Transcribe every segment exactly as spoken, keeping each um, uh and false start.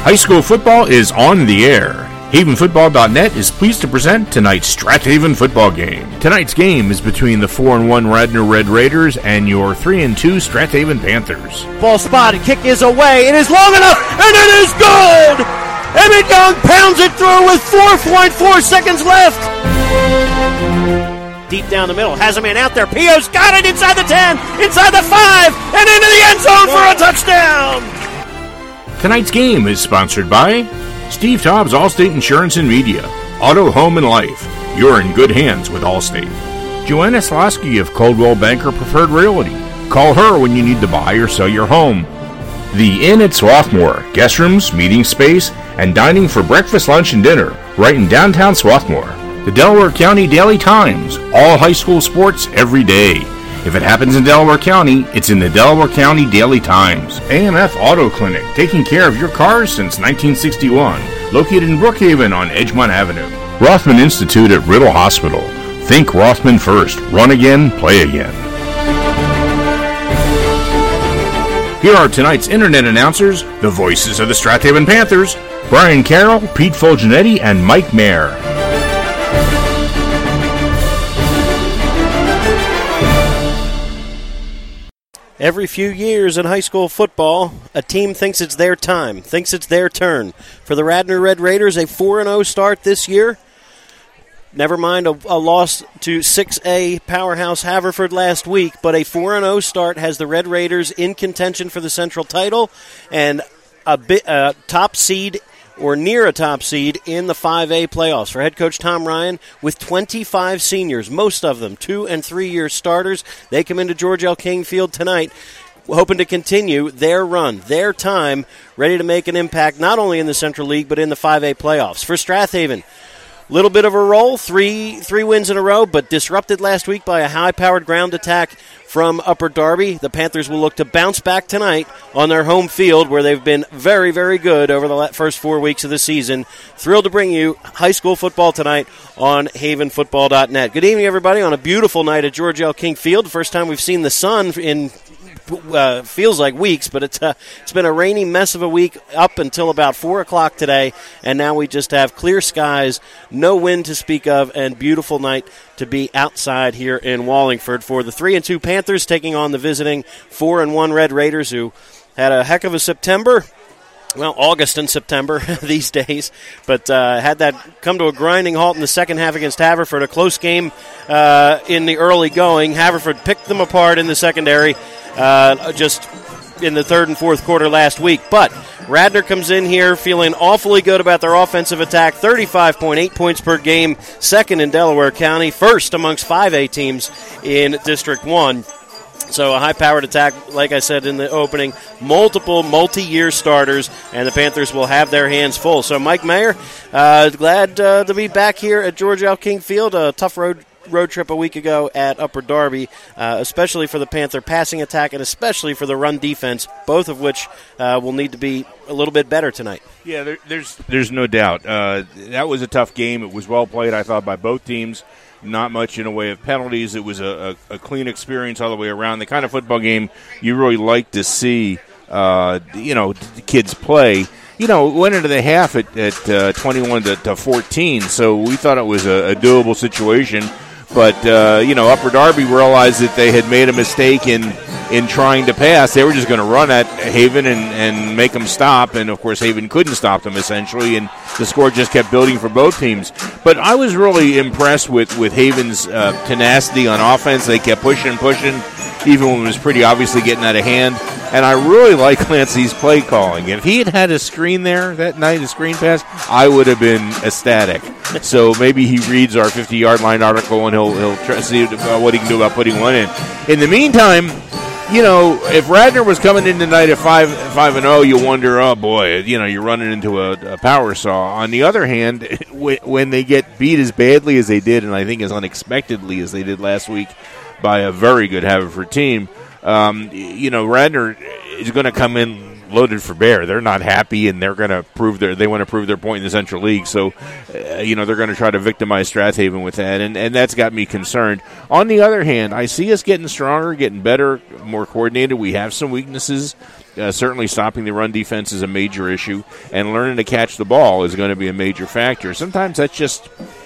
High school football is on the air. Haven Football dot net is pleased to present tonight's Strathaven football game. Tonight's game is between the four and one Radnor Red Raiders and your three and two Strathaven Panthers. Ball spotted, kick is away, it is long enough, and it is good! Emmett Young pounds it through with four point four seconds left. Deep down the middle, has a man out there. Pio's got it inside the ten, inside the five, and into the end zone for a touchdown. Tonight's game is sponsored by Steve Taub's Allstate Insurance and Media, Auto, Home, and Life. You're in good hands with Allstate. Joanna Slosky of Coldwell Banker Preferred Realty. Call her when you need to buy or sell your home. The Inn at Swarthmore, guest rooms, meeting space, and dining for breakfast, lunch, and dinner, right in downtown Swarthmore. The Delaware County Daily Times, all high school sports every day. If it happens in Delaware County, it's in the Delaware County Daily Times. A M F Auto Clinic, taking care of your cars since nineteen sixty-one. Located in Brookhaven on Edgemont Avenue. Rothman Institute at Riddle Hospital. Think Rothman first. Run again, play again. Here are tonight's internet announcers, the voices of the Strathaven Panthers, Brian Carroll, Pete Fulgenetti, and Mike Mayer. Every few years in high school football, a team thinks it's their time, thinks it's their turn. For the Radnor Red Raiders, a four and oh start this year. Never mind a, a loss to six A powerhouse Haverford last week, but a four and oh start has the Red Raiders in contention for the Central title and a bit, uh, top seed or near a top seed in the five A playoffs. For head coach Tom Ryan, with twenty-five seniors, most of them two- and three-year starters, they come into George L. King Field tonight hoping to continue their run, their time, ready to make an impact not only in the Central League but in the five A playoffs. For Strathaven, little bit of a roll, three three wins in a row, but disrupted last week by a high-powered ground attack from Upper Darby. The Panthers will look to bounce back tonight on their home field where they've been very, very good over the first four weeks of the season. Thrilled to bring you high school football tonight on Haven Football dot net. Good evening, everybody, on a beautiful night at George L. King Field. The first time we've seen the sun in Uh, feels like weeks, but it's uh, it's been a rainy mess of a week up until about four o'clock today, and now we just have clear skies, no wind to speak of, and beautiful night to be outside here in Wallingford for the three and two Panthers taking on the visiting four and one Red Raiders, who had a heck of a September. Well, August and September these days, but uh, had that come to a grinding halt in the second half against Haverford. A close game uh, in the early going. Haverford picked them apart in the secondary uh, just in the third and fourth quarter last week. But Radnor comes in here feeling awfully good about their offensive attack, thirty-five point eight points per game, second in Delaware County, first amongst five A teams in District one. So a high-powered attack, like I said in the opening, multiple multi-year starters, and the Panthers will have their hands full. So Mike Mayer, uh, glad uh, to be back here at George L. King Field. A tough road road trip a week ago at Upper Darby, uh, especially for the Panther passing attack and especially for the run defense, both of which uh, will need to be a little bit better tonight. Yeah, there, there's there's no doubt. Uh, that was a tough game. It was well played, I thought, by both teams. Not much in a way of penalties. It was a, a, a clean experience all the way around. The kind of football game you really like to see, uh, you know, the kids play. You know, went into the half at, at uh, twenty-one to fourteen, so we thought it was a, a doable situation. But, uh, you know, Upper Darby realized that they had made a mistake in, in trying to pass. They were just going to run at Haven and, and make them stop. And, of course, Haven couldn't stop them, essentially. And the score just kept building for both teams. But I was really impressed with, with Haven's uh, tenacity on offense. They kept pushing and pushing, even when it was pretty obviously getting out of hand. And I really like Clancy's play calling. If he had had a screen there that night, a screen pass, I would have been ecstatic. So maybe he reads our fifty-yard line article and he'll he'll try to see what he can do about putting one in. In the meantime, you know, if Radnor was coming in tonight at five five and zero, you wonder, oh boy, you know, you're running into a, a power saw. On the other hand, when they get beat as badly as they did, and I think as unexpectedly as they did last week by a very good Haverford team. Um, you know, Radnor is going to come in loaded for bear. They're not happy, and they're going to prove their they want to prove their point in the Central League. So, uh, you know, they're going to try to victimize Strathaven with that, and, and that's got me concerned. On the other hand, I see us getting stronger, getting better, more coordinated. We have some weaknesses. Uh, certainly stopping the run defense is a major issue, and learning to catch the ball is going to be a major factor. Sometimes that's just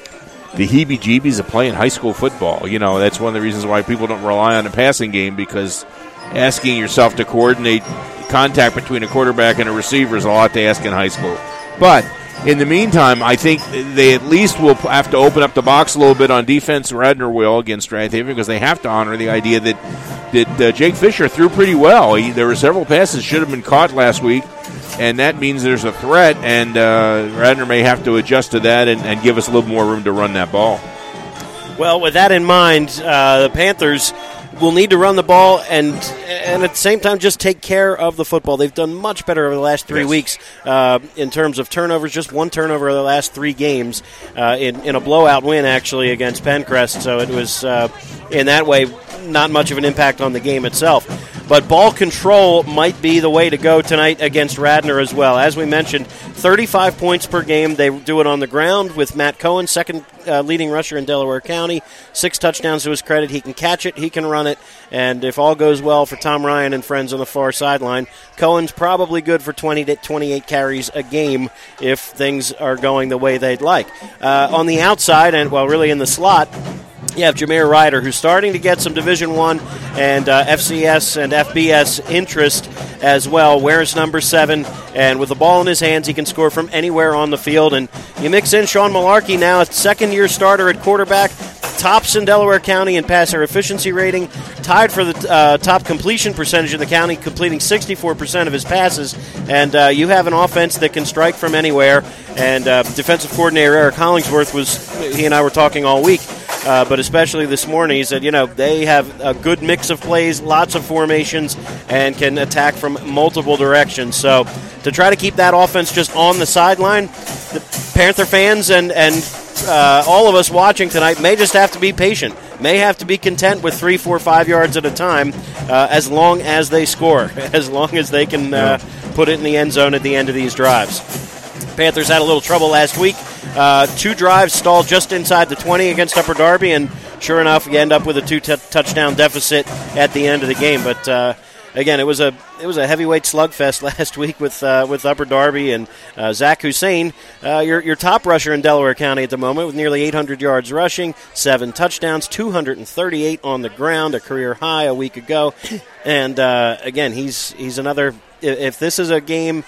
the heebie-jeebies of playing high school football. You know, that's one of the reasons why people don't rely on a passing game, because asking yourself to coordinate contact between a quarterback and a receiver is a lot to ask in high school. But in the meantime, I think they at least will have to open up the box a little bit on defense. Radnor will against Strathaven, because they have to honor the idea that that uh, Jake Fisher threw pretty well. He, there were several passes should have been caught last week, and that means there's a threat, and uh, Radnor may have to adjust to that and, and give us a little more room to run that ball. Well, with that in mind, uh, the Panthers will need to run the ball and and at the same time just take care of the football. They've done much better over the last three yes. weeks uh, in terms of turnovers. Just one turnover over the last three games uh, in, in a blowout win, actually, against Pencrest. So it was, uh, in that way, not much of an impact on the game itself. But ball control might be the way to go tonight against Radnor as well. As we mentioned, thirty-five points per game. They do it on the ground with Matt Cohen, second uh, leading rusher in Delaware County. Six touchdowns to his credit. He can catch it. He can run it. And if all goes well for Tom Ryan and friends on the far sideline, Cohen's probably good for twenty to twenty-eight carries a game if things are going the way they'd like. Uh, on the outside, and well, really in the slot, you have Jameer Ryder, who's starting to get some Division One and uh, F C S and F B S interest as well. Wears number seven, and with the ball in his hands, he can score from anywhere on the field. And you mix in Sean Malarkey now, a second-year starter at quarterback, tops in Delaware County in passer efficiency rating, tied for the uh, top completion percentage in the county, completing sixty-four percent of his passes. And uh, you have an offense that can strike from anywhere. And uh, defensive coordinator Eric Hollingsworth was, he and I were talking all week, uh, but especially this morning, he said, you know, they have a good mix of plays, lots of formations, and can attack from multiple directions. So to try to keep that offense just on the sideline, the Panther fans and, and uh, all of us watching tonight may just have to be patient, may have to be content with three, four, five yards at a time uh, as long as they score, as long as they can uh, put it in the end zone at the end of these drives. Panthers had a little trouble last week. Uh, two drives stalled just inside the twenty against Upper Darby, and sure enough, you end up with a two-touchdown deficit at the end of the game. But uh, again, it was a it was a heavyweight slugfest last week with uh, with Upper Darby and uh, Zach Hussein, uh, your your top rusher in Delaware County at the moment, with nearly eight hundred yards rushing, seven touchdowns, two hundred thirty-eight on the ground, a career high a week ago. And uh, again, he's he's another. If this is a game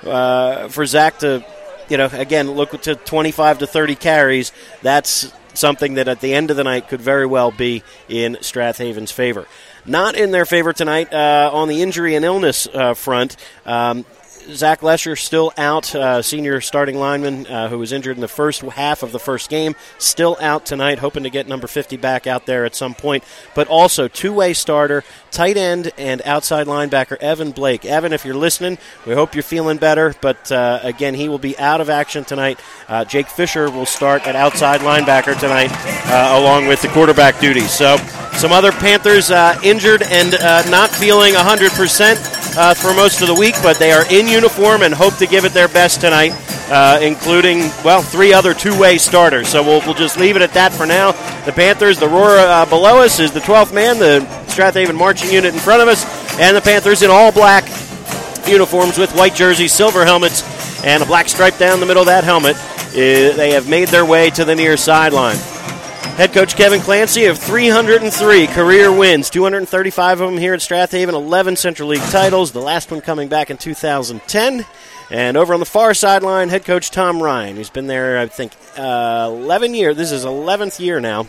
uh, for Zach to, you know, again, look to twenty-five to thirty carries, that's something that at the end of the night could very well be in Strathaven's favor. Not in their favor tonight uh, on the injury and illness uh, front. Um, Zach Lesher still out, uh, senior starting lineman uh, who was injured in the first half of the first game, still out tonight, hoping to get number fifty back out there at some point. But also two-way starter, tight end, and outside linebacker Evan Blake. Evan, if you're listening, we hope you're feeling better. But, uh, again, he will be out of action tonight. Uh, Jake Fisher will start at outside linebacker tonight uh, along with the quarterback duties. So some other Panthers uh, injured and uh, not feeling one hundred percent uh, for most of the week, but they are in uniform and hope to give it their best tonight, uh, including, well, three other two-way starters. So we'll, we'll just leave it at that for now. The Panthers, the roar uh, below us is the twelfth man, the Strathaven marching unit in front of us, and the Panthers in all black uniforms with white jerseys, silver helmets, and a black stripe down the middle of that helmet. Uh, they have made their way to the near sideline. Head coach Kevin Clancy of three hundred three career wins, two hundred thirty-five of them here at Strathaven, eleven Central League titles, the last one coming back in two thousand ten. And over on the far sideline, head coach Tom Ryan, who's been there, I think, uh, eleven years. This is eleventh year now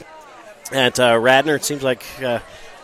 at uh, Radnor. It seems like... Uh,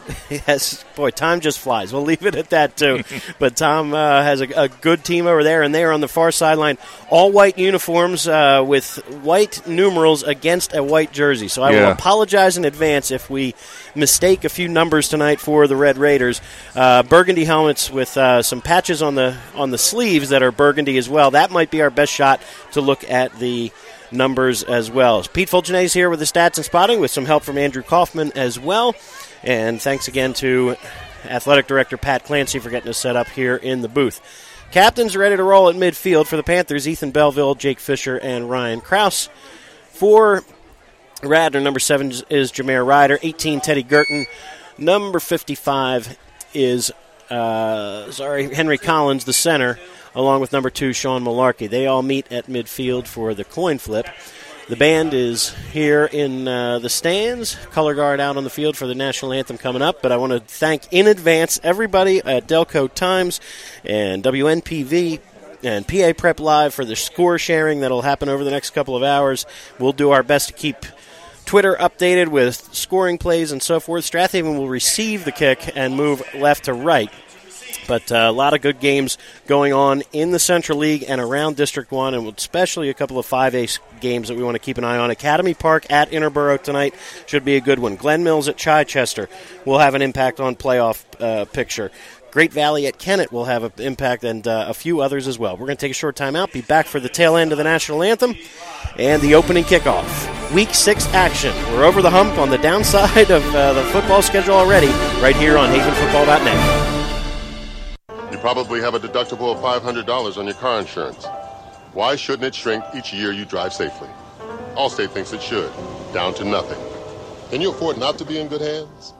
Yes, boy, time just flies. We'll leave it at that, too. But Tom uh, has a, a good team over there, and they are on the far sideline. All white uniforms uh, with white numerals against a white jersey. So I yeah. will apologize in advance if we mistake a few numbers tonight for the Red Raiders. Uh, burgundy helmets with uh, some patches on the on the sleeves that are burgundy as well. That might be our best shot to look at the numbers as well. Pete Fulgenet here with the stats and spotting with some help from Andrew Kaufman as well. And thanks again to Athletic Director Pat Clancy for getting us set up here in the booth. Captains ready to roll at midfield for the Panthers, Ethan Belleville, Jake Fisher, and Ryan Krause. For Radnor, number seven is Jameer Ryder. eighteen, Teddy Girton. Number fifty-five is, uh, sorry, Henry Collins, the center, along with number two, Sean Malarkey. They all meet at midfield for the coin flip. The band is here in uh, the stands, color guard out on the field for the national anthem coming up. But I want to thank in advance everybody at Delco Times and W N P V and P A Prep Live for the score sharing that will happen over the next couple of hours. We'll do our best to keep Twitter updated with scoring plays and so forth. Strathaven will receive the kick and move left to right. But uh, a lot of good games going on in the Central League and around District one, and especially a couple of five A games that we want to keep an eye on. Academy Park at Interborough tonight should be a good one. Glen Mills at Chichester will have an impact on playoff uh, picture. Great Valley at Kennett will have an impact, and uh, a few others as well. We're going to take a short time out, be back for the tail end of the national anthem and the opening kickoff. Week six action. We're over the hump on the downside of uh, the football schedule already, right here on Haven Football dot net. You probably have a deductible of five hundred dollars on your car insurance. Why shouldn't it shrink each year you drive safely? Allstate thinks it should, down to nothing. Can you afford not to be in good hands?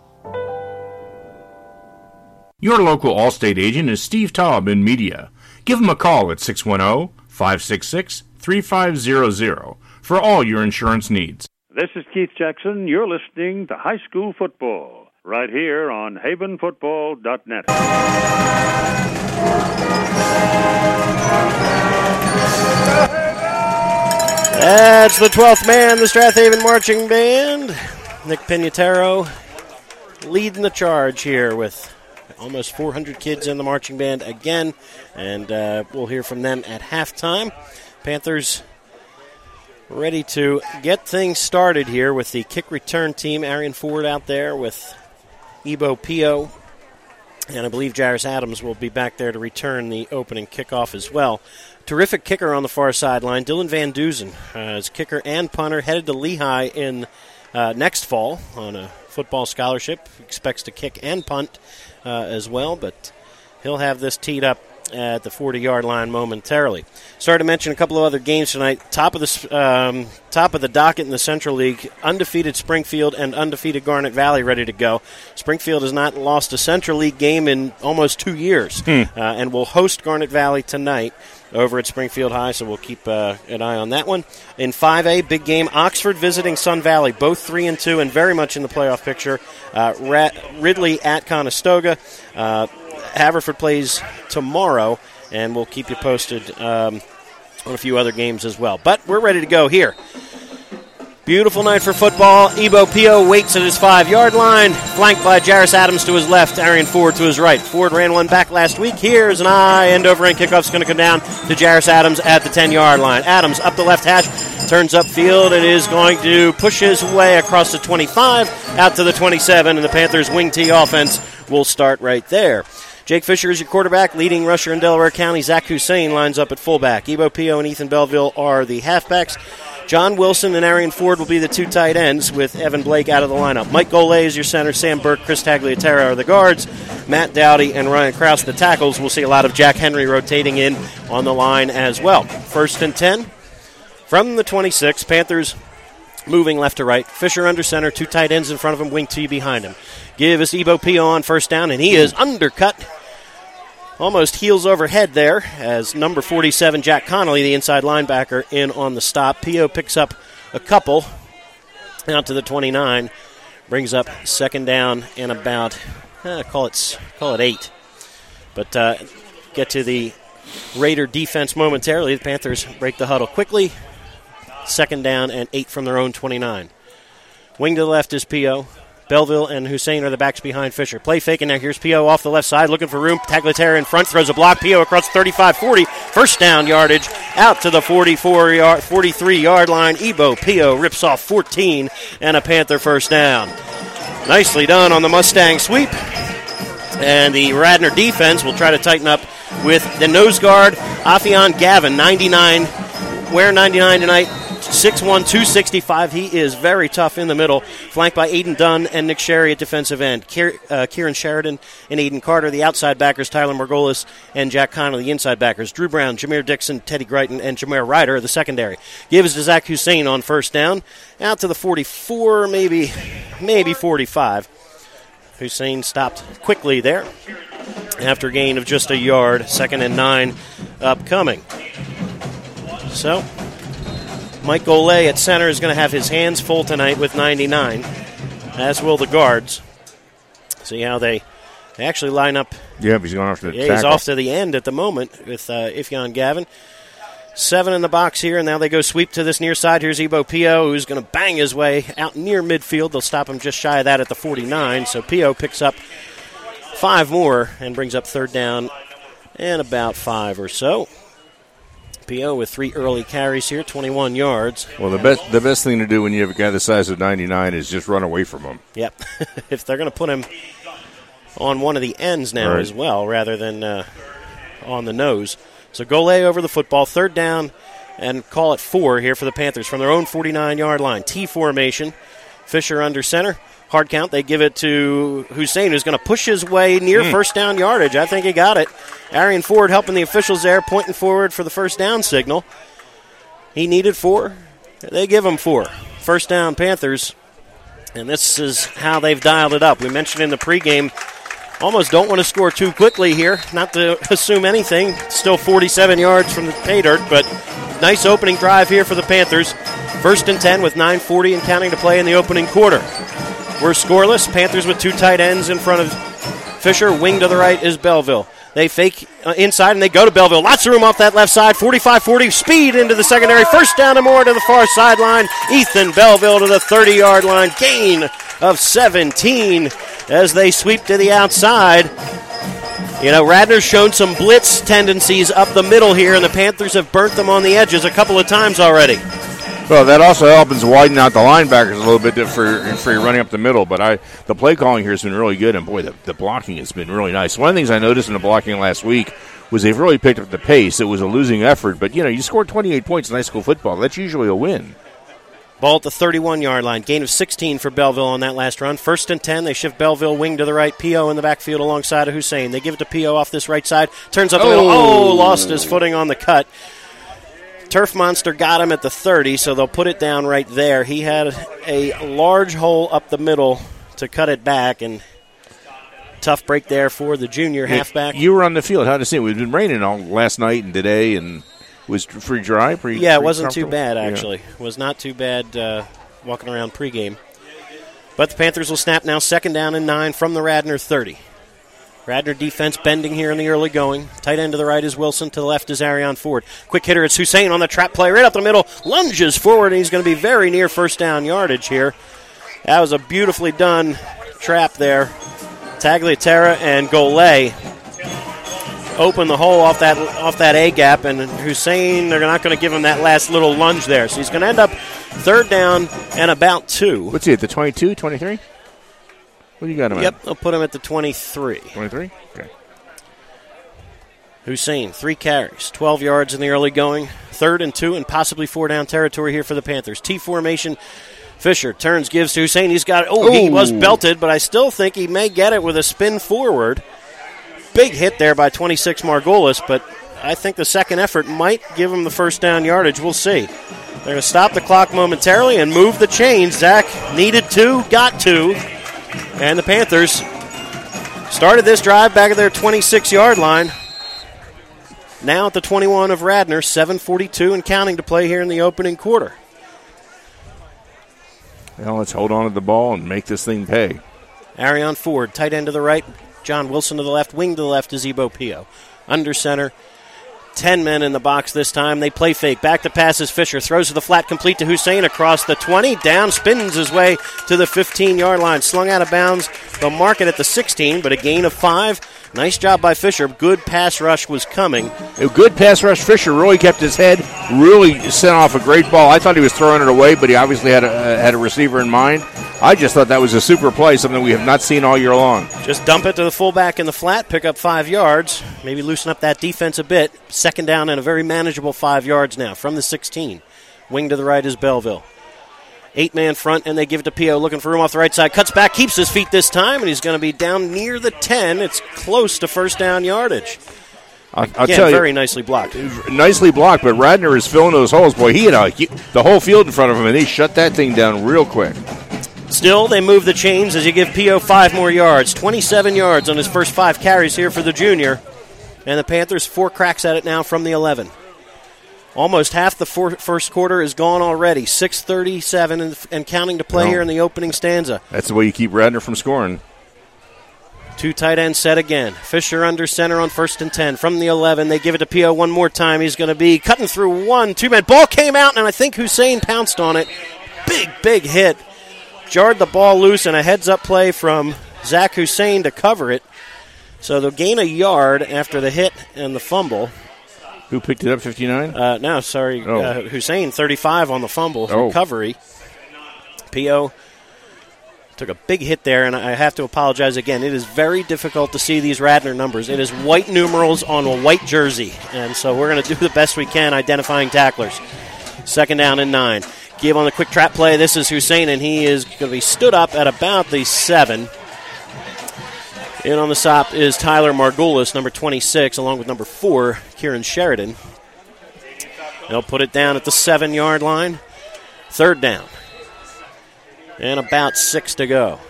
Your local Allstate agent is Steve Taub in media. Give him a call at six one zero, five six six, three five zero zero for all your insurance needs. This is Keith Jackson. You're listening to High School Football right here on Haven Football dot net. That's the twelfth man, the Strathaven Marching Band. Nick Pignataro leading the charge here with almost four hundred kids in the marching band again, and uh, we'll hear from them at halftime. Panthers ready to get things started here with the kick return team. Arian Ford out there with Ebo Pio, and I believe Jairus Adams will be back there to return the opening kickoff as well. Terrific kicker on the far sideline, Dylan Van Duzen, uh, as kicker and punter, headed to Lehigh in uh, next fall on a football scholarship. Expects to kick and punt uh, as well, but he'll have this teed up at the forty-yard line momentarily. Started to mention a couple of other games tonight. Top of the um, top of the docket in the Central League, undefeated Springfield and undefeated Garnet Valley ready to go. Springfield has not lost a Central League game in almost two years, hmm. uh, and will host Garnet Valley tonight over at Springfield High, so we'll keep uh, an eye on that one. In five A, big game, Oxford visiting Sun Valley, both three and two and very much in the playoff picture. Uh, Rat- Ridley at Conestoga. Uh, Haverford plays tomorrow, and we'll keep you posted um, on a few other games as well. But we're ready to go here. Beautiful night for football. Ebo Pio waits at his five-yard line, flanked by Jairus Adams to his left, Arian Ford to his right. Ford ran one back last week. Here's an eye, end over end kickoff's going to come down to Jairus Adams at the ten-yard line. Adams up the left hash, turns upfield, and is going to push his way across the twenty-five, out to the twenty-seven, and the Panthers' wing T offense will start right there. Jake Fisher is your quarterback. Leading rusher in Delaware County, Zach Hussein, lines up at fullback. Ebo Pio and Ethan Belleville are the halfbacks. John Wilson and Arian Ford will be the two tight ends, with Evan Blake out of the lineup. Mike Golay is your center. Sam Burke, Chris Tagliatera are the guards. Matt Dowdy and Ryan Krause the tackles. We'll see a lot of Jack Henry rotating in on the line as well. First and ten from the twenty-six. Panthers moving left to right. Fisher under center. Two tight ends in front of him. Wing T behind him. Give us Ebo Pio on first down, and he is undercut. Almost heels over head there as number forty-seven, Jack Connolly, the inside linebacker, in on the stop. Pio picks up a couple out to the twenty-nine. Brings up second down and about, eh, call it call it eight. But uh, get to the Raider defense momentarily. The Panthers break the huddle quickly. Second down and eight from their own twenty-nine. Wing to the left is Pio. Belleville and Hussein are the backs behind Fisher. Play fake, and now here's Pio off the left side, looking for room. Tagliatera in front, throws a block. Pio across thirty-five forty. First down yardage out to the forty-four yard, forty-three-yard line. Ebo Pio rips off fourteen and a Panther first down. Nicely done on the Mustang sweep. And the Radnor defense will try to tighten up with the nose guard, Afion Gavin, ninety-nine. Wear ninety-nine tonight. six one, two sixty-five. He is very tough in the middle, flanked by Aiden Dunn and Nick Sherry at defensive end. Kier, uh, Kieran Sheridan and Aiden Carter, the outside backers. Tyler Margolis and Jack Connolly, the inside backers. Drew Brown, Jameer Dixon, Teddy Greiton, and Jameer Ryder, the secondary. Gives to Zach Hussein on first down. Out to the forty-four, maybe, maybe forty-five. Hussein stopped quickly there after a gain of just a yard. Second and nine upcoming. So, Mike Golay at center is going to have his hands full tonight with ninety-nine, as will the guards. See how they, they actually line up. Yeah, he's going off to the Yeah, tackle. he's off to the end at the moment with uh, Ifeon Gavin. Seven in the box here, and now they go sweep to this near side. Here's Ebo Pio, who's going to bang his way out near midfield. They'll stop him just shy of that at the forty-nine. So Pio picks up five more and brings up third down and about five or so. Pio with three early carries here, twenty-one yards. Well, the best the best thing to do when you have a guy the size of ninety-nine is just run away from him. Yep. If they're going to put him on one of the ends now right. as well, rather than uh, on the nose. So Golay over the football, third down, and call it four here for the Panthers from their own forty-nine-yard line. T formation, Fisher under center. Hard count, they give it to Hussein, who's going to push his way near mm. first down yardage. I think he got it. Arian Ford helping the officials there, pointing forward for the first down signal. He needed four. They give him four. First down, Panthers. And this is how they've dialed it up. We mentioned in the pregame, almost don't want to score too quickly here. Not to assume anything. Still forty-seven yards from the pay dirt, but nice opening drive here for the Panthers. First and ten with nine forty and counting to play in the opening quarter. We're scoreless. Panthers with two tight ends in front of Fisher. Wing to the right is Belleville. They fake uh, inside, and they go to Belleville. Lots of room off that left side. forty-five forty, speed into the secondary. First down and more to the far sideline. Ethan Belleville to the thirty-yard line. Gain of seventeen as they sweep to the outside. You know, Radnor's shown some blitz tendencies up the middle here, and the Panthers have burnt them on the edges a couple of times already. Well, that also helps widen out the linebackers a little bit for for running up the middle. But I, the play calling here has been really good, and boy, the, the blocking has been really nice. One of the things I noticed in the blocking last week was they've really picked up the pace. It was a losing effort, but you know, you scored twenty-eight points in high school football. That's usually a win. Ball at the thirty-one-yard line. Gain of sixteen for Belleville on that last run. First and ten. They shift Belleville wing to the right. Pio in the backfield alongside of Hussein. They give it to Pio off this right side. Turns up the oh. middle. Oh, lost his footing on the cut. Turf Monster got him at the thirty, so they'll put it down right there. He had a large hole up the middle to cut it back, and tough break there for the junior yeah, halfback. You were on the field. How did it seem? It had been raining all last night and today, and was pretty dry? Pretty, yeah, it pretty wasn't too bad, actually. Yeah. It was not too bad uh, walking around pregame. But the Panthers will snap now, second down and nine from the Radnor thirty. Radnor defense bending here in the early going. Tight end to the right is Wilson. To the left is Arian Ford. Quick hitter, it's Hussein on the trap play right up the middle. Lunges forward, and he's going to be very near first down yardage here. That was a beautifully done trap there. Tagliatella and Golay open the hole off that off that A-gap, and Hussein, they're not going to give him that last little lunge there. So he's going to end up third down and about two. What's he at, the twenty-two, twenty-three? What do you got him Yep, at? I'll put him at the twenty-three. twenty-three? Okay. Hussein, three carries, twelve yards in the early going. Third and two and possibly four down territory here for the Panthers. T formation. Fisher turns, gives to Hussein. He's got it. Oh, Ooh. He was belted, but I still think he may get it with a spin forward. Big hit there by twenty-six Margolis, but I think the second effort might give him the first down yardage. We'll see. They're going to stop the clock momentarily and move the chains. Zach needed two, got two. And the Panthers started this drive back at their twenty-six-yard line. Now at the twenty-one of Radnor, seven forty-two and counting to play here in the opening quarter. Well, let's hold on to the ball and make this thing pay. Arian Ford, tight end to the right. John Wilson to the left. Wing to the left is Ebo Pio. Under center. Ten men in the box this time. They play fake. Back to passes. Fisher throws to the flat, complete to Hussein across the twenty. Down, spins his way to the fifteen-yard line. Slung out of bounds. They'll mark it at the sixteen, but a gain of five. Nice job by Fisher. Good pass rush was coming. A good pass rush. Fisher really kept his head, really sent off a great ball. I thought he was throwing it away, but he obviously had a, uh, had a receiver in mind. I just thought that was a super play, something we have not seen all year long. Just dump it to the fullback in the flat, pick up five yards, maybe loosen up that defense a bit. Second down and a very manageable five yards now from the sixteen. Wing to the right is Belleville. Eight-man front, and they give it to Pio, looking for room off the right side. Cuts back, keeps his feet this time, and he's going to be down near the ten. It's close to first down yardage. I'll, I'll Again, tell you, very nicely blocked. Nicely blocked, but Radnor is filling those holes. Boy, he had a, he, the whole field in front of him, and they shut that thing down real quick. Still, they move the chains as you give Pio five more yards. twenty-seven yards on his first five carries here for the junior. And the Panthers four cracks at it now from the eleven. Almost half the four, first quarter is gone already. six thirty-seven and, and counting to play no. here in the opening stanza. That's the way you keep Radnor from scoring. Two tight ends set again. Fisher under center on first and ten. From the eleven, they give it to Pio one more time. He's going to be cutting through one, two men. Ball came out, and I think Hussein pounced on it. Big, big hit. Jarred the ball loose, and a heads-up play from Zach Hussein to cover it. So they'll gain a yard after the hit and the fumble. Who picked it up, fifty-nine? Uh, no, sorry, oh. uh, Hussein, thirty-five on the fumble oh. recovery. Pio took a big hit there, and I have to apologize again. It is very difficult to see these Radnor numbers. It is white numerals on a white jersey, and so we're going to do the best we can identifying tacklers. Second down and nine. Give on the quick trap play. This is Hussein, and he is going to be stood up at about the seven. In on the stop is Tyler Margulis, number twenty-six, along with number four, Kieran Sheridan. They'll put it down at the seven-yard line. Third down. And about six to go.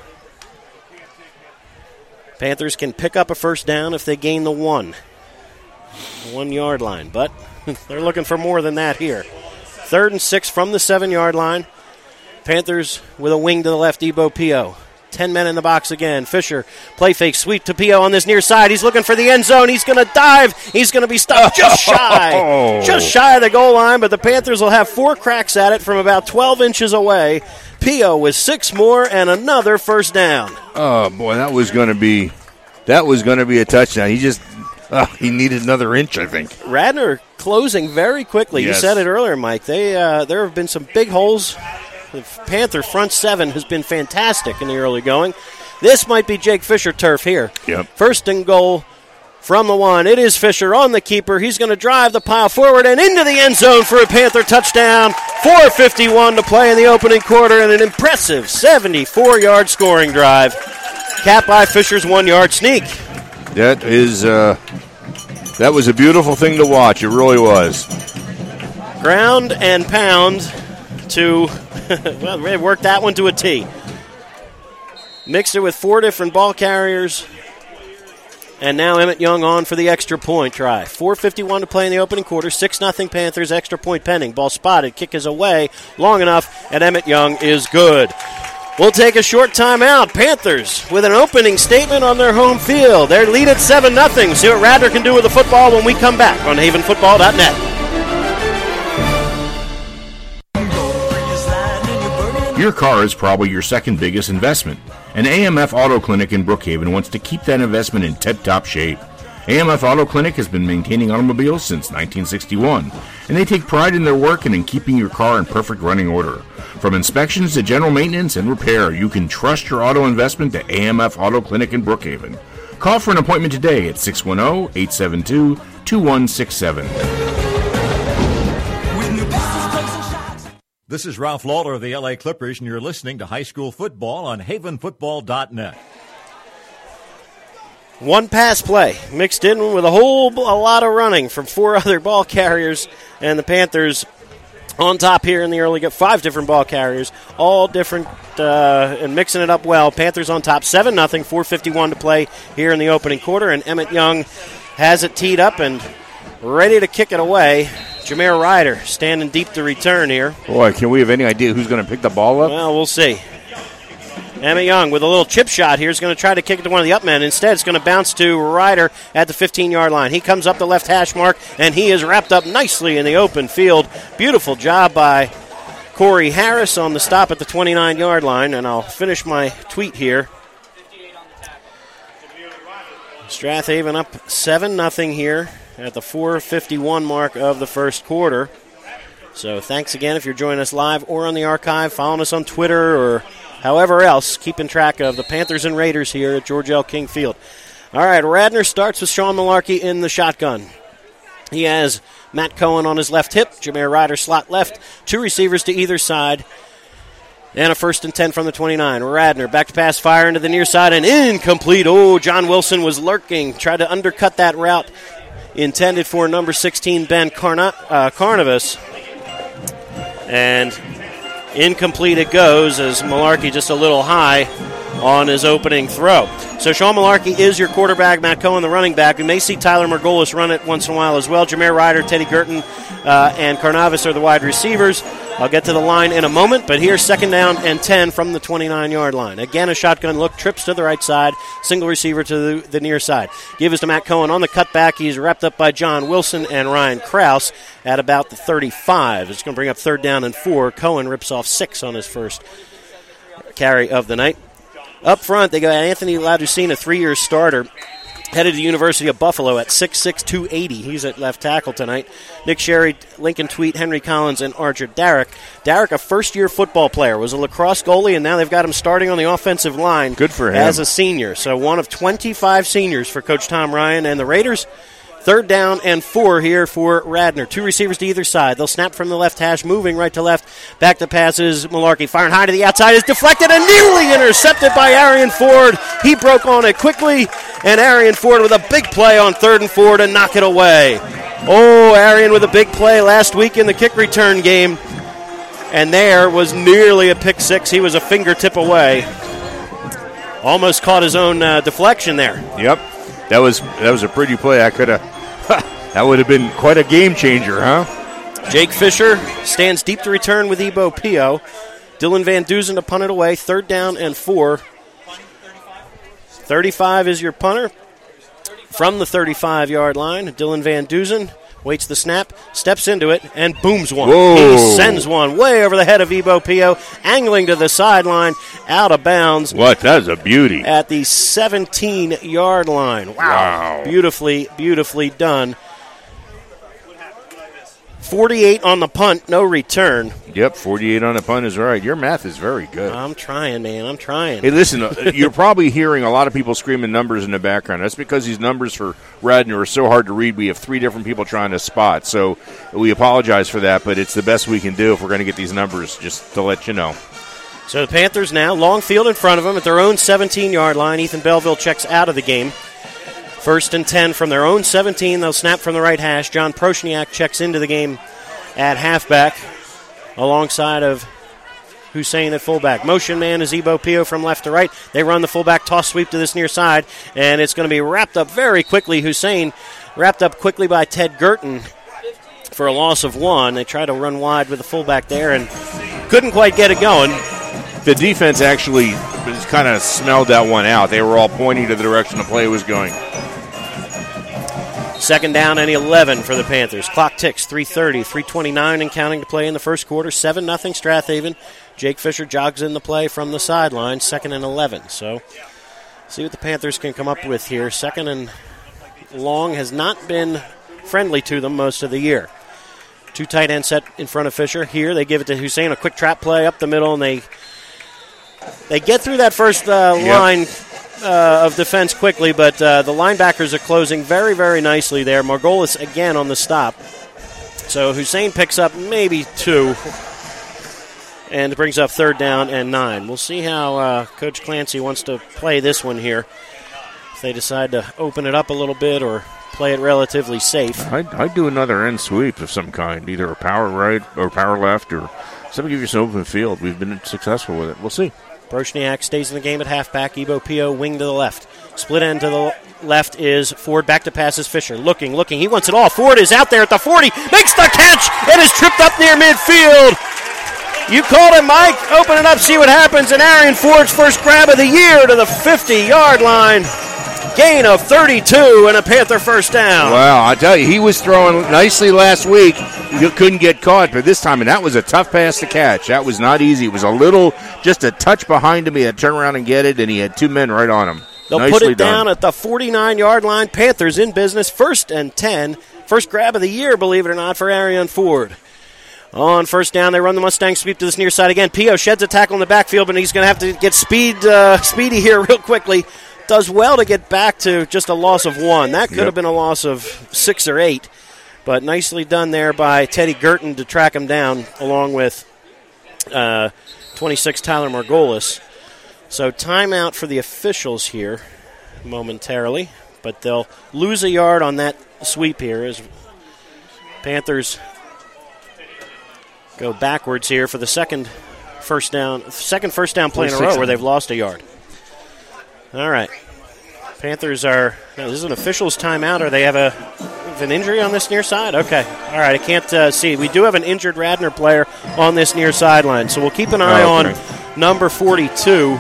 Panthers can pick up a first down if they gain the one. One-yard line, but they're looking for more than that here. Third and six from the seven-yard line. Panthers with a wing to the left, Ebo Pio. Ten men in the box again. Fisher, play fake, sweep to Pio on this near side. He's looking for the end zone. He's going to dive. He's going to be stopped just shy. Oh. Just shy of the goal line, but the Panthers will have four cracks at it from about twelve inches away. Pio with six more and another first down. Oh, boy, that was going to be that was going to be a touchdown. He just uh, he needed another inch, I think. Radnor closing very quickly. Yes. You said it earlier, Mike. They uh, there have been some big holes. The Panther front seven has been fantastic in the early going. This might be Jake Fisher turf here. Yep. First and goal from the one. It is Fisher on the keeper. He's going to drive the pile forward and into the end zone for a Panther touchdown. four fifty-one to play in the opening quarter and an impressive seventy-four-yard scoring drive. Capped by Fisher's one-yard sneak. That is uh, that was a beautiful thing to watch. It really was. Ground and pound to, well, they worked that one to a T. Mixed it with four different ball carriers. And now Emmett Young on for the extra point try. four fifty-one to play in the opening quarter. six nothing Panthers, extra point pending. Ball spotted, kick is away long enough, and Emmett Young is good. We'll take a short timeout. Panthers with an opening statement on their home field. Their lead at seven nothing. See what Radnor can do with the football when we come back on haven football dot net. Your car is probably your second biggest investment, and A M F Auto Clinic in Brookhaven wants to keep that investment in tip-top shape. A M F Auto Clinic has been maintaining automobiles since nineteen sixty-one, and they take pride in their work and in keeping your car in perfect running order. From inspections to general maintenance and repair, you can trust your auto investment to A M F Auto Clinic in Brookhaven. Call for an appointment today at six one zero, eight seven two, two one six seven. This is Ralph Lawler of the L A Clippers, and you're listening to High School Football on haven football dot net. One pass play mixed in with a whole a lot of running from four other ball carriers, and the Panthers on top here in the early go. Five different ball carriers, all different uh, and mixing it up well. Panthers on top, seven nothing, four fifty-one to play here in the opening quarter, and Emmett Young has it teed up and ready to kick it away. Jameer Ryder standing deep to return here. Boy, can we have any idea who's going to pick the ball up? Well, we'll see. Emmett Young with a little chip shot here is going to try to kick it to one of the up men. Instead, it's going to bounce to Ryder at the fifteen-yard line. He comes up the left hash mark, and he is wrapped up nicely in the open field. Beautiful job by Corey Harris on the stop at the twenty-nine-yard line, and I'll finish my tweet here. Strathaven up seven nothing here at the four fifty-one mark of the first quarter. So thanks again if you're joining us live or on the archive, following us on Twitter or however else, keeping track of the Panthers and Raiders here at George L. King Field. All right, Radnor starts with Sean Malarkey in the shotgun. He has Matt Cohen on his left hip. Jameer Ryder slot left. Two receivers to either side. And a first and ten from the twenty-nine. Radner back to pass, fire into the near side, and incomplete. Oh, John Wilson was lurking. Tried to undercut that route intended for number sixteen, Ben Carna- uh, Carnivus. And incomplete it goes as Malarkey just a little high on his opening throw. So Sean Malarkey is your quarterback, Matt Cohen the running back. We may see Tyler Margolis run it once in a while as well. Jameer Ryder, Teddy Gurton, uh, and Carnavas are the wide receivers. I'll get to the line in a moment, but here's second down and ten from the twenty-nine-yard line. Again, a shotgun look, trips to the right side, single receiver to the, the near side. Give us to Matt Cohen on the cutback. He's wrapped up by John Wilson and Ryan Krause at about the thirty-five. It's going to bring up third down and four. Cohen rips off six on his first carry of the night. Up front, they got Anthony Laducina, three-year starter, headed to the University of Buffalo at six six, two eighty. He's at left tackle tonight. Nick Sherry, Lincoln Tweet, Henry Collins, and Archer Darrick. Darrick, a first-year football player, was a lacrosse goalie, and now they've got him starting on the offensive line. Good for him. As a senior. So one of twenty-five seniors for Coach Tom Ryan and the Raiders. Third down and four here for Radner. Two receivers to either side. They'll snap from the left hash, moving right to left. Back to passes. Malarkey firing high to the outside. Is deflected and nearly intercepted by Arian Ford. He broke on it quickly, and Arian Ford with a big play on third and four to knock it away. Oh, Arian with a big play last week in the kick return game. And there was nearly a pick six. He was a fingertip away. Almost caught his own uh, deflection there. Yep. That was that was a pretty play. I could have. That would have been quite a game changer, huh? Jake Fisher stands deep to return with Ebo Pio. Dylan Van Dusen to punt it away. Third down and four. thirty-five is your punter. From the thirty-five-yard line, Dylan Van Dusen waits the snap, steps into it, and booms one. Whoa. He sends one way over the head of Ebo Pio, angling to the sideline, out of bounds. What? That is a beauty. At the seventeen-yard line. Wow. Wow. Beautifully, beautifully done. forty-eight on the punt, no return. Yep, forty-eight on the punt is right. Your math is very good. I'm trying, man. I'm trying. Hey, listen, uh, you're probably hearing a lot of people screaming numbers in the background. That's because these numbers for Radner are so hard to read. We have three different people trying to spot. So we apologize for that, but it's the best we can do if we're going to get these numbers, just to let you know. So the Panthers now, long field in front of them at their own seventeen-yard line. Ethan Belleville checks out of the game. First and ten from their own seventeen. They'll snap from the right hash. John Proshniak checks into the game at halfback alongside of Hussein at fullback. Motion man is Ebo Pio from left to right. They run the fullback toss sweep to this near side, and it's going to be wrapped up very quickly. Hussein wrapped up quickly by Ted Gurton for a loss of one. They try to run wide with the fullback there and couldn't quite get it going. The defense actually kind of smelled that one out. They were all pointing to the direction the play was going. Second down and eleven for the Panthers. Clock ticks, three thirty, three twenty-nine and counting to play in the first quarter. seven nothing Strathaven. Jake Fisher jogs in the play from the sideline, second and eleven. So see what the Panthers can come up with here. Second and long has not been friendly to them most of the year. Two tight end set in front of Fisher. Here they give it to Hussein, a quick trap play up the middle, and they they get through that first uh, Yep. line Uh, of defense quickly, but uh, the linebackers are closing very, very nicely there. Margolis again on the stop. So Hussein picks up maybe two and brings up third down and nine. We'll see how uh, Coach Clancy wants to play this one here. If they decide to open it up a little bit or play it relatively safe. I'd, I'd do another end sweep of some kind, either a power right or power left or something give you some open field. We've been successful with it. We'll see. Broshniak stays in the game at halfback. Ebo Pio wing to the left. Split end to the left is Ford. Back to passes Fisher. Looking, looking. He wants it all. Ford is out there at the forty. Makes the catch and is tripped up near midfield. You called it, Mike. Open it up, see what happens. And Arian Ford's first grab of the year to the fifty-yard line. Gain of thirty-two and a Panther first down. Wow, I tell you, he was throwing nicely last week. You couldn't get caught, but this time, and that was a tough pass to catch. That was not easy. It was a little, just a touch behind him. He had to turn around and get it, and he had two men right on him. They'll Nicely put it done. down at the forty-nine-yard line. Panthers in business, first and ten. First grab of the year, believe it or not, for Arian Ford. On first down, they run the Mustang sweep to this near side again. Pio sheds a tackle in the backfield, but he's going to have to get speed, uh, speedy here real quickly. Does well to get back to just a loss of one. That could Yep. have been a loss of six or eight. But nicely done there by Teddy Gurton to track him down, along with uh, twenty-six Tyler Margolis. So timeout for the officials here momentarily, but they'll lose a yard on that sweep here as Panthers go backwards here for the second first down, second first down play in a row where they've lost a yard. All right. Panthers are, no, this is an official's timeout, or they have a have an injury on this near side? Okay. All right, I can't uh, see. We do have an injured Radnor player on this near sideline, so we'll keep an eye oh, okay. on number forty-two.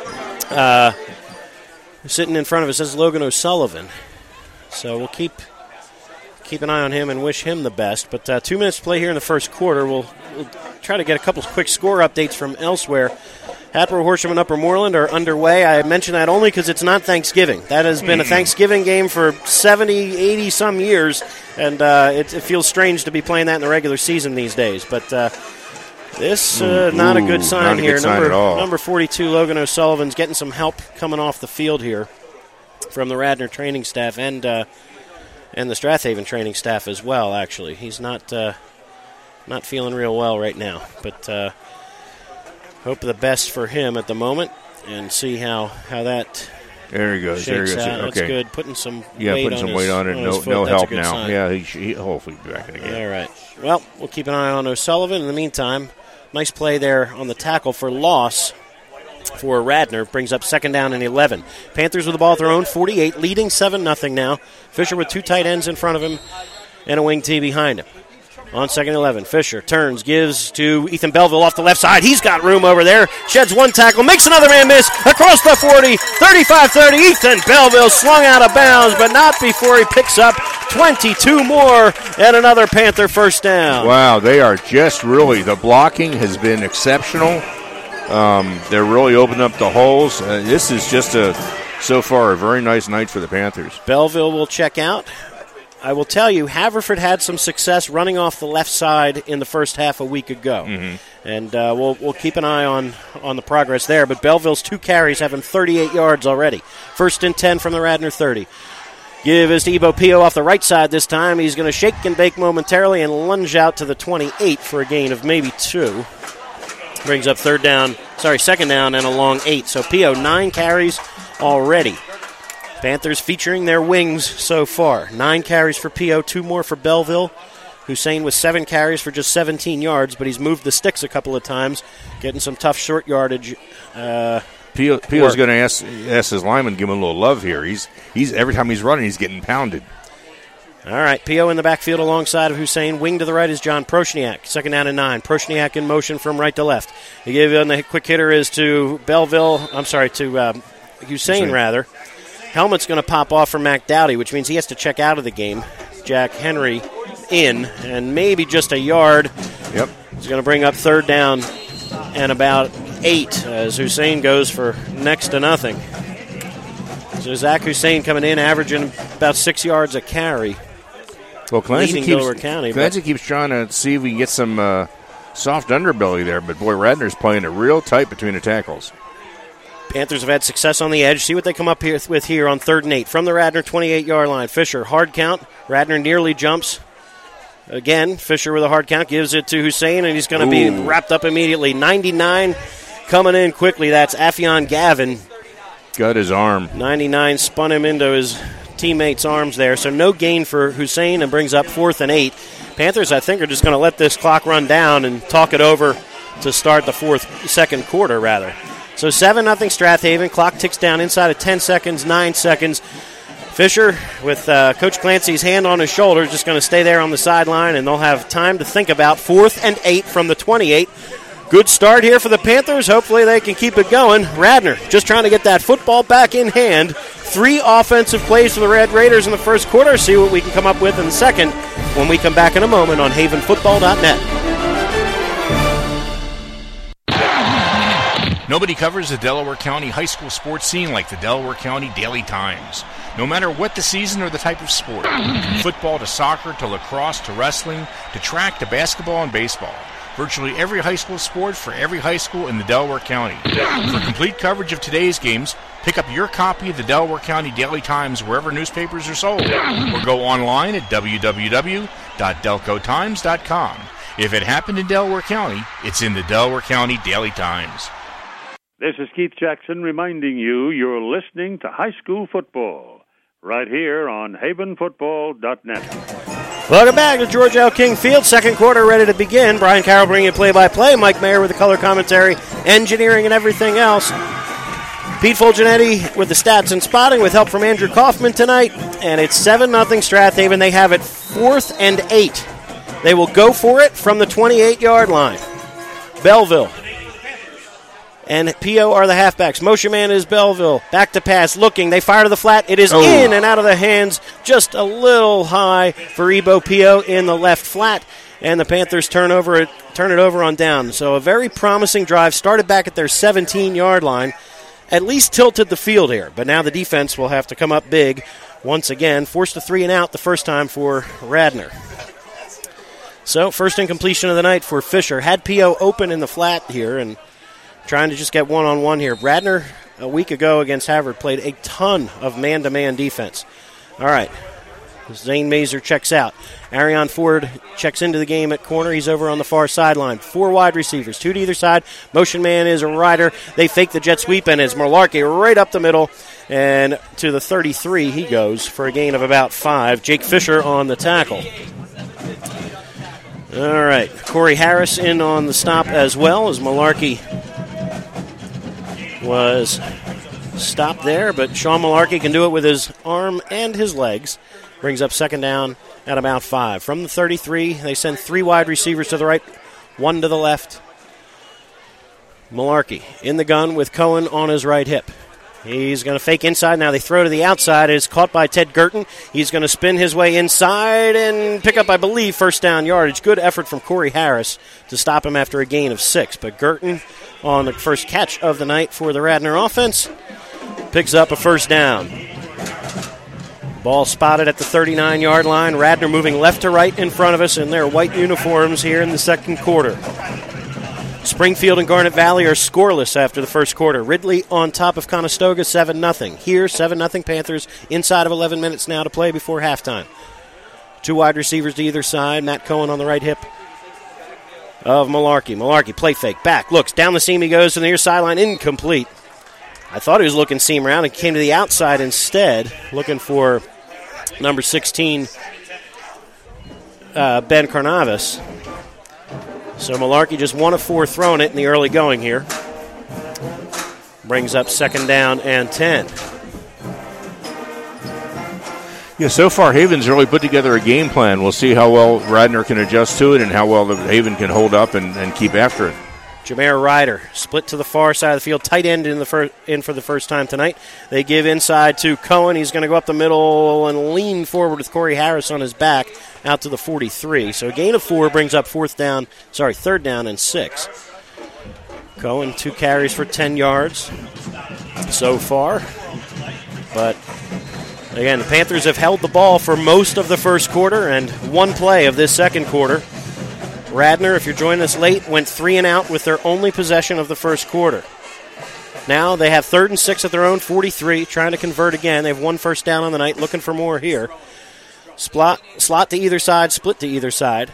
Uh, sitting in front of us is Logan O'Sullivan. So we'll keep keep an eye on him and wish him the best. But uh, two minutes to play here in the first quarter. We'll, we'll try to get a couple quick score updates from elsewhere. Hatboro, Horsham, and Upper Moreland are underway. I mention that only because it's not Thanksgiving. That has been a Thanksgiving game for seventy, eighty some years, and uh, it, it feels strange to be playing that in the regular season these days. But uh, this uh, not Ooh, a good sign not a here. Good sign number, at all. number forty-two, Logan O'Sullivan's getting some help coming off the field here from the Radnor training staff and uh, and the Strathaven training staff as well, actually. He's not, uh, not feeling real well right now, but... Uh, Hope the best for him at the moment, and see how, how that there he goes. There he goes. Out. Okay, that's good. Putting some yeah, weight putting on some his, weight on it. on No, foot. no That's help now. Sign. Yeah, he, he hopefully be back in the game. All right. Well, we'll keep an eye on O'Sullivan. In the meantime, nice play there on the tackle for loss for Radnor. Brings up second down and eleven. Panthers with the ball at their own forty-eight, leading seven nothing now. Fisher with two tight ends in front of him and a wing T behind him. On second eleven, Fisher turns, gives to Ethan Belleville off the left side. He's got room over there. Sheds one tackle, makes another man miss. Across the forty, thirty-five thirty. Ethan Belleville slung out of bounds, but not before he picks up twenty-two more and another Panther first down. Wow, they are just really, the blocking has been exceptional. Um, they're really opening up the holes. Uh, this is just a, so far, a very nice night for the Panthers. Belleville will check out. I will tell you, Haverford had some success running off the left side in the first half a week ago. Mm-hmm. And uh, we'll we'll keep an eye on, on the progress there. But Belleville's two carries have him thirty-eight yards already. First and ten from the Radnor thirty. Give is to Ebo Pio off the right side this time. He's going to shake and bake momentarily and lunge out to the twenty-eight for a gain of maybe two. Brings up third down, sorry, second down and a long eight. So Pio, nine carries already. Panthers featuring their wings so far. Nine carries for Pio, two more for Belleville. Hussein with seven carries for just seventeen yards, but he's moved the sticks a couple of times, getting some tough short yardage. Uh, Pio, Pio's going to ask, ask his lineman to give him a little love here. He's he's every time he's running, he's getting pounded. All right, Pio in the backfield alongside of Hussein. Wing to the right is John Proshniak. Second down and nine. Proshniak in motion from right to left. He gave him the quick hitter is to Belleville. I'm sorry, to um, Hussein, Hussein rather. Helmet's going to pop off for Mac Dowdy, which means he has to check out of the game. Jack Henry in, and maybe just a yard. Yep. He's going to bring up third down and about eight as Hussein goes for next to nothing. So Zach Hussein coming in, averaging about six yards a carry. Well, Clancy keeps, County, Clancy keeps trying to see if we can get some uh, soft underbelly there, but boy, Radnor's playing it real tight between the tackles. Panthers have had success on the edge. See what they come up here with here on third and eight. From the Radnor twenty-eight-yard line. Fisher, hard count. Radnor nearly jumps. Again, Fisher with a hard count. Gives it to Hussein, and he's going to be wrapped up immediately. ninety-nine coming in quickly. That's Affion Gavin. Got his arm. ninety-nine spun him into his teammate's arms there. So no gain for Hussein, and brings up fourth and eight. Panthers, I think, are just going to let this clock run down and talk it over to start the fourth, second quarter, rather. So seven nothing Strathaven. Clock ticks down inside of ten seconds, nine seconds. Fisher, with uh, Coach Clancy's hand on his shoulder, just going to stay there on the sideline, and they'll have time to think about fourth and eight from the twenty-eight. Good start here for the Panthers. Hopefully they can keep it going. Radnor just trying to get that football back in hand. Three offensive plays for the Red Raiders in the first quarter. See what we can come up with in the second when we come back in a moment on haven football dot net. Nobody covers the Delaware County high school sports scene like the Delaware County Daily Times. No matter what the season or the type of sport, from football to soccer to lacrosse to wrestling to track to basketball and baseball, virtually every high school sport for every high school in the Delaware County. For complete coverage of today's games, pick up your copy of the Delaware County Daily Times wherever newspapers are sold, or go online at w w w dot delco times dot com. If it happened in Delaware County, it's in the Delaware County Daily Times. This is Keith Jackson reminding you you're listening to High School Football right here on haven football dot net. Welcome back to George L. King Field. Second quarter ready to begin. Brian Carroll bringing you play-by-play. Mike Mayer with the color commentary, engineering, and everything else. Pete Fulgenetti with the stats and spotting with help from Andrew Kaufman tonight. And it's seven nothing Strathaven. They have it fourth and eight. They will go for it from the twenty-eight-yard line. Belleville and P O are the halfbacks. Motion man is Belleville. Back to pass, looking. They fire to the flat. It is oh. in and out of the hands. Just a little high for Ebo P O in the left flat. And the Panthers turn over it, turn it over on down. So a very promising drive. Started back at their seventeen-yard line. At least tilted the field here. But now the defense will have to come up big once again. Forced a three and out the first time for Radnor. So first incompletion of the night for Fisher. Had P O open in the flat here and trying to just get one-on-one here. Radnor, a week ago against Havard, played a ton of man-to-man defense. All right. Zane Mazer checks out. Arion Ford checks into the game at corner. He's over on the far sideline. Four wide receivers, two to either side. Motion man is a rider. They fake the jet sweep, and it's Malarkey right up the middle. And to the thirty-three he goes for a gain of about five. Jake Fisher on the tackle. All right. Corey Harris in on the stop as well as Malarkey was stopped there, but Sean Malarkey can do it with his arm and his legs. Brings up second down at about five. From the thirty-three, they send three wide receivers to the right, one to the left. Malarkey in the gun with Cohen on his right hip. He's going to fake inside. Now they throw to the outside. It is caught by Ted Girton. He's going to spin his way inside and pick up, I believe, first down yardage. Good effort from Corey Harris to stop him after a gain of six. But Girton on the first catch of the night for the Radnor offense picks up a first down. Ball spotted at the thirty-nine-yard line. Radnor moving left to right in front of us in their white uniforms here in the second quarter. Springfield and Garnet Valley are scoreless after the first quarter. Ridley on top of Conestoga, seven nothing. Here, seven nothing Panthers inside of eleven minutes now to play before halftime. Two wide receivers to either side. Matt Cohen on the right hip of Malarkey. Malarkey, play fake, back, looks, down the seam he goes to the near sideline, incomplete. I thought he was looking seam around and came to the outside instead, looking for number sixteen, uh, Ben Carnavas. So Malarkey just one of four throwing it in the early going here. Brings up second down and ten. Yeah, so far Haven's really put together a game plan. We'll see how well Radnor can adjust to it and how well the Haven can hold up and, and keep after it. Jameer Ryder split to the far side of the field, tight end in the fir- in for the first time tonight. They give inside to Cohen. He's going to go up the middle and lean forward with Corey Harris on his back out to the forty-three. So a gain of four brings up fourth down, sorry, third down and six. Cohen, two carries for ten yards so far. But again, the Panthers have held the ball for most of the first quarter and one play of this second quarter. Radnor, if you're joining us late, went three and out with their only possession of the first quarter. Now they have third and six at their own forty-three, trying to convert again. They have one first down on the night, looking for more here. Slot, slot to either side, split to either side.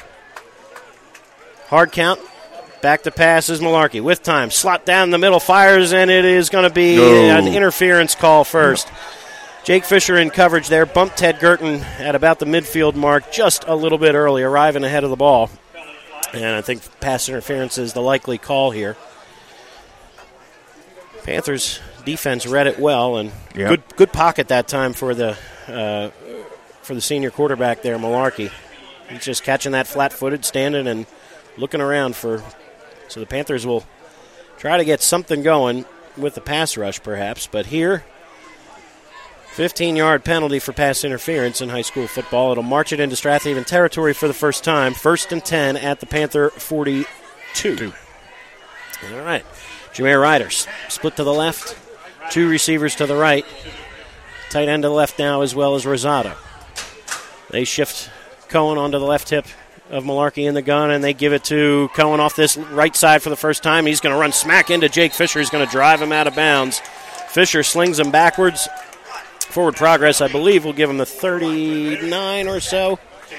Hard count. Back to pass is Malarkey with time. Slot down the middle, fires, and it is going to be no. an interference call first. Jake Fisher in coverage there, bumped Ted Girton at about the midfield mark just a little bit early, arriving ahead of the ball. And I think pass interference is the likely call here. Panthers defense read it well, and yep. good good pocket that time for the uh, for the senior quarterback there, Malarkey. He's just catching that flat-footed, standing and looking around for. So the Panthers will try to get something going with the pass rush, perhaps. But here, fifteen-yard penalty for pass interference in high school football. It'll march it into Strathaven territory for the first time. First and ten at the Panther forty-two. Two. All right. Jameer Ryder split to the left. Two receivers to the right. Tight end to the left now as well as Rosado. They shift Cohen onto the left hip of Malarkey in the gun, and they give it to Cohen off this right side for the first time. He's going to run smack into Jake Fisher. He's going to drive him out of bounds. Fisher slings him backwards. Forward progress, I believe, will give him the thirty-nine or so.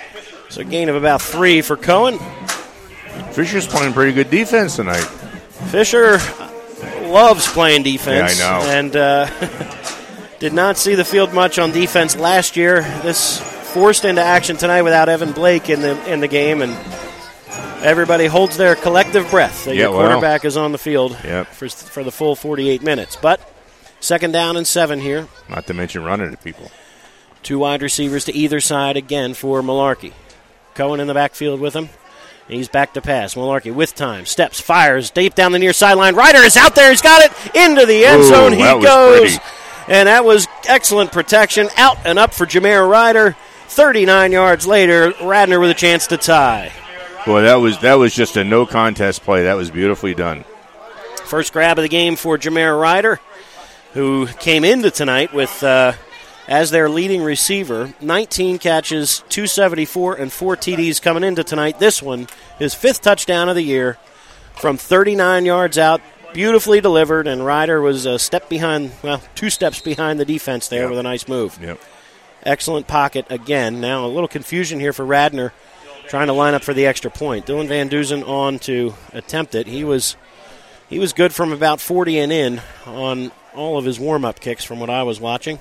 So a gain of about three for Cohen. Fisher's playing pretty good defense tonight. Fisher loves playing defense. Yeah, I know. And uh, did not see the field much on defense last year. This forced into action tonight without Evan Blake in the in the game, and everybody holds their collective breath that yeah, your quarterback well, is on the field yep. for for the full forty-eight minutes. But second down and seven here. Not to mention running to people. Two wide receivers to either side again for Malarkey. Cohen in the backfield with him. He's back to pass. Malarkey with time. Steps, fires deep down the near sideline. Ryder is out there. He's got it into the end Ooh, zone. He that was goes. pretty. And that was excellent protection. Out and up for Jameer Ryder. thirty-nine yards later, Radnor with a chance to tie. Boy, that was that was just a no contest play. That was beautifully done. First grab of the game for Jameer Ryder, who came into tonight with, uh, as their leading receiver, nineteen catches, two seventy-four, and four T Ds coming into tonight. This one, his fifth touchdown of the year from thirty-nine yards out. Beautifully delivered, and Ryder was a step behind, well, two steps behind the defense there yep. with a nice move. Yep. Excellent pocket again. Now a little confusion here for Radnor, trying to line up for the extra point. Dylan Van Dusen on to attempt it. He was he was good from about forty and in on all of his warm-up kicks from what I was watching.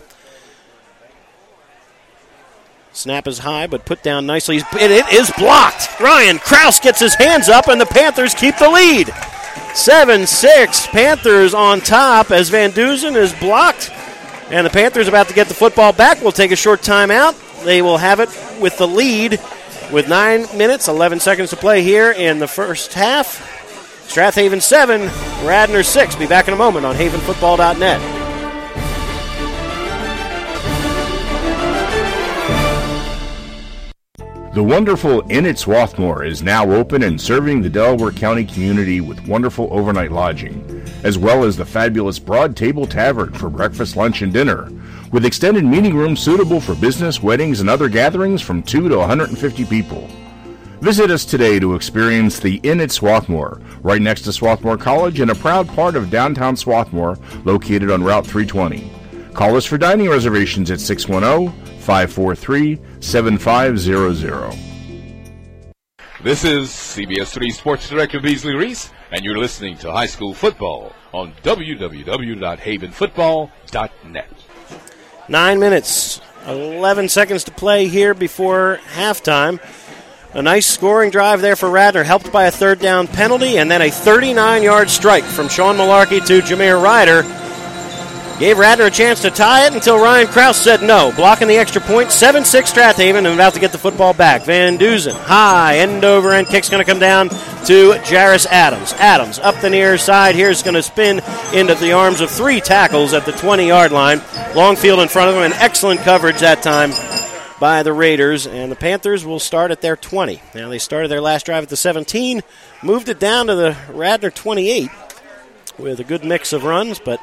Snap is high, but put down nicely. It, it is blocked. Ryan Krause gets his hands up, and the Panthers keep the lead. seven six, Panthers on top as Van Dusen is blocked. And the Panthers about to get the football back. We'll take a short timeout. They will have it with the lead with nine minutes, eleven seconds to play here in the first half. Strathaven seven, Radnor six. Be back in a moment on haven football dot net. The wonderful Inn at Swarthmore is now open and serving the Delaware County community with wonderful overnight lodging, as well as the fabulous Broad Table Tavern for breakfast, lunch, and dinner, with extended meeting rooms suitable for business, weddings, and other gatherings from two to one hundred fifty people. Visit us today to experience the Inn at Swarthmore, right next to Swarthmore College and a proud part of downtown Swarthmore, located on Route three twenty. Call us for dining reservations at six one zero, five four three, seven five zero zero. This is C B S three Sports Director Beasley Reese, and you're listening to High School Football on w w w dot haven football dot net. Nine minutes, eleven seconds to play here before halftime. A nice scoring drive there for Radnor, helped by a third down penalty, and then a thirty-nine-yard strike from Sean Malarkey to Jameer Ryder. Gave Radnor a chance to tie it until Ryan Krause said no. Blocking the extra point, seven six Strathaven, and about to get the football back. Van Dusen, high, end over end kick's going to come down to Jarris Adams. Adams up the near side. Here's going to spin into the arms of three tackles at the twenty-yard line. Long field in front of him, and excellent coverage that time by the Raiders, and the Panthers will start at their twenty. Now they started their last drive at the seventeen, moved it down to the Radnor twenty-eight with a good mix of runs, but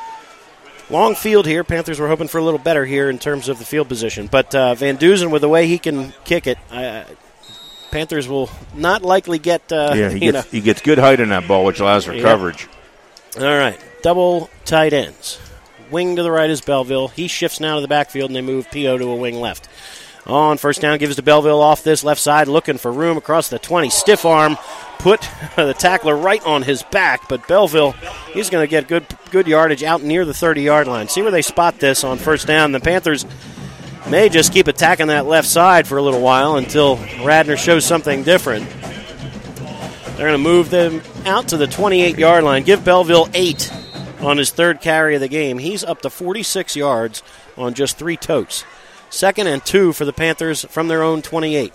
long field here. Panthers were hoping for a little better here in terms of the field position. But uh, Van Dusen, with the way he can kick it, uh, Panthers will not likely get... Uh, yeah, he you gets, know. he gets good height in that ball, which allows for Yep. coverage. All right, double tight ends. Wing to the right is Belleville. He shifts now to the backfield, and they move P O to a wing left. On first down, gives to Belleville off this left side, looking for room across the twenty. Stiff arm, put the tackler right on his back, but Belleville, he's going to get good good yardage out near the thirty-yard line. See where they spot this on first down. The Panthers may just keep attacking that left side for a little while until Radnor shows something different. They're going to move them out to the twenty-eight-yard line. Give Belleville eight on his third carry of the game. He's up to forty-six yards on just three totes. Second and two for the Panthers from their own twenty-eight.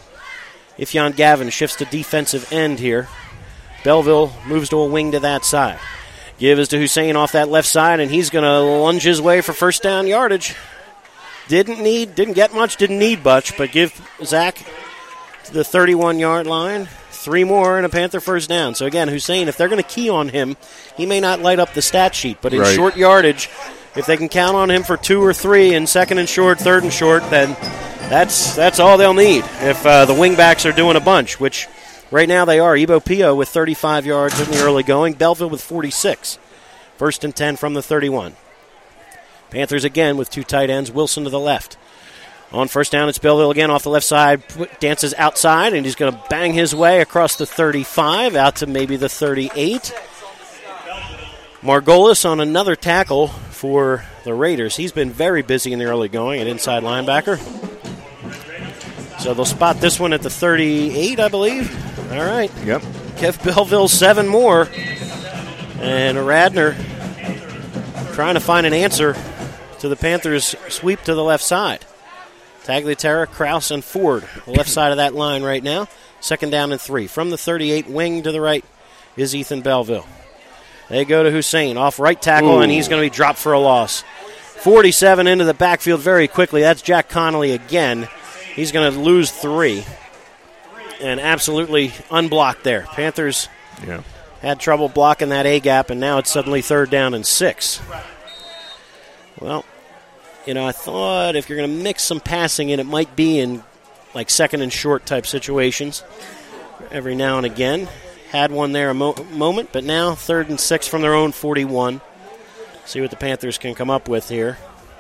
Ifyan Gavin shifts to defensive end here. Belleville moves to a wing to that side. Give is to Hussein off that left side, and he's going to lunge his way for first down yardage. Didn't need, didn't get much, didn't need much, but give Zach to the thirty-one-yard line. Three more and a Panther first down. So again, Hussein, if they're going to key on him, he may not light up the stat sheet, but in Right. short yardage, if they can count on him for two or three in second and short, third and short, then that's that's all they'll need if uh, the wingbacks are doing a bunch, which right now they are. Ebo Pio with thirty-five yards in the early going. Belleville with forty-six. First and ten from the thirty-one. Panthers again with two tight ends. Wilson to the left. On first down, it's Belleville again off the left side, dances outside, and he's going to bang his way across the thirty-five, out to maybe the thirty-eight. Margolis on another tackle for the Raiders. He's been very busy in the early going, an inside linebacker. So they'll spot this one at the thirty-eight, I believe. All right. Yep. Kev Belleville, seven more. And Radnor trying to find an answer to the Panthers' sweep to the left side. Tagliatella, Kraus, and Ford, the left side of that line right now. Second down and three. From the thirty-eight, wing to the right is Ethan Belleville. They go to Hussein, off right tackle, Ooh. and he's going to be dropped for a loss. forty-seven into the backfield very quickly. That's Jack Connolly again. He's going to lose three. And absolutely unblocked there. Panthers yeah. had trouble blocking that A-gap, and now it's suddenly third down and six. Well, you know, I thought if you're going to mix some passing in, it might be in like second and short type situations every now and again. Had one there a mo- moment, but now third and six from their own forty-one. See what the Panthers can come up with here.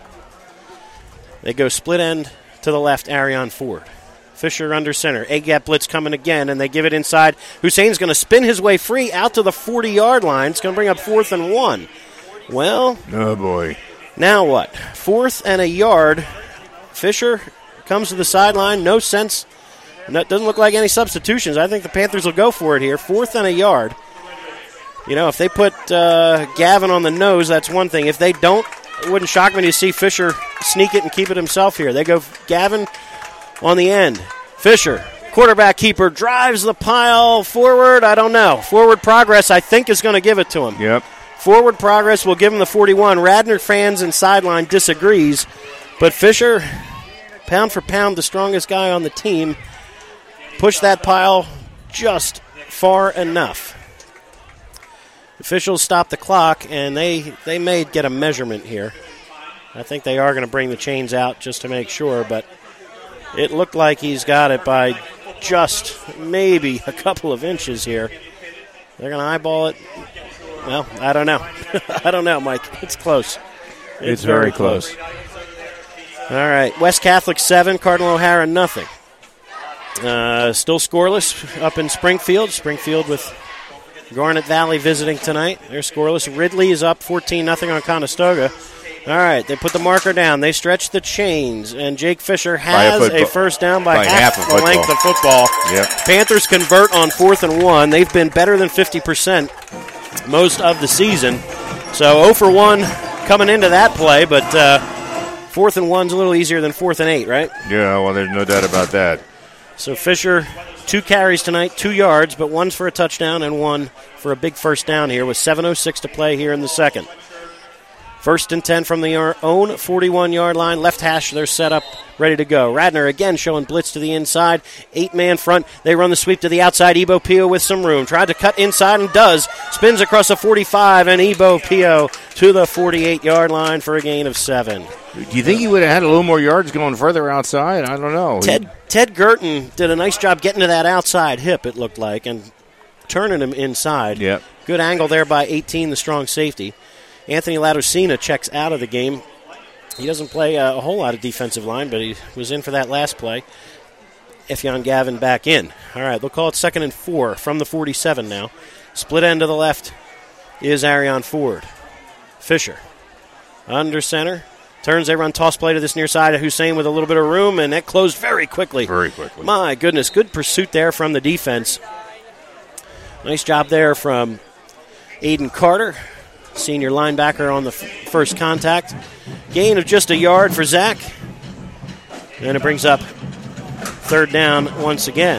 They go split end to the left, Arion Ford. Fisher under center. A-gap blitz coming again, and they give it inside. Hussein's going to spin his way free out to the forty-yard line. It's going to bring up fourth and one. Well, oh boy. Now what? Fourth and a yard. Fisher comes to the sideline. No sense. No, doesn't look like any substitutions. I think the Panthers will go for it here. Fourth and a yard. You know, if they put uh, Gavin on the nose, that's one thing. If they don't, it wouldn't shock me to see Fisher sneak it and keep it himself here. They go Gavin on the end. Fisher, quarterback keeper, drives the pile forward. I don't know. Forward progress, I think, is going to give it to him. Yep. Forward progress will give him the forty-one. Radnor fans and sideline disagrees. But Fisher, pound for pound, the strongest guy on the team, pushed that pile just far enough. Officials stop the clock, and they, they may get a measurement here. I think they are going to bring the chains out just to make sure, but it looked like he's got it by just maybe a couple of inches here. They're going to eyeball it. Well, I don't know. I don't know, Mike. It's close. It's, it's very, very close. close. All right. West Catholic seven, Cardinal O'Hara nothing. Uh, still scoreless up in Springfield. Springfield with Garnet Valley visiting tonight. They're scoreless. Ridley is up fourteen nothing on Conestoga. All right, they put the marker down. They stretch the chains, and Jake Fisher has a, a first down by, by half, half the length of football. Yep. Panthers convert on fourth and one. They've been better than fifty percent most of the season. So oh for one coming into that play, but uh, fourth and one's a little easier than fourth and eight, right? Yeah, well, there's no doubt about that. So Fisher, two carries tonight, two yards, but one's for a touchdown and one for a big first down here with seven oh six to play here in the second. First and ten from the own forty-one-yard line. Left hash, they're set up, ready to go. Radnor again showing blitz to the inside. Eight-man front. They run the sweep to the outside. Ebo Pio with some room. Tried to cut inside and does. Spins across the forty-five, and Ebo Pio to the forty-eight-yard line for a gain of seven. Do you think he would have had a little more yards going further outside? I don't know. Ted, Ted Girton did a nice job getting to that outside hip, it looked like, and turning him inside. Yep. Good angle there by eighteen, the strong safety. Anthony Latosina checks out of the game. He doesn't play a, a whole lot of defensive line, but he was in for that last play. Effion Gavin back in. All right, they'll call it second and four from the forty-seven now. Split end to the left is Arion Ford. Fisher under center. Turns, they run toss play to this near side of Hussein with a little bit of room, and that closed very quickly. Very quickly. My goodness, good pursuit there from the defense. Nice job there from Aiden Carter, senior linebacker on the f- first contact. Gain of just a yard for Zach. And it brings up third down once again.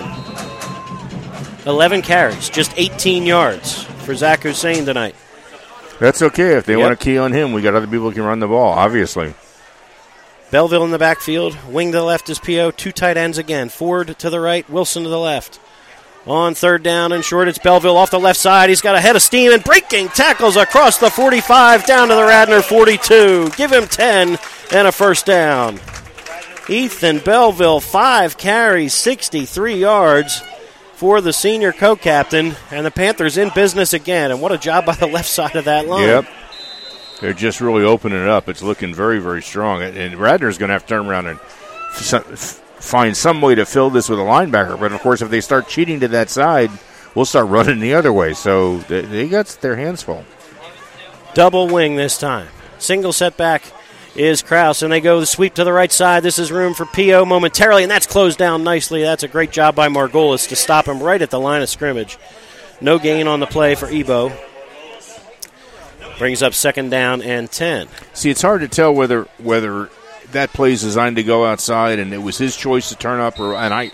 eleven carries, just eighteen yards for Zach Hussein tonight. That's okay. If they Yep. want to key on him, we got other people who can run the ball, obviously. Belleville in the backfield. Wing to the left is P O. Two tight ends again. Ford to the right, Wilson to the left. On third down and short, it's Belleville off the left side. He's got a head of steam and breaking tackles across the forty-five down to the Radnor forty-two. Give him ten and a first down. Ethan Belleville, five carries, sixty-three yards for the senior co-captain, and the Panthers in business again. And what a job by the left side of that line. Yep. They're just really opening it up. It's looking very, very strong. And Radnor's going to have to turn around and f- find some way to fill this with a linebacker. But, of course, if they start cheating to that side, we'll start running the other way. So they, they got their hands full. Double wing this time. Single setback is Kraus, and they go the sweep to the right side. This is room for P O momentarily, and that's closed down nicely. That's a great job by Margolis to stop him right at the line of scrimmage. No gain on the play for Ebo. Brings up second down and ten. See, it's hard to tell whether whether that play is designed to go outside and it was his choice to turn up, or and I.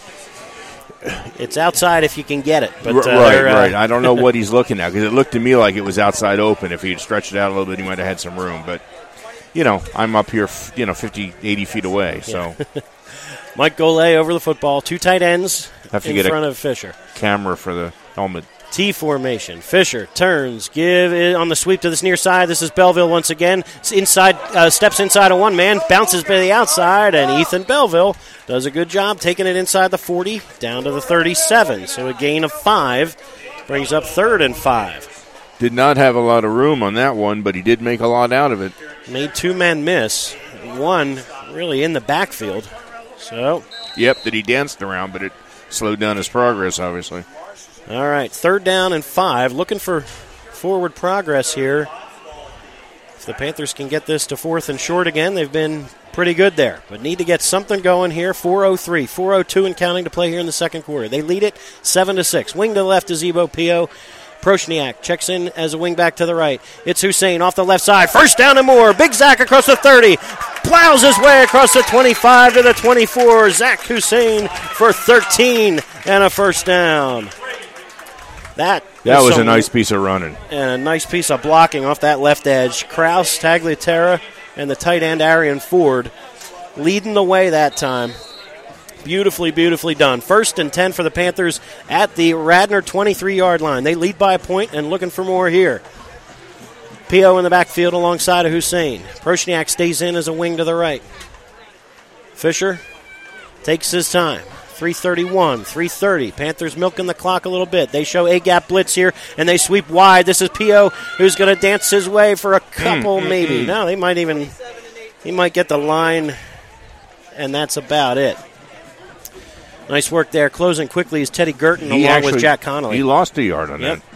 It's outside if you can get it. But, uh, right, uh, right. I don't know what he's looking at because it looked to me like it was outside open. If he had stretched it out a little bit, he might have had some room. But, you know, I'm up here, you know, fifty, eighty feet away. So, yeah. Mike Golay over the football. Two tight ends have to in get front a of Fisher. Camera for the helmet. T formation. Fisher turns, give it on the sweep to this near side. This is Belleville once again. Inside, uh, steps inside a one man, bounces to the outside, and Ethan Belleville does a good job taking it inside the forty down to the thirty-seven. So a gain of five brings up third and five. Did not have a lot of room on that one, but he did make a lot out of it. Made two men miss, one really in the backfield. So, yep, that he danced around, but it slowed down his progress, obviously. All right, third down and five. Looking for forward progress here. If the Panthers can get this to fourth and short again, they've been pretty good there. But need to get something going here. four oh three, four oh two and counting to play here in the second quarter. They lead it seven to six. Wing to the left is Ebo Pio. Proshniak checks in as a wing back to the right. It's Hussein off the left side. First down and more. Big Zach across the thirty. Plows his way across the twenty-five to the twenty-four. Zach Hussein for thirteen and a first down. That, that was some, a nice piece of running. And a nice piece of blocking off that left edge. Kraus, Tagliatella, and the tight end Arian Ford leading the way that time. Beautifully, beautifully done. First and ten for the Panthers at the Radnor twenty-three-yard line. They lead by a point and looking for more here. P O in the backfield alongside of Hussein. Proshniak stays in as a wing to the right. Fisher takes his time. three thirty-one, three thirty. Panthers milking the clock a little bit. They show A-gap blitz here, and they sweep wide. This is P O who's going to dance his way for a couple, mm, maybe. Mm, mm. No, they might even, he might get the line, and that's about it. Nice work there. Closing quickly is Teddy Girton he along actually, with Jack Connolly. He lost a yard on yep. that.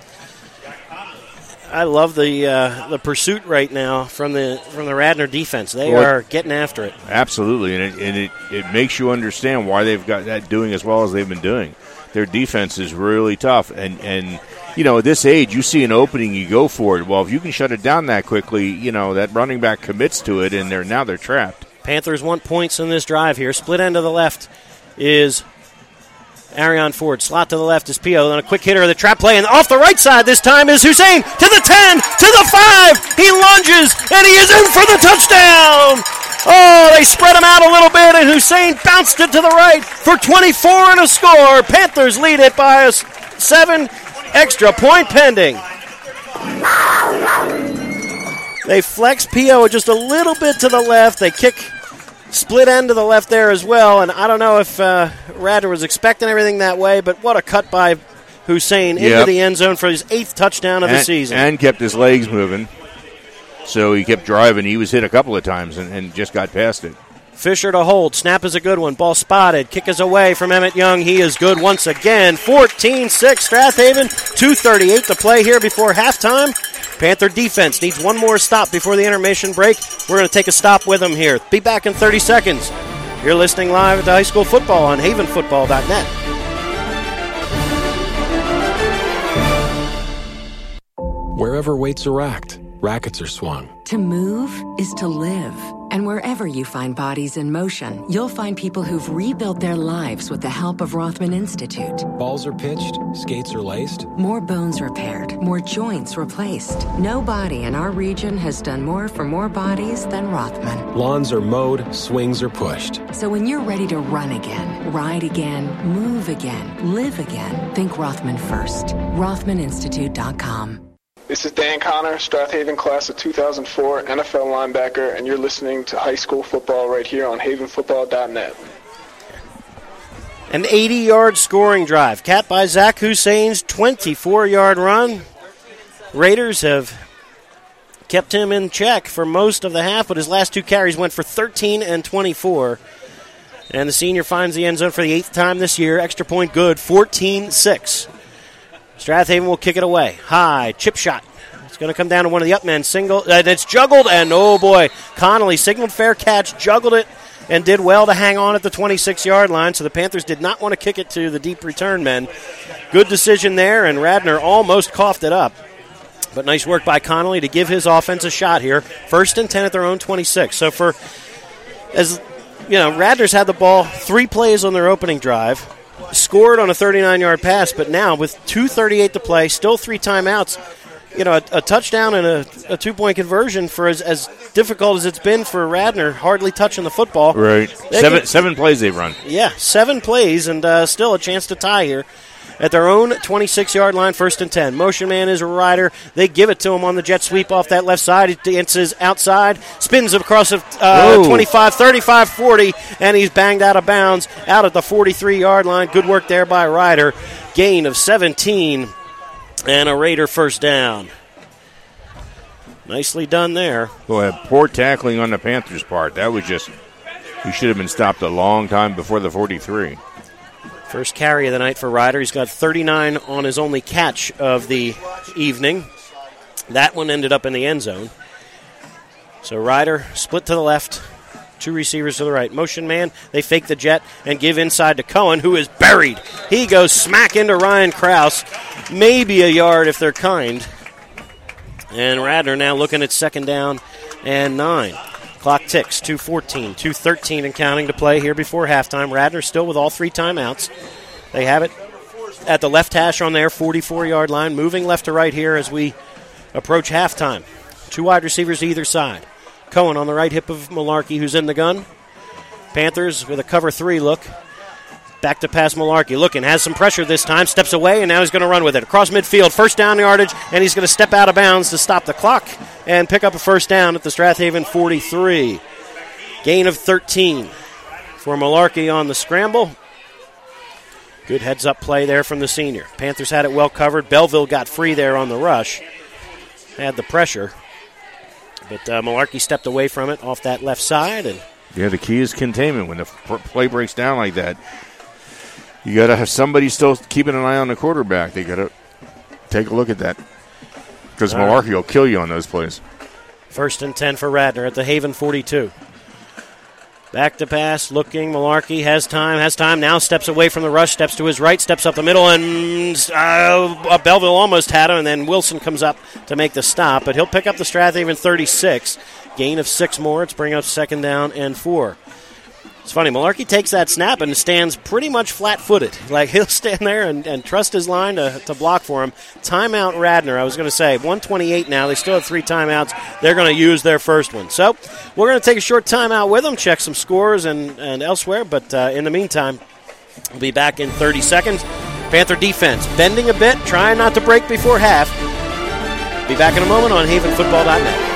I love the uh, the pursuit right now from the from the Radnor defense. They well, are getting after it. Absolutely, and it, and it it makes you understand why they've got that doing as well as they've been doing. Their defense is really tough, and and you know at this age you see an opening, you go for it. Well, if you can shut it down that quickly, you know that running back commits to it, and they're now they're trapped. Panthers want points in this drive here. Split end to the left is Arian Ford. Slot to the left is P O. Then a quick hitter of the trap play. And off the right side this time is Hussein to the ten, to the five. He lunges, and he is in for the touchdown. Oh, they spread him out a little bit, and Hussein bounced it to the right for twenty-four and a score. Panthers lead it by a seven. Extra point pending. They flex P O just a little bit to the left. They kick split end to the left there as well, and I don't know if uh, Radnor was expecting everything that way, but what a cut by Hussein yep. into the end zone for his eighth touchdown of and, the season. And kept his legs moving, so he kept driving. He was hit a couple of times and, and just got past it. Fisher to hold. Snap is a good one. Ball spotted. Kick is away from Emmett Young. He is good once again. fourteen six Strathaven. two thirty-eight to play here before halftime. Panther defense needs one more stop before the intermission break. We're going to take a stop with them here. Be back in thirty seconds. You're listening live to High School Football on haven football dot net. Wherever weights are racked, rackets are swung. To move is to live. And wherever you find bodies in motion, you'll find people who've rebuilt their lives with the help of Rothman Institute. Balls are pitched, skates are laced. More bones repaired, more joints replaced. Nobody in our region has done more for more bodies than Rothman. Lawns are mowed, swings are pushed. So when you're ready to run again, ride again, move again, live again, think Rothman first. Rothman Institute dot com. This is Dan Connor, Strathaven class of two thousand four, N F L linebacker, and you're listening to High School Football right here on haven football dot net. An eighty-yard scoring drive, capped by Zach Hussein's twenty-four-yard run. Raiders have kept him in check for most of the half, but his last two carries went for thirteen and twenty-four. And the senior finds the end zone for the eighth time this year. Extra point good, fourteen six. Strathaven will kick it away. High, chip shot. It's going to come down to one of the up men. Single, and it's juggled, and oh boy, Connolly signaled fair catch, juggled it, and did well to hang on at the twenty-six-yard line, so the Panthers did not want to kick it to the deep return men. Good decision there, and Radnor almost coughed it up. But nice work by Connolly to give his offense a shot here. First and ten at their own twenty-six. So for, as you know, Radnor's had the ball three plays on their opening drive, scored on a thirty-nine-yard pass, but now with two thirty-eight to play, still three timeouts, you know, a, a touchdown and a, a two-point conversion for as, as difficult as it's been for Radnor, hardly touching the football. Right. They seven can, seven plays they've run. Yeah, seven plays and uh, still a chance to tie here. At their own twenty-six-yard line, first and ten. Motion man is a rider. They give it to him on the jet sweep off that left side. He dances outside, spins across a uh, twenty-five, thirty-five, forty, and he's banged out of bounds out at the forty-three-yard line. Good work there by Ryder. Gain of seventeen and a Raider first down. Nicely done there. Boy, poor tackling on the Panthers' part. That was just, he should have been stopped a long time before the forty-three. First carry of the night for Ryder. He's got thirty-nine on his only catch of the evening. That one ended up in the end zone. So Ryder split to the left, two receivers to the right. Motion man, they fake the jet and give inside to Cohen, who is buried. He goes smack into Ryan Krause, maybe a yard if they're kind. And Radnor now looking at second down and nine. Clock ticks, two fourteen, two thirteen and counting to play here before halftime. Radnor still with all three timeouts. They have it at the left hash on their forty-four-yard line, moving left to right here as we approach halftime. Two wide receivers either side. Cohen on the right hip of Malarkey, who's in the gun. Panthers with a cover three look. Back to pass Malarkey, looking, has some pressure this time, steps away, and now he's going to run with it. Across midfield, first down yardage, and he's going to step out of bounds to stop the clock and pick up a first down at the Strathaven forty-three. Gain of thirteen for Malarkey on the scramble. Good heads-up play there from the senior. Panthers had it well covered. Belleville got free there on the rush. Had the pressure. But uh, Malarkey stepped away from it off that left side. And yeah, the key is containment. When the f- play breaks down like that, you got to have somebody still keeping an eye on the quarterback. They got to take a look at that because Malarkey will kill you on those plays. First and ten for Radnor at the Haven forty-two. Back to pass, looking. Malarkey has time, has time. Now steps away from the rush, steps to his right, steps up the middle, and uh, Belleville almost had him, and then Wilson comes up to make the stop. But he'll pick up the Strathaven thirty-six. Gain of six more. It's bringing up second down and four. It's funny, Malarkey takes that snap and stands pretty much flat-footed. Like, he'll stand there and, and trust his line to, to block for him. Timeout Radnor, I was going to say, one twenty-eight now. They still have three timeouts. They're going to use their first one. So we're going to take a short timeout with them, check some scores and, and elsewhere. But uh, in the meantime, we'll be back in thirty seconds. Panther defense bending a bit, trying not to break before half. Be back in a moment on Haven Football dot net.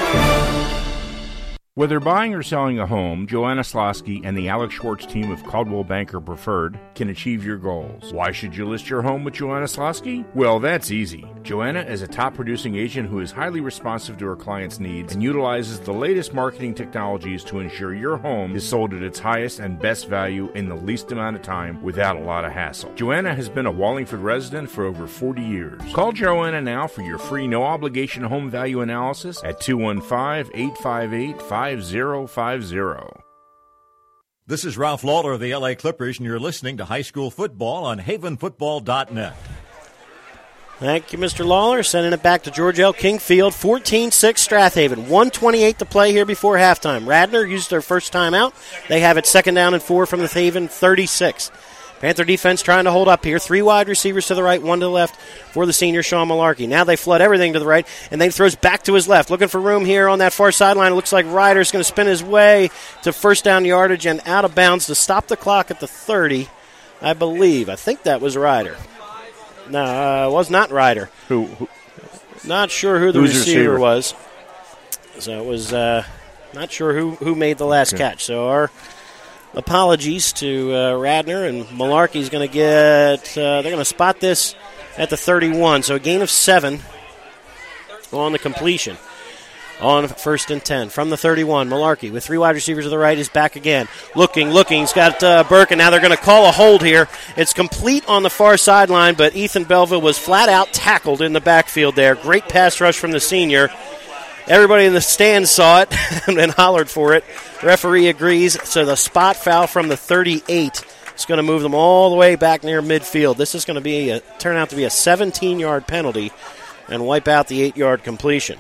Whether buying or selling a home, Joanna Slosky and the Alex Schwartz team of Caldwell Banker Preferred can achieve your goals. Why should you list your home with Joanna Slosky? Well, that's easy. Joanna is a top-producing agent who is highly responsive to her clients' needs and utilizes the latest marketing technologies to ensure your home is sold at its highest and best value in the least amount of time without a lot of hassle. Joanna has been a Wallingford resident for over forty years. Call Joanna now for your free no-obligation home value analysis at two one five, eight five eight, five zero five zero. This is Ralph Lawler of the L A Clippers, and you're listening to High School Football on Haven Football dot net. Thank you, Mister Lawler. Sending it back to George L. King Field. fourteen six Strathaven. one twenty-eight to play here before halftime. Radnor used their first time out. They have it second down and four from the Haven thirty-six. Panther defense trying to hold up here. Three wide receivers to the right, one to the left for the senior Sean Malarkey. Now they flood everything to the right, and then he throws back to his left. Looking for room here on that far sideline. It looks like Ryder's going to spin his way to first down yardage and out of bounds to stop the clock at the thirty, I believe. I think that was Ryder. No, uh, it was not Ryder. Who? who not sure who the receiver, receiver was. So it was uh, not sure who, who made the last okay. catch. So our apologies to uh, Radnor, and Malarkey's going to get, uh, they're going to spot this at the thirty-one. So a gain of seven on the completion. on first and ten. From the thirty-one, Malarkey with three wide receivers to the right is back again. Looking, looking. He's got uh, Burke, and now they're going to call a hold here. It's complete on the far sideline, but Ethan Belleville was flat out tackled in the backfield there. Great pass rush from the senior. Everybody in the stands saw it and hollered for it. The referee agrees, so the spot foul from the thirty-eight is going to move them all the way back near midfield. This is going to be a, turn out to be a seventeen-yard penalty and wipe out the eight-yard completion.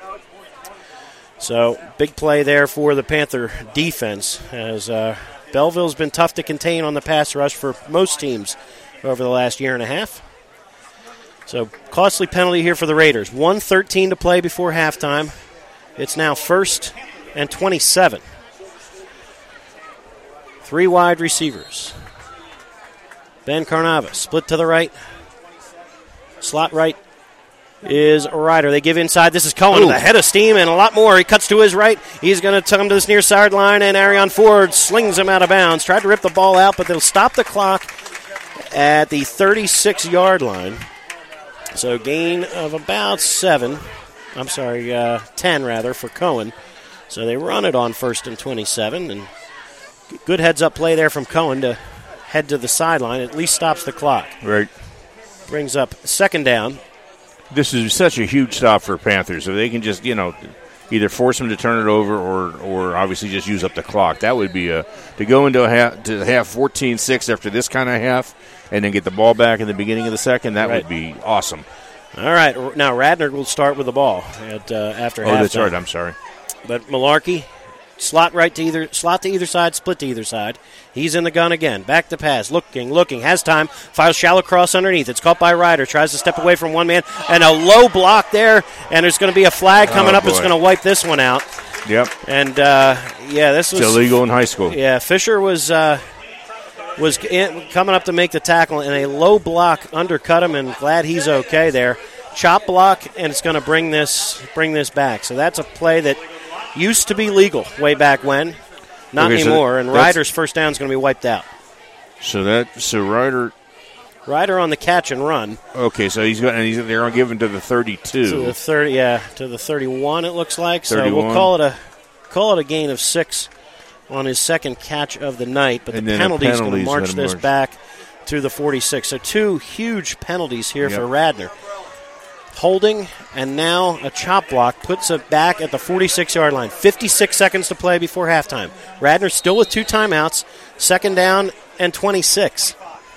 So, big play there for the Panther defense, as uh, Belleville's been tough to contain on the pass rush for most teams over the last year and a half. So, costly penalty here for the Raiders. one thirteen to play before halftime. It's now first and twenty-seven. Three wide receivers. Ben Carnava, split to the right. Slot right is Ryder. They give inside. This is Cohen Ooh. with a head of steam and a lot more. He cuts to his right. He's going to come to this near sideline, and Arion Ford slings him out of bounds. Tried to rip the ball out, but they'll stop the clock at the thirty-six-yard line. So gain of about seven. I'm sorry, uh, ten rather, for Cohen. So they run it on first and twenty-seven, and good heads-up play there from Cohen to head to the sideline. At least stops the clock. Right. Brings up second down. This is such a huge stop for Panthers. If they can just, you know, either force them to turn it over or or obviously just use up the clock. That would be a to go into a half to half fourteen six after this kind of half and then get the ball back in the beginning of the second. That Right. would be awesome. All right, now Radnor will start with the ball at uh, after Oh, halftime. that's right. I'm sorry. But Malarkey, slot right to either slot to either side, split to either side. He's in the gun again. Back to pass. Looking, looking. Has time. Files shallow cross underneath. It's caught by Ryder. Tries to step away from one man. And a low block there. And there's going to be a flag coming Oh, up. It's boy. going to wipe this one out. Yep. And, uh, yeah, this was... It's illegal in high school. Yeah, Fisher was... Uh, was in, coming up to make the tackle, and a low block undercut him, and glad he's okay there. Chop block, and it's going to bring this bring this back. So that's a play that used to be legal way back when. Not Okay, so anymore, and that's- Ryder's first down is going to be wiped out. So that so Ryder. Ryder on the catch and run. Okay, so he's got and he's they're going to give him to the thirty-two. To the thirty, yeah, to the thirty-one. It looks like. So thirty-one. we'll call it a call it a gain of six on his second catch of the night. But And the then a penalty is going to penalty's march gonna this march. back to the forty-six. So two huge penalties here Yep. for Radnor. Holding, and now a chop block puts it back at the forty-six-yard line. fifty-six seconds to play before halftime. Radnor still with two timeouts. Second down and twenty-six.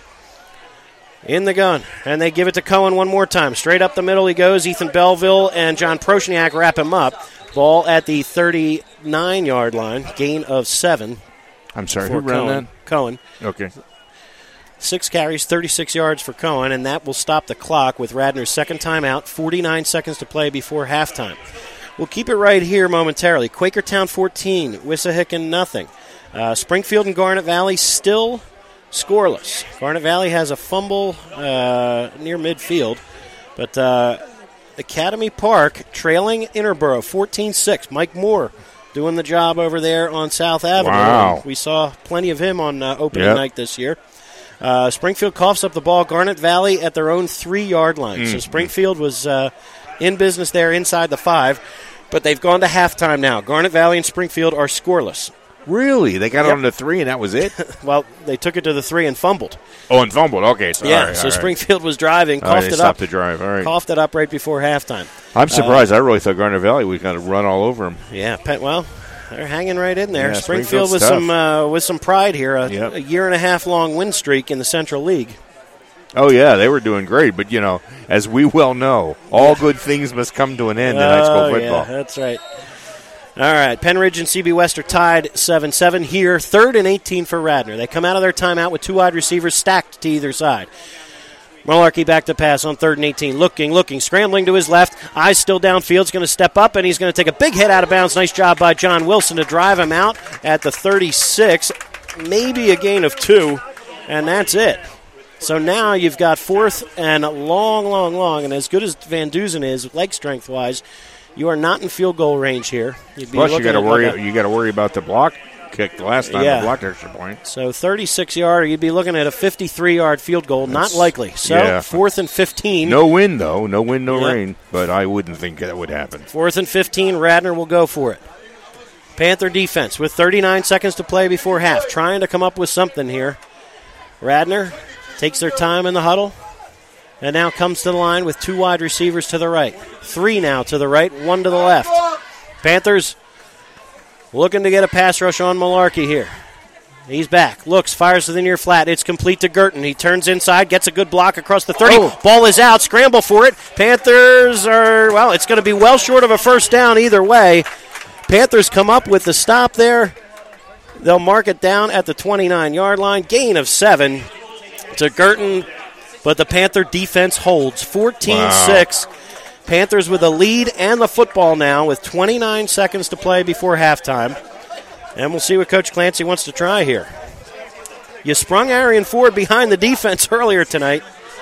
In the gun, and they give it to Cohen one more time. Straight up the middle he goes. Ethan Belleville and John Prochniak wrap him up. Ball at the thirty-nine-yard line. Gain of seven. I'm sorry, for who ran Cohen. Cohen. Okay. Six carries, thirty-six yards for Cohen, and that will stop the clock with Radnor's second timeout. forty-nine seconds to play before halftime. We'll keep it right here momentarily. Quakertown fourteen, Wissahickon nothing. Uh, Springfield and Garnet Valley still scoreless. Garnet Valley has a fumble uh, near midfield, but uh, Academy Park trailing Interborough fourteen six. Mike Moore doing the job over there on South Avenue. Wow. We saw plenty of him on uh, opening Yep. night this year. Uh, Springfield coughs up the ball. Garnet Valley at their own three-yard line. Mm. So Springfield was uh, in business there inside the five, but they've gone to halftime now. Garnet Valley and Springfield are scoreless. Really? They got Yep. on to three and that was it? Well, they took it to the three and fumbled. Oh, and fumbled. Okay. So, yeah, all right, so all right. Springfield was driving, All right, coughed they it stopped up. the drive. All right. Coughed it up right before halftime. I'm surprised. I really thought Garnet Valley was going to run all over them. Yeah, Pe- well, they're hanging right in there. Yeah, Springfield Springfield's with tough. some uh, with some pride here. A, Yep. a year and a half long win streak in the Central League. Oh, yeah, they were doing great. But, you know, as we well know, all good things must come to an end in high school Oh, football. yeah, that's right. All right, Penridge and C B West are tied seven seven here. Third and eighteen for Radnor. They come out of their timeout with two wide receivers stacked to either side. Malarkey back to pass on third and eighteen. Looking, looking, scrambling to his left. Eyes still downfield. He's going to step up, and he's going to take a big hit out of bounds. Nice job by John Wilson to drive him out at the thirty-six. Maybe a gain of two, and that's it. So now you've got fourth and long, long, long, and as good as Van Dusen is, leg strength-wise, you are not in field goal range here. You'd be Plus, you looking got to at worry. like a- You got to worry about the block kicked last time Yeah. they blocked extra point. So thirty-six yard, you'd be looking at a fifty-three yard field goal. That's- Not likely. So yeah. fourth and fifteen. No wind, though. No wind, no Yep. rain. But I wouldn't think that would happen. Fourth and fifteen, Radnor will go for it. Panther defense with thirty-nine seconds to play before half, trying to come up with something here. Radnor takes their time in the huddle and now comes to the line with two wide receivers to the right. Three now to the right, one to the left. Panthers looking to get a pass rush on Malarkey here. He's back, looks, fires to the near flat. It's complete to Girton. He turns inside, gets a good block across the thirty. Oh. Ball is out, scramble for it. Panthers are, well, it's going to be well short of a first down either way. Panthers come up with the stop there. They'll mark it down at the twenty-nine yard line. Gain of seven to Girton, but the Panther defense holds. fourteen six. Wow. Panthers with a lead and the football now with twenty-nine seconds to play before halftime. And we'll see what Coach Clancy wants to try here. You sprung Arian Ford behind the defense earlier tonight.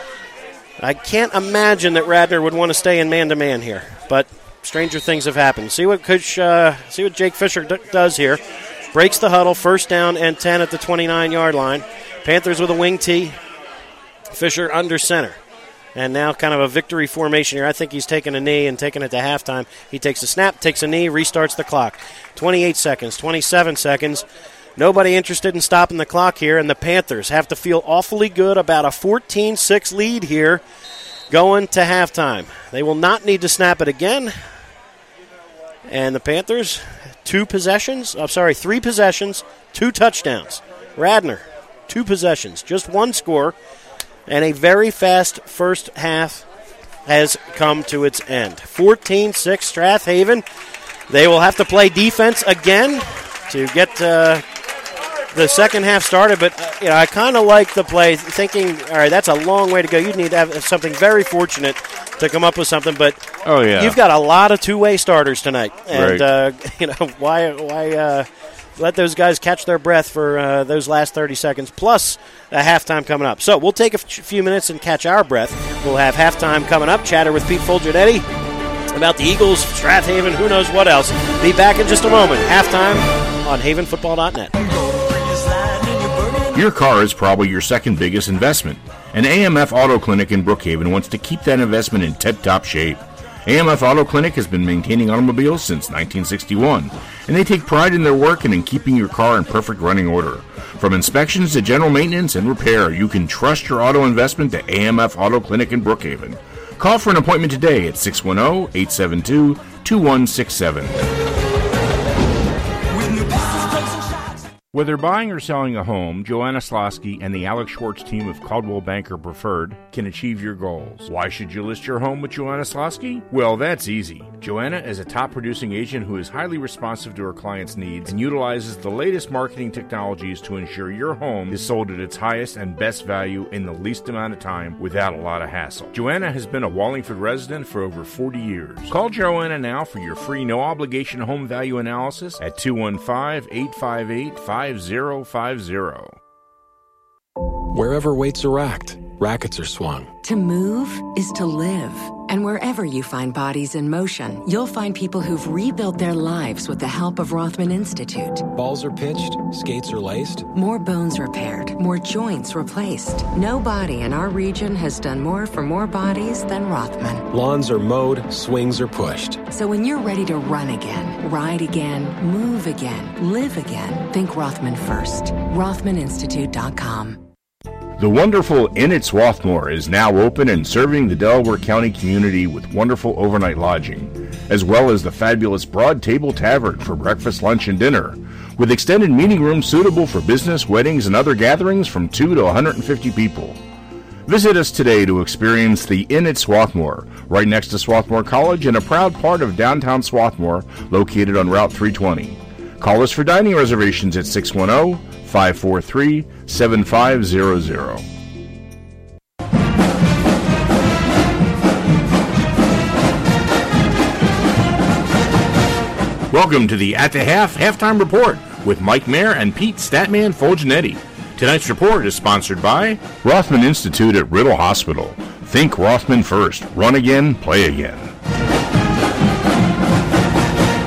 I can't imagine that Radnor would want to stay in man-to-man here, but stranger things have happened. See what Coach, uh, see what Jake Fisher d- does here. Breaks the huddle, first down and ten at the twenty-nine yard line. Panthers with a wing tee. Fisher under center. And now kind of a victory formation here. I think he's taking a knee and taking it to halftime. He takes a snap, takes a knee, restarts the clock. twenty-eight seconds, twenty-seven seconds. Nobody interested in stopping the clock here, and the Panthers have to feel awfully good about a fourteen six lead here going to halftime. They will not need to snap it again. And the Panthers, two possessions, I'm sorry, three possessions, two touchdowns. Radnor, two possessions, just one score, and a very fast first half has come to its end. fourteen six Strathaven. They will have to play defense again to get uh, the second half started, but uh, you know, I kind of like the play, thinking, all right, that's a long way to go. You'd need to have something very fortunate to come up with something, but oh yeah, you've got a lot of two-way starters tonight, and right. uh, you know why why uh, let those guys catch their breath for uh, those last thirty seconds plus a halftime coming up. So we'll take a f- few minutes and catch our breath. We'll have halftime coming up. Chatter with Pete Fulgenetti about the Eagles, Strathaven, who knows what else. Be back in just a moment. Halftime on Haven Football dot net. Your car is probably your second biggest investment, and A M F Auto Clinic in Brookhaven wants to keep that investment in tip-top shape. A M F Auto Clinic has been maintaining automobiles since nineteen sixty-one, and they take pride in their work and in keeping your car in perfect running order. From inspections to general maintenance and repair, you can trust your auto investment to A M F Auto Clinic in Brookhaven. Call for an appointment today at six one zero, eight seven two, two one six seven. Whether buying or selling a home, Joanna Slosky and the Alex Schwartz team of Caldwell Banker Preferred can achieve your goals. Why should you list your home with Joanna Slosky? Well, that's easy. Joanna is a top producing agent who is highly responsive to her clients' needs and utilizes the latest marketing technologies to ensure your home is sold at its highest and best value in the least amount of time without a lot of hassle. Joanna has been a Wallingford resident for over forty years. Call Joanna now for your free no-obligation home value analysis at two one five, eight five eight, five zero five zero. Wherever weights are racked, rackets are swung. To move is to live. And wherever you find bodies in motion, you'll find people who've rebuilt their lives with the help of Rothman Institute. Balls are pitched, skates are laced. More bones repaired, more joints replaced. Nobody in our region has done more for more bodies than Rothman. Lawns are mowed, swings are pushed. So when you're ready to run again, ride again, move again, live again, think Rothman first. Rothman Institute dot com. The wonderful Inn at Swarthmore is now open and serving the Delaware County community with wonderful overnight lodging, as well as the fabulous Broad Table Tavern for breakfast, lunch, and dinner, with extended meeting rooms suitable for business, weddings, and other gatherings from two to one hundred fifty people. Visit us today to experience the Inn at Swarthmore, right next to Swarthmore College and a proud part of downtown Swarthmore, located on Route three twenty. Call us for dining reservations at six one zero, five four three, seven five zero zero. Welcome to the At the Half Halftime Report with Mike Mayer and Pete Statman Fulgenetti. Tonight's report is sponsored by Rothman Institute at Riddle Hospital. Think Rothman first. Run again, play again.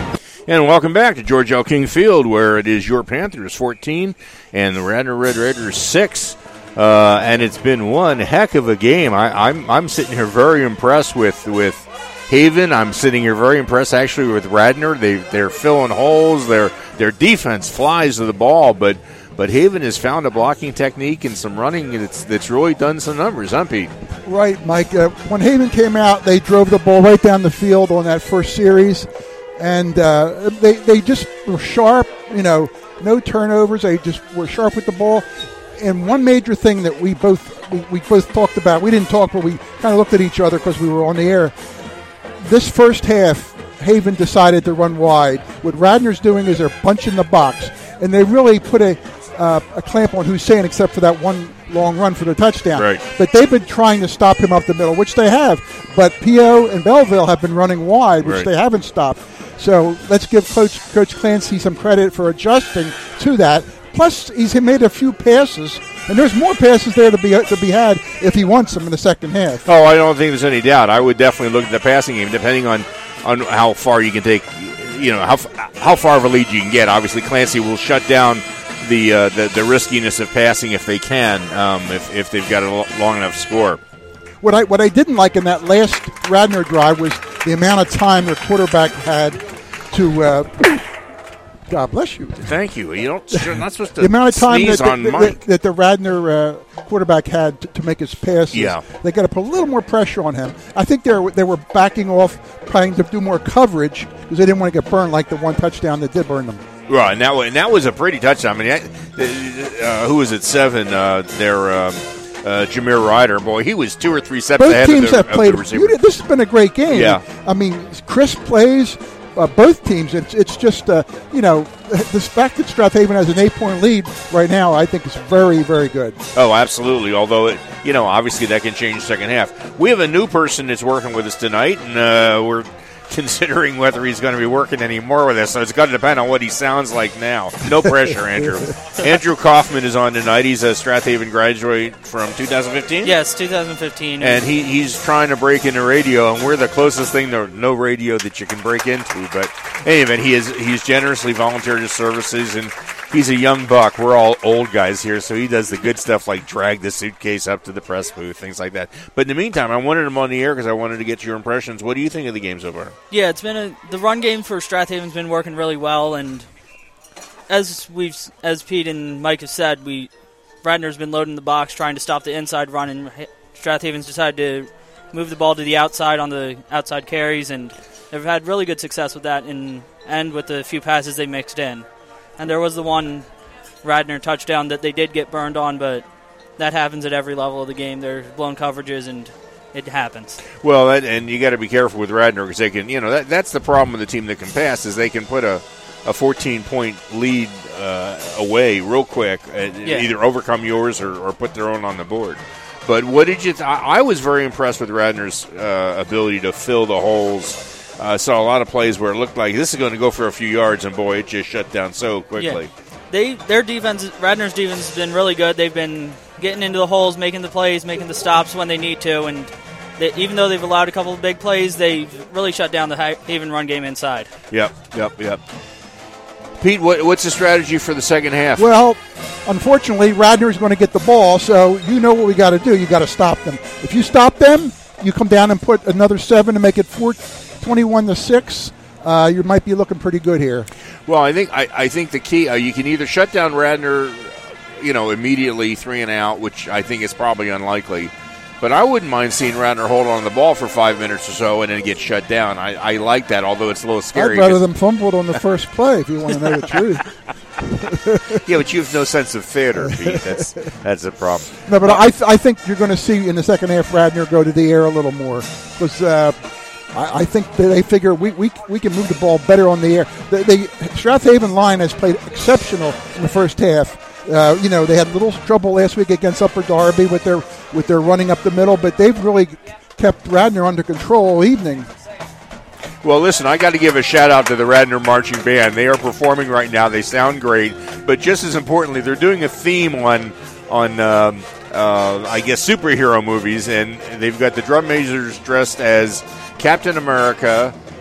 And welcome back to George L. King Field, where it is your Panthers fourteen and the Radnor Red Raiders six. Uh, and it's been one heck of a game. I, I'm I'm sitting here very impressed with with Haven. I'm sitting here very impressed actually with Radnor. They they're filling holes. Their their defense flies to the ball, but but Haven has found a blocking technique and some running that's that's really done some numbers, huh, Pete? Right, Mike. Uh, when Haven came out, they drove the ball right down the field on that first series. And uh, they they just were sharp, you know, no turnovers. They just were sharp with the ball. And one major thing that we both we, we both talked about, we didn't talk, but we kind of looked at each other because we were on the air. This first half, Haven decided to run wide. What Radnor's doing is they're bunching the box, and they really put a uh, a clamp on Hussein, except for that one long run for the touchdown. Right. But they've been trying to stop him up the middle, which they have. But P O and Belleville have been running wide, which right. they haven't stopped. So let's give Coach Coach Clancy some credit for adjusting to that. Plus, he's made a few passes, and there's more passes there to be to be had if he wants them in the second half. Oh, I don't think there's any doubt. I would definitely look at the passing game, depending on, on how far you can take, you know, how how far of a lead you can get. Obviously, Clancy will shut down the uh, the, the riskiness of passing if they can, um, if if they've got a long enough score. What I what I didn't like in that last Radnor drive was the amount of time their quarterback had to. Uh, God bless you. Thank you. You don't. You're not supposed to the amount of time sneeze that, on that, Mike. that, that the Radnor uh, quarterback had to, to make his passes. Yeah. They got to put a little more pressure on him. I think they were, they were backing off, trying to do more coverage because they didn't want to get burned like the one touchdown that did burn them. Right, and that was, and that was a pretty touchdown. I mean, uh, who was at seven? Uh, their um, uh, Jameer Ryder, boy, he was two or three steps Both ahead teams of the, have of played. the receiver. You, this has been a great game. Yeah. I mean, Chris plays. Uh, both teams. It's it's just uh, you know the fact that Strathaven has an eight point lead right now. I think is very very good. Oh, absolutely. Although it, you know, obviously that can change second half. We have a new person that's working with us tonight, and uh, we're considering whether he's going to be working anymore with us. So it's going to depend on what he sounds like now. No pressure, Andrew. Andrew Kaufman is on tonight. He's a Strathaven graduate from two thousand fifteen. Yes, two thousand fifteen. And he, he's trying to break into radio, and we're the closest thing to no radio that you can break into. But anyway, he is he's generously volunteered his services, and he's a young buck. We're all old guys here, so he does the good stuff like drag the suitcase up to the press booth, things like that. But in the meantime, I wanted him on the air because I wanted to get your impressions. What do you think of the game so far? Yeah, it's been a, the run game for Strathaven's been working really well, and as we've as Pete and Mike have said, we Radnor's been loading the box trying to stop the inside run, and Strathaven's decided to move the ball to the outside on the outside carries, and they've had really good success with that, and and with the few passes they mixed in. And there was the one Radnor touchdown that they did get burned on, but that happens at every level of the game. There's blown coverages, and it happens. Well, that, and you got to be careful with Radnor because they can, you know, that, that's the problem with the team that can pass is they can put a, a fourteen-point lead uh, away real quick, and Yeah. either overcome yours or, or put their own on the board. But what did you? Th- I, I was very impressed with Radnor's uh, ability to fill the holes. I uh, saw a lot of plays where it looked like this is going to go for a few yards, and boy, it just shut down so quickly. Yeah. They their defense, Radnor's defense has been really good. They've been getting into the holes, making the plays, making the stops when they need to, and they, even though they've allowed a couple of big plays, they've really shut down the Haven run game inside. Yep, yep, yep. Pete, what, what's the strategy for the second half? Well, unfortunately, Radnor is going to get the ball, so you know what we got to do. You got to stop them. If you stop them, you come down and put another seven to make it four, twenty-one to six. Uh, you might be looking pretty good here. Well, I think I, I think the key uh, you can either shut down Radnor, you know, immediately three and out, which I think is probably unlikely. But I wouldn't mind seeing Radnor hold on to the ball for five minutes or so and then get shut down. I, I like that, although it's a little scary. I'd rather them fumbled on the first play, if you want to know the truth. Yeah, but you have no sense of theater, Pete. That's that's a problem. No, but I th- I think you're going to see in the second half Radnor go to the air a little more because uh, I, I think that they figure we, we we can move the ball better on the air. The, the Strathaven line has played exceptional in the first half. Uh, you know, they had a little trouble last week against Upper Darby with their with their running up the middle, but they've really kept Radnor under control all evening. Well, listen, I got to give a shout-out to the Radnor Marching Band. They are performing right now. They sound great. But just as importantly, they're doing a theme on, on um, uh, I guess, superhero movies. And they've got the drum majors dressed as Captain America,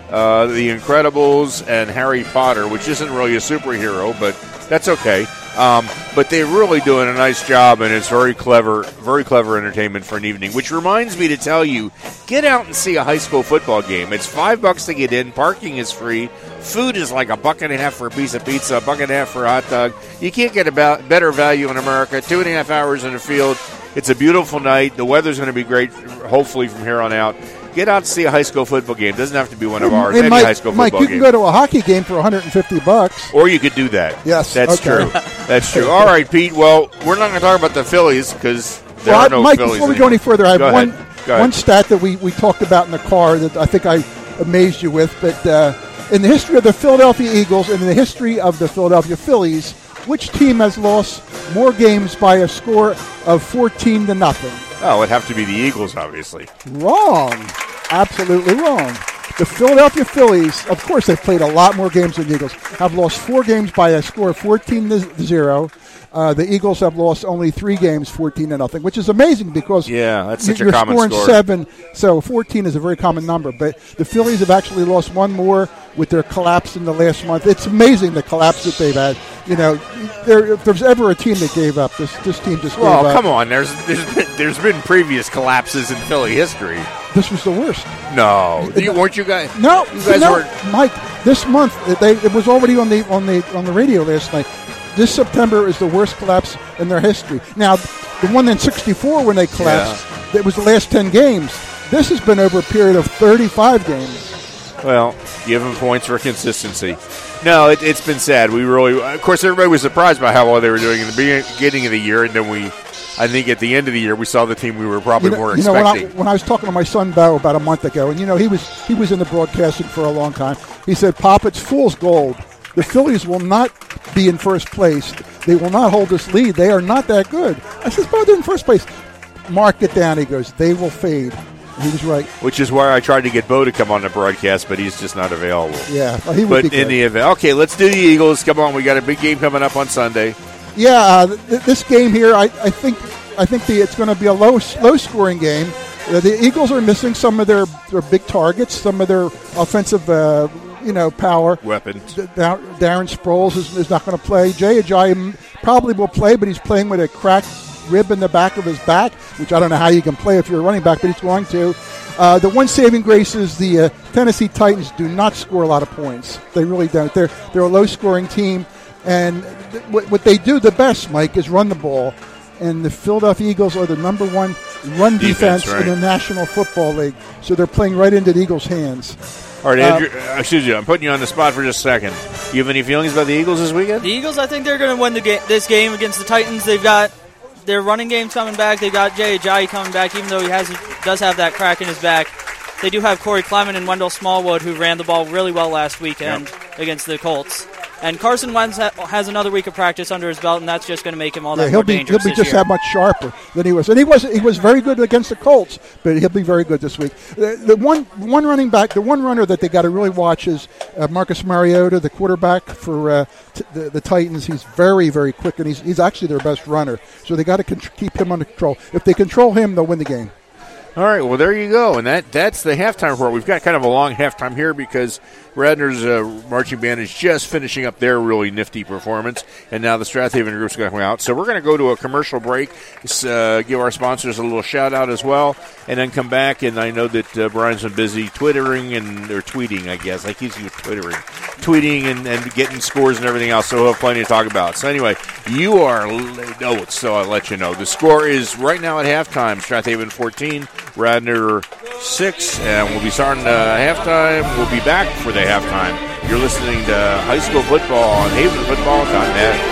uh, The Incredibles, and Harry Potter, which isn't really a superhero, but that's okay. Um, but they're really doing a nice job, and it's very clever, very clever entertainment for an evening. Which reminds me to tell you, get out and see a high school football game. It's five bucks to get in. Parking is free. Food is like a buck and a half for a piece of pizza, a buck and a half for a hot dog. You can't get a better value in America. Two and a half hours in the field. It's a beautiful night. The weather's going to be great, hopefully, from here on out. Get out to see a high school football game. It doesn't have to be one of ours. Any Mike, high school Mike, football you game. can go to a hockey game for one hundred fifty bucks. Or you could do that. Yes, that's okay. true. That's true. All right, Pete. Well, we're not going to talk about the Phillies because there well, are no Mike, Phillies before we anymore. go any further, I have go one ahead. one stat that we, we talked about in the car that I think I amazed you with. But uh, in the history of the Philadelphia Eagles and in the history of the Philadelphia Phillies, which team has lost more games by a score of fourteen to nothing? Oh, it'd have to be the Eagles, obviously. Wrong. Absolutely wrong. The Philadelphia Phillies, of course, they've played a lot more games than the Eagles, have lost four games by a score of fourteen to zero. Uh, the Eagles have lost only three games, fourteen to nothing, which is amazing because yeah, that's such you're a common scoring score. seven, so fourteen is a very common number. But the Phillies have actually lost one more with their collapse in the last month. It's amazing the collapse that they've had. You know, there, if there's ever a team that gave up, this this team just well, gave up. come on. There's there's been, there's been previous collapses in Philly history. This was the worst. No, you, weren't you guys? No, you guys no, weren't. Mike. This month, they it was already on the on the on the radio last night. This September is the worst collapse in their history. Now, the one in sixty-four when they collapsed, yeah. it was the last ten games. This has been over a period of thirty-five games. Well, give them points for consistency. No, it, it's been sad. We really, of course, everybody was surprised by how well they were doing in the beginning of the year, and then we, I think, at the end of the year, we saw the team we were probably you know, more you know, expecting. when I, when I was talking to my son Bo about a month ago, and you know, he was he was in the broadcasting for a long time. He said, "Pop, it's fool's gold. The Phillies will not be in first place. They will not hold this lead. They are not that good." I said, "Bo, they're in first place." Mark it down. He goes, "They will fade." He was right. Which is why I tried to get Bo to come on the broadcast, but he's just not available. Yeah, well, he would but be in good. the event, okay, let's do the Eagles. Come on, we got a big game coming up on Sunday. Yeah, uh, th- this game here, I, I think, I think the, it's going to be a low, low scoring game. Uh, the Eagles are missing some of their, their big targets, some of their offensive, uh, you know, power. Weapons. D- Dar- Darren Sproles is, is not going to play. Jay Ajayi probably will play, but he's playing with a cracked rib in the back of his back, which I don't know how you can play if you're a running back, but he's going to. Uh, the one saving grace is the uh, Tennessee Titans do not score a lot of points. They really don't. They're they're a low-scoring team, and th- what, what they do the best, Mike, is run the ball. And the Philadelphia Eagles are the number one run defense, defense right. in the National Football League. So they're playing right into the Eagles' hands. All right, Andrew, uh, excuse you, I'm putting you on the spot for just a second. You have any feelings about the Eagles this weekend? The Eagles, I think they're going to win the ga- this game against the Titans. They've got their running game's coming back. They've got Jay Ajayi coming back, even though he has does have that crack in his back. They do have Corey Clement and Wendell Smallwood, who ran the ball really well last weekend yep. against the Colts. And Carson Wentz ha- has another week of practice under his belt, and that's just going to make him all that yeah, he'll more be, dangerous He'll be this just year. that much sharper than he was. And he was he was very good against the Colts, but he'll be very good this week. The, the one one running back, the one runner that they got to really watch is uh, Marcus Mariota, the quarterback for uh, t- the, the Titans. He's very, very quick, and he's, he's actually their best runner. So they got to con- keep him under control. If they control him, they'll win the game. All right, well, there you go. And that that's the halftime report. We've got kind of a long halftime here because Radnor's uh, marching band is just finishing up their really nifty performance, and now the Strathaven group's going out. So we're going to go to a commercial break, uh, give our sponsors a little shout-out as well, and then come back. And I know that uh, Brian's been busy twittering and or tweeting, I guess. I keep you twittering. Tweeting and, and getting scores and everything else, so we'll have plenty to talk about. So anyway, you are – oh, so I'll let you know. The score is right now at halftime, Strathaven fourteen, Radnor six, and we'll be starting uh, halftime. We'll be back for the halftime. You're listening to High School Football on Haven Football dot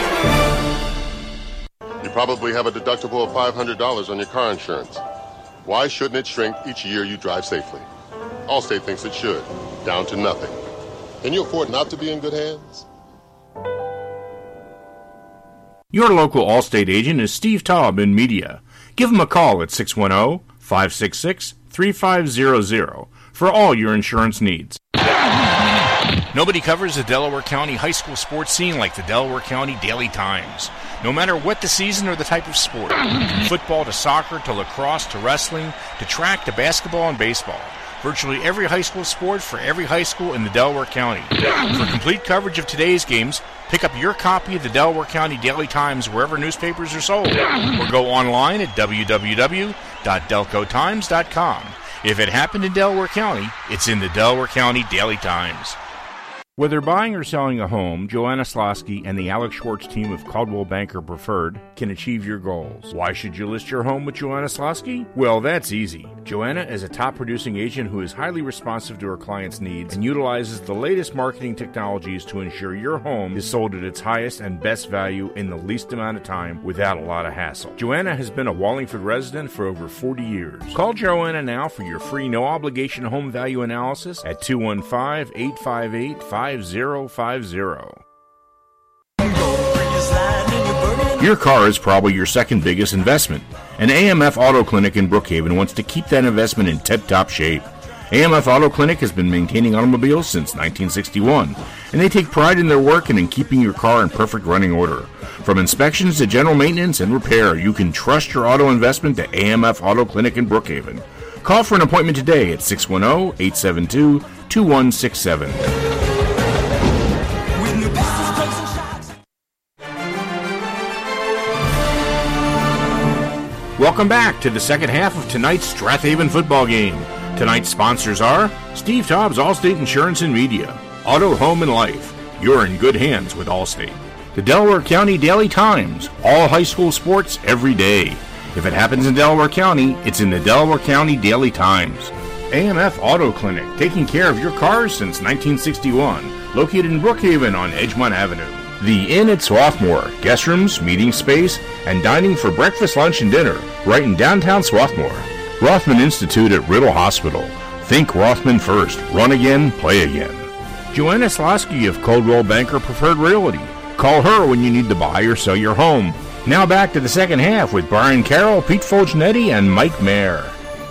net. You probably have a deductible of five hundred dollars on your car insurance. Why shouldn't it shrink each year you drive safely? Allstate thinks it should, down to nothing. Can you afford not to be in good hands? Your local Allstate agent is Steve Taub in media. Give him a call at six one zero, five six six, three five zero zero for all your insurance needs. Nobody covers the Delaware County high school sports scene like the Delaware County Daily Times. No matter what the season or the type of sport, from football to soccer to lacrosse to wrestling to track to basketball and baseball, Virtually every high school sport for every high school in the Delaware County. For complete coverage of today's games, pick up your copy of the Delaware County Daily Times wherever newspapers are sold, or go online at w w w dot delco times dot com. If it happened in Delaware County, it's in the Delaware County Daily Times. Whether buying or selling a home, Joanna Slosky and the Alex Schwartz team of Caldwell Banker Preferred can achieve your goals. Why should you list your home with Joanna Slosky? Well, that's easy. Joanna is a top-producing agent who is highly responsive to her clients' needs and utilizes the latest marketing technologies to ensure your home is sold at its highest and best value in the least amount of time without a lot of hassle. Joanna has been a Wallingford resident for over forty years. Call Joanna now for your free no-obligation home value analysis at two one five, eight five eight, five zero five zero. Your car is probably your second biggest investment, and A M F Auto Clinic in Brookhaven wants to keep that investment in tip-top shape. A M F Auto Clinic has been maintaining automobiles since nineteen sixty-one, and they take pride in their work and in keeping your car in perfect running order. From inspections to general maintenance and repair, you can trust your auto investment to A M F Auto Clinic in Brookhaven. Call for an appointment today at six one zero, eight seven two, two one six seven. Welcome back to the second half of tonight's Strathaven football game. Tonight's sponsors are Steve Tobbs Allstate Insurance and Media, Auto, Home, and Life. You're in good hands with Allstate. The Delaware County Daily Times, all high school sports every day. If it happens in Delaware County, it's in the Delaware County Daily Times. A M F Auto Clinic, taking care of your cars since nineteen sixty-one, located in Brookhaven on Edgemont Avenue. The Inn at Swarthmore, guest rooms, meeting space, and dining for breakfast, lunch, and dinner, right in downtown Swarthmore. Rothman Institute at Riddle Hospital. Think Rothman first. Run again, play again. Joanna Slosky of Coldwell Banker Preferred Realty. Call her when you need to buy or sell your home. Now back to the second half with Brian Carroll, Pete Folgenetti, and Mike Mayer.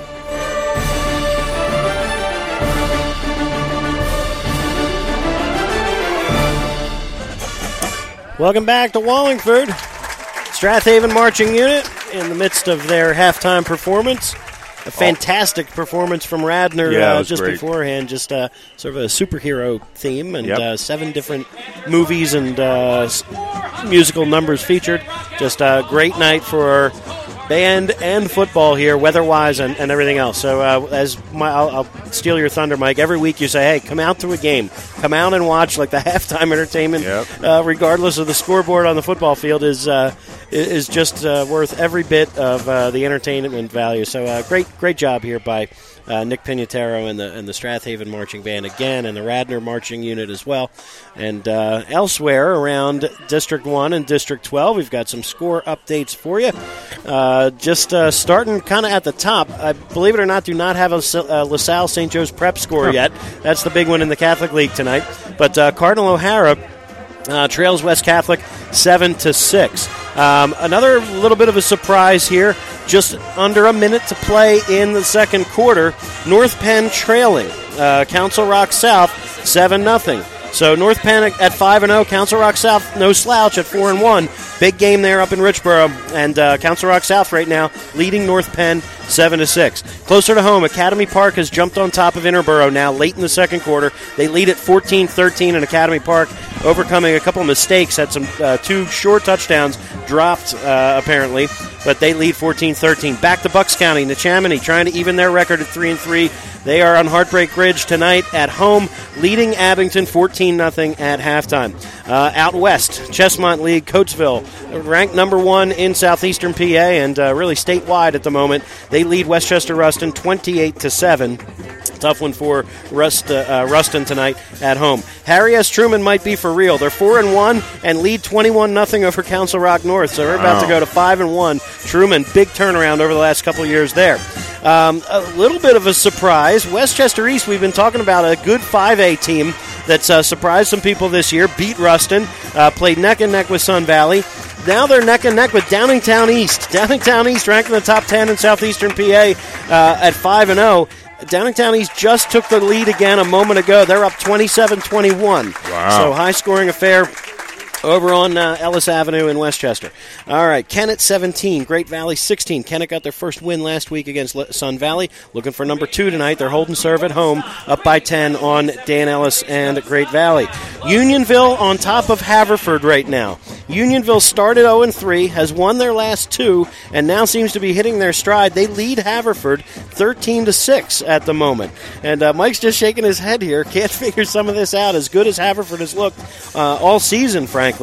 Welcome back to Wallingford. Strathaven Marching Unit in the midst of their halftime performance. A fantastic oh. performance from Radnor yeah, uh, just great. beforehand. Just uh, sort of a superhero theme and yep. uh, seven different movies and uh, musical numbers featured. Just a great night for band and football here, weather-wise and, and everything else. So uh, as my, I'll, I'll steal your thunder, Mike. Every week you say, hey, come out to a game. Come out and watch like the halftime entertainment, yep. uh, regardless of the scoreboard on the football field, is uh, is just uh, worth every bit of uh, the entertainment value. So uh, great great job here by uh, Nick Pignataro and the and the Strathaven Marching Band again, and the Radnor Marching Unit as well. And uh, elsewhere around District one and District twelve, we've got some score updates for you. Uh, just uh, starting kind of at the top, I believe it or not, do not have a uh, LaSalle Saint Joe's prep score yet. That's the big one in the Catholic League tonight. But uh, Cardinal O'Hara uh, trails West Catholic seven to six. Um, another little bit of a surprise here. Just under a minute to play in the second quarter. North Penn trailing uh, Council Rock South seven nothing. So North Penn at five and oh, Council Rock South no slouch at four and one. Big game there up in Richboro, and uh, Council Rock South right now leading North Penn seven to six. Closer to home, Academy Park has jumped on top of Interboro now late in the second quarter. They lead at fourteen thirteen in Academy Park, overcoming a couple of mistakes, had some uh, two short touchdowns dropped uh, apparently, but they lead fourteen thirteen. Back to Bucks County, Neshaminy trying to even their record at three and three. They are on Heartbreak Ridge tonight at home, leading Abington fourteen nothing at halftime. Uh, out west, Chestmont League, Coatesville, ranked number one in southeastern P A and uh, really statewide at the moment. They lead Westchester Ruston twenty-eight to seven. Tough one for Rust, uh, uh, Ruston tonight at home. Harry S. Truman might be for real. They're four and one and lead twenty-one nothing over Council Rock North. So we're about wow. to go to five and one. Truman, big turnaround over the last couple of years there. Um, a little bit of a surprise. Westchester East, we've been talking about a good five A team that's uh, surprised some people this year. Beat Ruston, uh, played neck and neck with Sun Valley. Now they're neck and neck with Downingtown East. Downingtown East ranked in the top ten in southeastern P A uh, at five and oh. Downingtown East just took the lead again a moment ago. They're up twenty-seven twenty-one. Wow. So high-scoring affair over on uh, Ellis Avenue in Westchester. All right, Kennett seventeen, Great Valley sixteen. Kennett got their first win last week against Sun Valley. Looking for number two tonight. They're holding serve at home, up by ten on Dan Ellis and Great Valley. Unionville on top of Haverford right now. Unionville started oh and three, has won their last two, and now seems to be hitting their stride. They lead Haverford thirteen to six at the moment. And uh, Mike's just shaking his head here. Can't figure some of this out. As good as Haverford has looked uh, all season, frankly.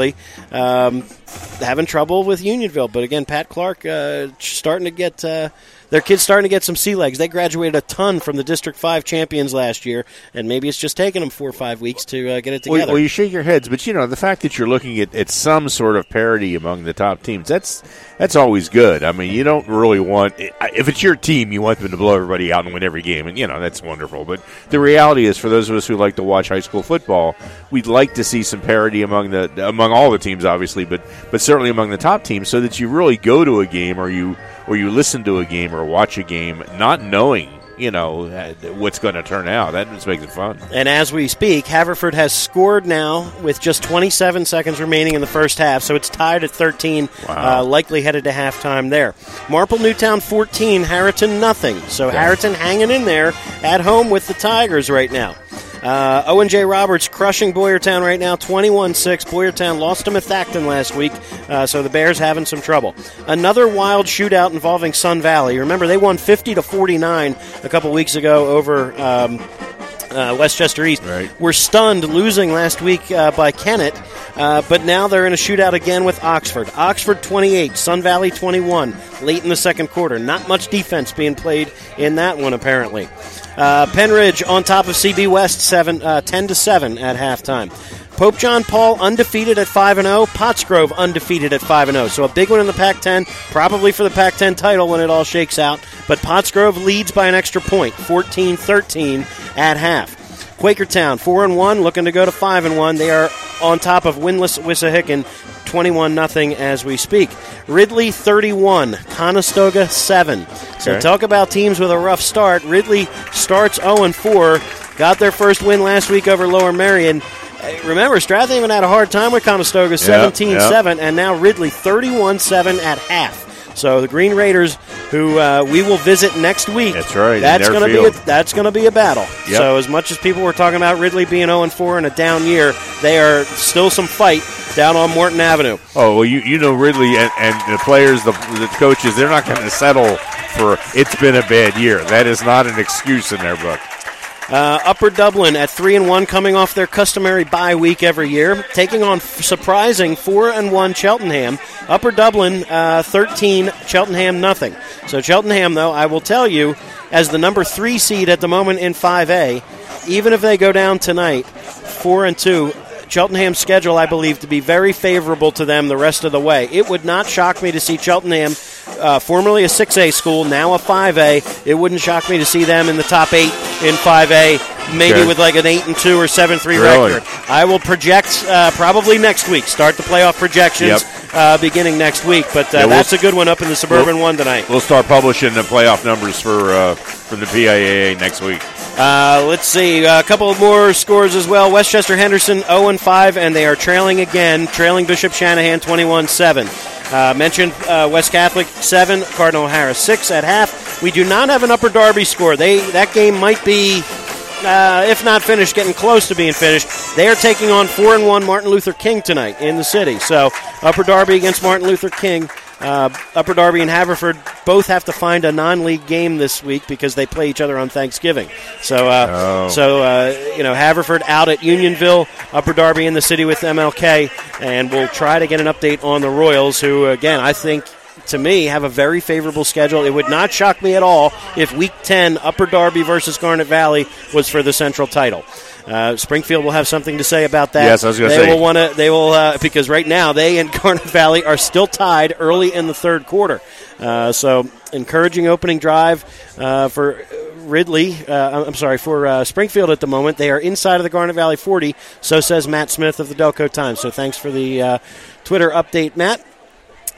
Um, having trouble with Unionville. But again, Pat Clark uh, starting to get... Uh, Their kids starting to get some sea legs. They graduated a ton from the District five champions last year, and maybe it's just taking them four or five weeks to uh, get it together. Well, well, you shake your heads, but, you know, the fact that you're looking at, at some sort of parity among the top teams, that's that's always good. I mean, you don't really want – if it's your team, you want them to blow everybody out and win every game, and, you know, that's wonderful. But the reality is, for those of us who like to watch high school football, we'd like to see some parity among the among all the teams, obviously, but but certainly among the top teams, so that you really go to a game or you – or you listen to a game or watch a game not knowing, you know, what's going to turn out. That just makes it fun. And as we speak, Haverford has scored now with just twenty-seven seconds remaining in the first half, so it's tied at thirteen, wow. uh, likely headed to halftime there. Marple Newtown fourteen, Harriton nothing. So yeah. Harriton hanging in there at home with the Tigers right now. Uh, Owen J. Roberts crushing Boyertown right now, twenty-one six. Boyertown lost to Methacton last week, uh, so the Bears having some trouble. Another wild shootout involving Sun Valley. Remember, they won fifty to forty-nine a couple weeks ago over um, uh, Westchester East. Right. Were stunned losing last week uh, by Kennett, uh, but now they're in a shootout again with Oxford. Oxford twenty-eight, Sun Valley twenty-one, late in the second quarter. Not much defense being played in that one, apparently. Uh, Penridge on top of C B West, seven, uh, ten to seven at halftime. Pope John Paul undefeated at five and oh. Pottsgrove undefeated at five and oh. So a big one in the Pac ten, probably for the Pac ten title when it all shakes out. But Pottsgrove leads by an extra point, fourteen thirteen at half. Quakertown, four and one, looking to go to five and one. They are on top of winless Wissahickon, twenty-one nothing as we speak. Ridley, thirty-one. Conestoga, seven. So Okay. talk about teams with a rough start. Ridley starts oh and four. Got their first win last week over Lower Merion. Remember, Strathaven had a hard time with Conestoga, seventeen seven, yep. and now Ridley, thirty-one seven at half. So the Green Raiders, who uh, we will visit next week. That's right. That's in going their to be a, field. that's going to be a battle. Yep. So as much as people were talking about Ridley being oh and four in a down year, they are still some fight down on Morton Avenue. Oh, well, you, you know Ridley and, and the players, the, the coaches, they're not going to settle for it's been a bad year. That is not an excuse in their book. Uh, Upper Dublin at three and one, coming off their customary bye week every year, taking on f- surprising four and one Cheltenham. Upper Dublin uh, thirteen, Cheltenham nothing. So Cheltenham, though, I will tell you, as the number three seed at the moment in five A, even if they go down tonight, four and two. Cheltenham's schedule, I believe, to be very favorable to them the rest of the way. It would not shock me to see Cheltenham, uh, formerly a six A school, now a five A. It wouldn't shock me to see them in the top eight in five A, maybe Okay. with like an eight and two or seven three Really? record. I will project uh, probably next week. Start the playoff projections Yep. uh, beginning next week. But uh, Yeah, we'll- that's a good one up in the Suburban we'll- one tonight. We'll start publishing the playoff numbers for uh, from the P I A A next week. Uh, let's see, a couple of more scores as well. Westchester Henderson oh and five, and they are trailing again, trailing Bishop Shanahan twenty-one seven. Uh, mentioned uh, West Catholic seven, Cardinal Harris six at half. We do not have an Upper Darby score. They That game might be, uh, if not finished, getting close to being finished. They are taking on four and one Martin Luther King tonight in the city. So Upper Darby against Martin Luther King. Uh, Upper Darby and Haverford both have to find a non-league game this week because they play each other on Thanksgiving. So, uh, Oh. so uh, you know, Haverford out at Unionville, Upper Darby in the city with M L K, and we'll try to get an update on the Royals, who, again, I think, to me, have a very favorable schedule. It would not shock me at all if Week ten, Upper Darby versus Garnet Valley, was for the central title. Uh, Springfield will have something to say about that. Yes, I was going to They say. will want to. They will uh, because right now they and Garnet Valley are still tied early in the third quarter. Uh, so encouraging opening drive uh, for Ridley. Uh, I'm sorry for uh, Springfield at the moment. They are inside of the Garnet Valley forty. So says Matt Smith of the Delco Times. So thanks for the uh, Twitter update, Matt.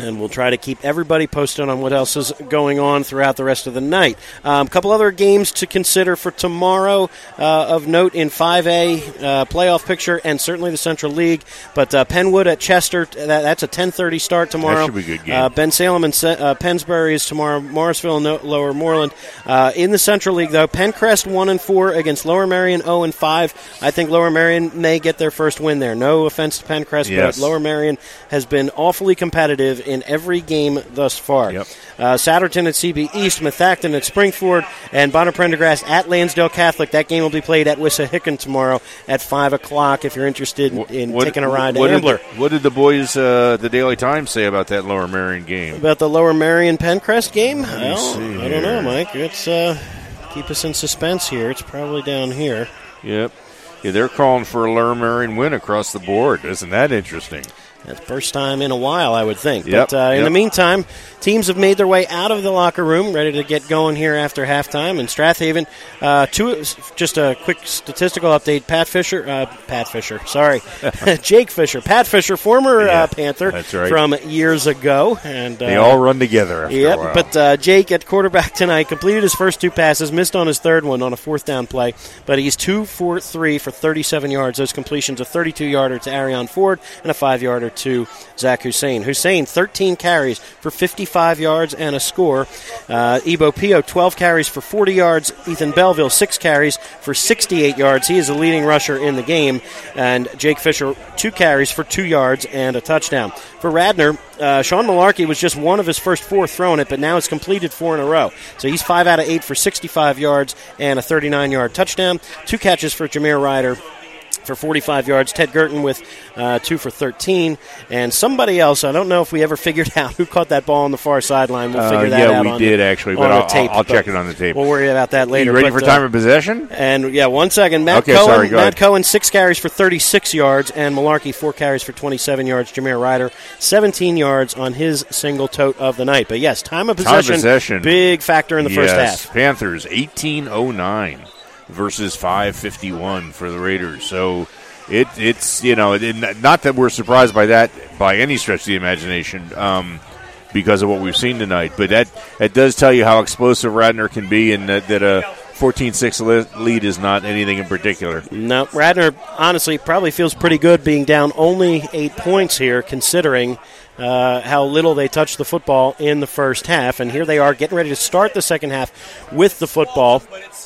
And we'll try to keep everybody posted on what else is going on throughout the rest of the night. A um, couple other games to consider for tomorrow uh, of note in five A uh, playoff picture and certainly the Central League. But uh, Penwood at Chester, that, that's a ten thirty start tomorrow. That should be a good game. Uh, Ben Salem and uh, Pennsbury is tomorrow. Morrisville and no- Lower Moreland. Uh, in the Central League, though, Pencrest one and four against Lower Merion zero and five. I think Lower Merion may get their first win there. No offense to Pencrest, yes. but Lower Merion has been awfully competitive in every game thus far. Yep. Uh, Satterton at C B East, Methacton at Springford, and Bonner Prendergrass at Lansdale Catholic. That game will be played at Wissahickon tomorrow at five o'clock if you're interested in, in what, taking a ride what to Ambler. Did, what did the boys, uh, the Daily Times, say about that Lower Merion game? About the Lower Merion Pencrest game? Well, see I don't know, Mike. It's uh, keep us in suspense here. It's probably down here. Yep. Yeah, they're calling for a Lower Merion win across the board. Isn't that interesting? That's the first time in a while, I would think. Yep, but uh, in yep. the meantime, teams have made their way out of the locker room, ready to get going here after halftime. And Strathaven, uh, two, just a quick statistical update. Pat Fisher, uh, Pat Fisher, sorry, Jake Fisher, Pat Fisher, former yeah, uh, Panther that's right. from years ago, and uh, they all run together. After yep, a while. but uh, Jake at quarterback tonight completed his first two passes, missed on his third one on a fourth down play, but he's two for three for thirty-seven yards. Those completions, a thirty-two yarder to Arion Ford and a five yarder to Zach Hussein. Hussein, thirteen carries for fifty-five yards and a score. Uh, Ebo Pio, twelve carries for forty yards. Ethan Belleville, six carries for sixty-eight yards. He is the leading rusher in the game. And Jake Fisher, two carries for two yards and a touchdown. For Radnor, uh, Sean Malarkey was just one of his first four throwing it, but now it's completed four in a row. So he's five out of eight for sixty-five yards and a thirty-nine-yard touchdown. Two catches for Jameer Ryder for forty-five yards. Ted Girton with uh, two for thirteen. And somebody else, I don't know if we ever figured out who caught that ball on the far sideline. We'll figure uh, that yeah, out we on did the, actually, on but the I'll, tape, I'll, I'll but check it on the tape. We'll worry about that later. You ready but, for time uh, of possession? And, yeah, one second. Matt okay, Cohen, sorry, go Matt ahead. Cohen, six carries for thirty-six yards, and Malarkey, four carries for twenty-seven yards. Jameer Ryder, seventeen yards on his single tote of the night. But, yes, time of possession, time of possession. big factor in the yes. first half. Panthers, eighteen oh nine versus five fifty-one for the Raiders. So it, it's, you know, it, not that we're surprised by that by any stretch of the imagination um, because of what we've seen tonight, but that, that does tell you how explosive Radnor can be, and that, that a fourteen six lead is not anything in particular. No, Radnor honestly probably feels pretty good being down only eight points here, considering uh, how little they touched the football in the first half. And here they are getting ready to start the second half with the football,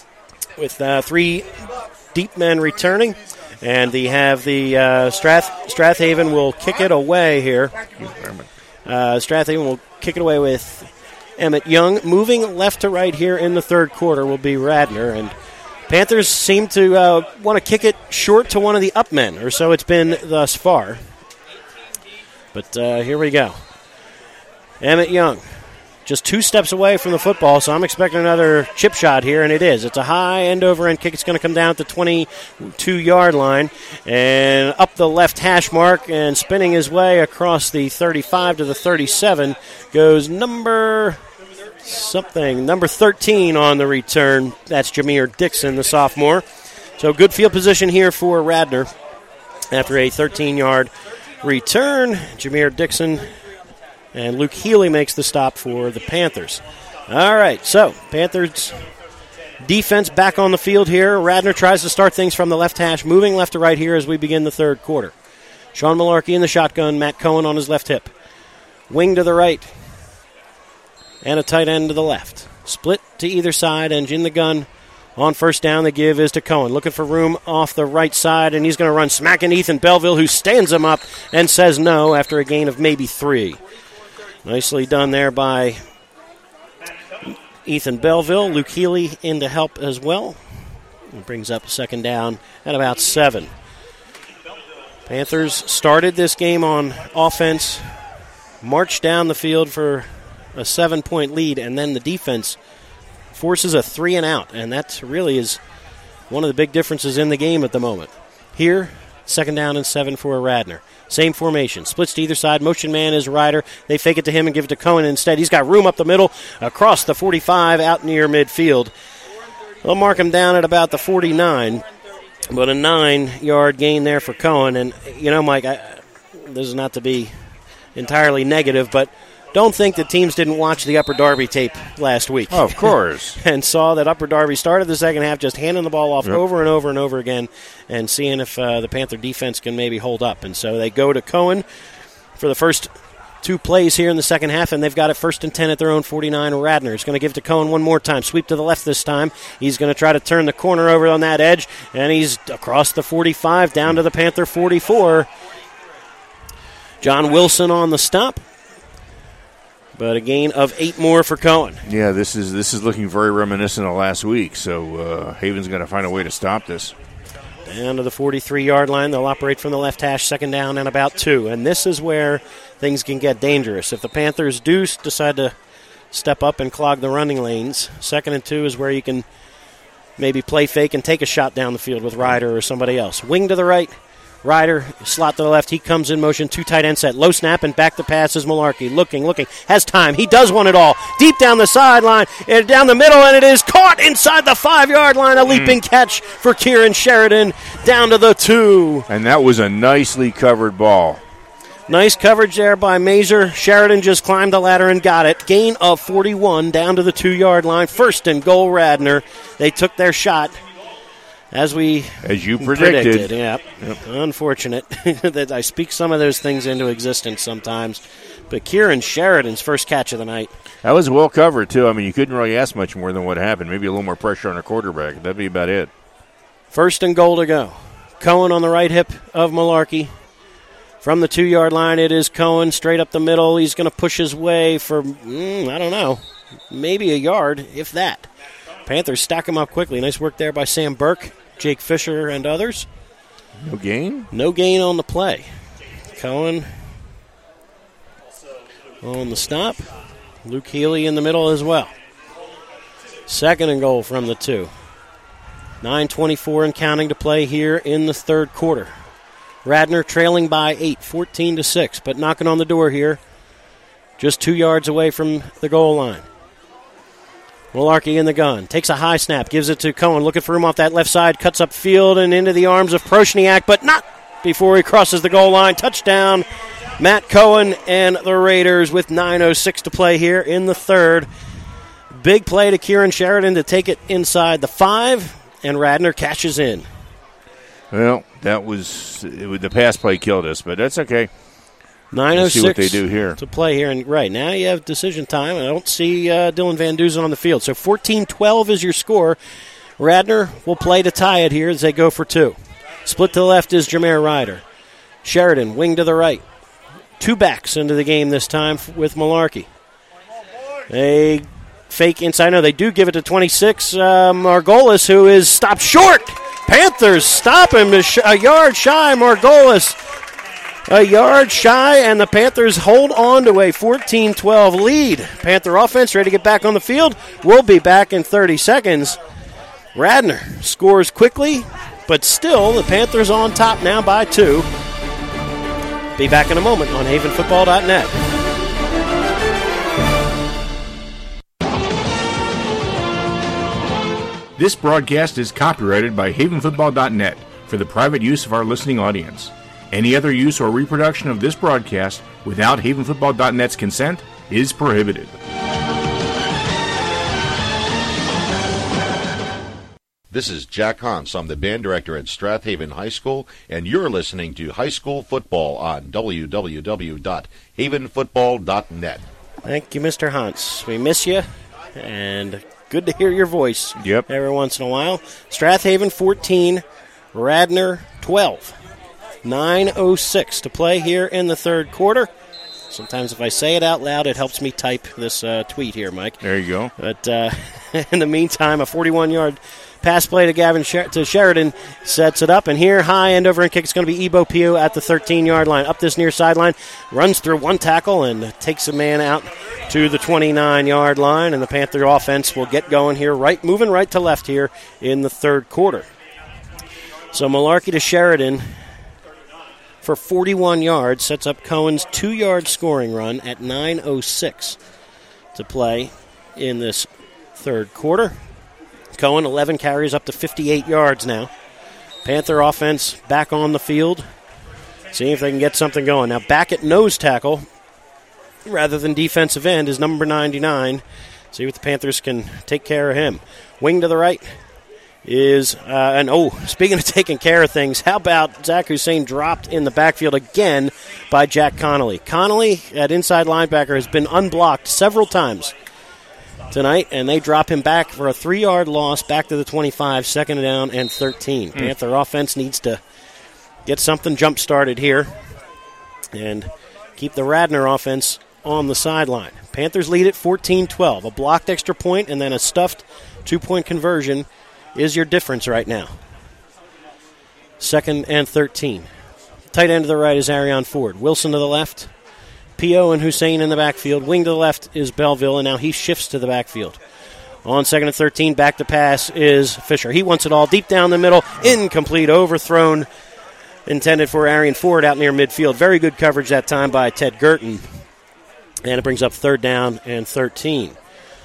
with uh, three deep men returning. And they have the uh, Strath Strathaven will kick it away here. Uh, Strathaven will kick it away with Emmett Young. Moving left to right here in the third quarter will be Radnor. And Panthers seem to uh, want to kick it short to one of the up men, or so it's been thus far. But uh, here we go. Emmett Young, just two steps away from the football, so I'm expecting another chip shot here, and it is. It's a high end-over-end kick. It's going to come down at the twenty-two-yard line and up the left hash mark, and spinning his way across the thirty-five to the thirty-seven goes number something, number thirteen on the return. That's Jameer Dixon, the sophomore. So good field position here for Radnor after a thirteen-yard return. Jameer Dixon and Luke Healy makes the stop for the Panthers. All right, so Panthers defense back on the field here. Radnor tries to start things from the left hash, moving left to right here as we begin the third quarter. Sean Malarkey in the shotgun, Matt Cohen on his left hip. Wing to the right, and a tight end to the left. Split to either side, and in the gun on first down, the give is to Cohen. Looking for room off the right side, and he's going to run smacking Ethan Belleville, who stands him up and says no after a gain of maybe three. Nicely done there by Ethan Belleville. Luke Healy in to help as well. It brings up second down at about seven. Panthers started this game on offense, marched down the field for a seven-point lead, and then the defense forces a three and out, and that really is one of the big differences in the game at the moment. Here, second down and seven for Radnor. Same formation. Splits to either side. Motion man is Ryder. They fake it to him and give it to Cohen instead. He's got room up the middle, across the forty-five, out near midfield. They'll mark him down at about the forty-nine, but a nine-yard gain there for Cohen. And, you know, Mike, I, this is not to be entirely negative, but don't think that teams didn't watch the Upper Darby tape last week. Oh, of course. And saw that Upper Darby started the second half just handing the ball off Yep. over and over and over again and seeing if uh, the Panther defense can maybe hold up. And so they go to Cohen for the first two plays here in the second half, and they've got it first and ten at their own forty-nine. Radner is going to give it to Cohen one more time. Sweep to the left this time. He's going to try to turn the corner over on that edge, and he's across the forty-five down to the Panther forty-four. John Wilson on the stop. But a gain of eight more for Cohen. Yeah, this is this is looking very reminiscent of last week, so uh, Haven's going to find a way to stop this. Down to the forty-three-yard line. They'll operate from the left hash, second down and about two. And this is where things can get dangerous. If the Panthers do decide to step up and clog the running lanes, second and two is where you can maybe play fake and take a shot down the field with Ryder or somebody else. Wing to the right. Ryder, slot to the left. He comes in motion, two tight end set. Low snap and back to pass is Malarkey. Looking, looking. Has time. He does want it all. Deep down the sideline and down the middle, and it is caught inside the five-yard line. A leaping mm. catch for Kieran Sheridan down to the two. And that was a nicely covered ball. Nice coverage there by Mazer. Sheridan just climbed the ladder and got it. Gain of forty-one down to the two-yard line. First and goal, Radnor. They took their shot. As we As you predicted. predicted yeah. Yep. Unfortunate that I speak some of those things into existence sometimes. But Kieran Sheridan's first catch of the night. That was well covered, too. I mean, you couldn't really ask much more than what happened. Maybe a little more pressure on a quarterback. That'd be about it. First and goal to go. Cohen on the right hip of Malarkey. From the two-yard line, it is Cohen straight up the middle. He's going to push his way for, mm, I don't know, maybe a yard, if that. Panthers stack him up quickly. Nice work there by Sam Burke, Jake Fisher, and others. No gain? No gain on the play. Cohen on the stop. Luke Healy in the middle as well. Second and goal from the two. nine twenty-four and counting to play here in the third quarter. Radnor trailing by eight, fourteen to six, but knocking on the door here. Just two yards away from the goal line. Malarkey in the gun. Takes a high snap. Gives it to Cohen. Looking for him off that left side. Cuts up field and into the arms of Proshniak, but not before he crosses the goal line. Touchdown, Matt Cohen and the Raiders with nine oh six to play here in the third. Big play to Kieran Sheridan to take it inside the five, and Radnor catches in. Well, that was, it was the pass play killed us, but that's okay. nine oh six we'll see what they do here. To play here. And right now you have decision time. I don't see uh, Dylan Van Duzen on the field. So fourteen twelve is your score. Radnor will play to tie it here as they go for two. Split to the left is Jameer Ryder. Sheridan, wing to the right. Two backs into the game this time with Malarkey. They fake inside. No, they do give it to twenty-six. Uh, Margolis, who is stopped short. Panthers stop him a yard shy. Margolis a yard shy, and the Panthers hold on to a fourteen twelve lead. Panther offense ready to get back on the field. We'll be back in thirty seconds. Radnor scores quickly, but still the Panthers on top now by two. Be back in a moment on haven football dot net. This broadcast is copyrighted by haven football dot net for the private use of our listening audience. Any other use or reproduction of this broadcast without haven football dot net's consent is prohibited. This is Jack Hans. I'm the band director at Strathaven High School, and you're listening to High School Football on w w w dot haven football dot net. Thank you, Mister Hans. We miss you, and good to hear your voice yep. every once in a while. Strathaven fourteen, Radnor twelve. nine oh six to play here in the third quarter. Sometimes if I say it out loud, it helps me type this uh, tweet here, Mike. There you go. But uh, in the meantime, a forty-one-yard pass play to Gavin Sher- to Sheridan sets it up. And here, high end over and kick. It's going to be Ebo Pio at the thirteen-yard line. Up this near sideline, runs through one tackle and takes a man out to the twenty-nine-yard line. And the Panther offense will get going here, right, moving right to left here in the third quarter. So Malarkey to Sheridan for forty-one yards, sets up Cohen's two-yard scoring run at nine oh six to play in this third quarter. Cohen, eleven carries up to fifty-eight yards now. Panther offense back on the field. See if they can get something going. Now back at nose tackle rather than defensive end is number ninety-nine. See what the Panthers can take care of him. Wing to the right is, uh, and oh, speaking of taking care of things, how about Zach Hussein dropped in the backfield again by Jack Connolly. Connolly, at inside linebacker, has been unblocked several times tonight, and they drop him back for a three-yard loss back to the twenty-five, second down and thirteen. Mm. Panther offense needs to get something jump-started here and keep the Radnor offense on the sideline. Panthers lead at fourteen twelve. A blocked extra point and then a stuffed two-point conversion is your difference right now. Second and thirteen. Tight end to the right is Arion Ford. Wilson to the left. P O and Hussein in the backfield. Wing to the left is Belleville, and now he shifts to the backfield. On second and thirteen, back to pass is Fisher. He wants it all deep down the middle. Incomplete, overthrown. Intended for Arion Ford out near midfield. Very good coverage that time by Ted Girton. And it brings up third down and thirteen.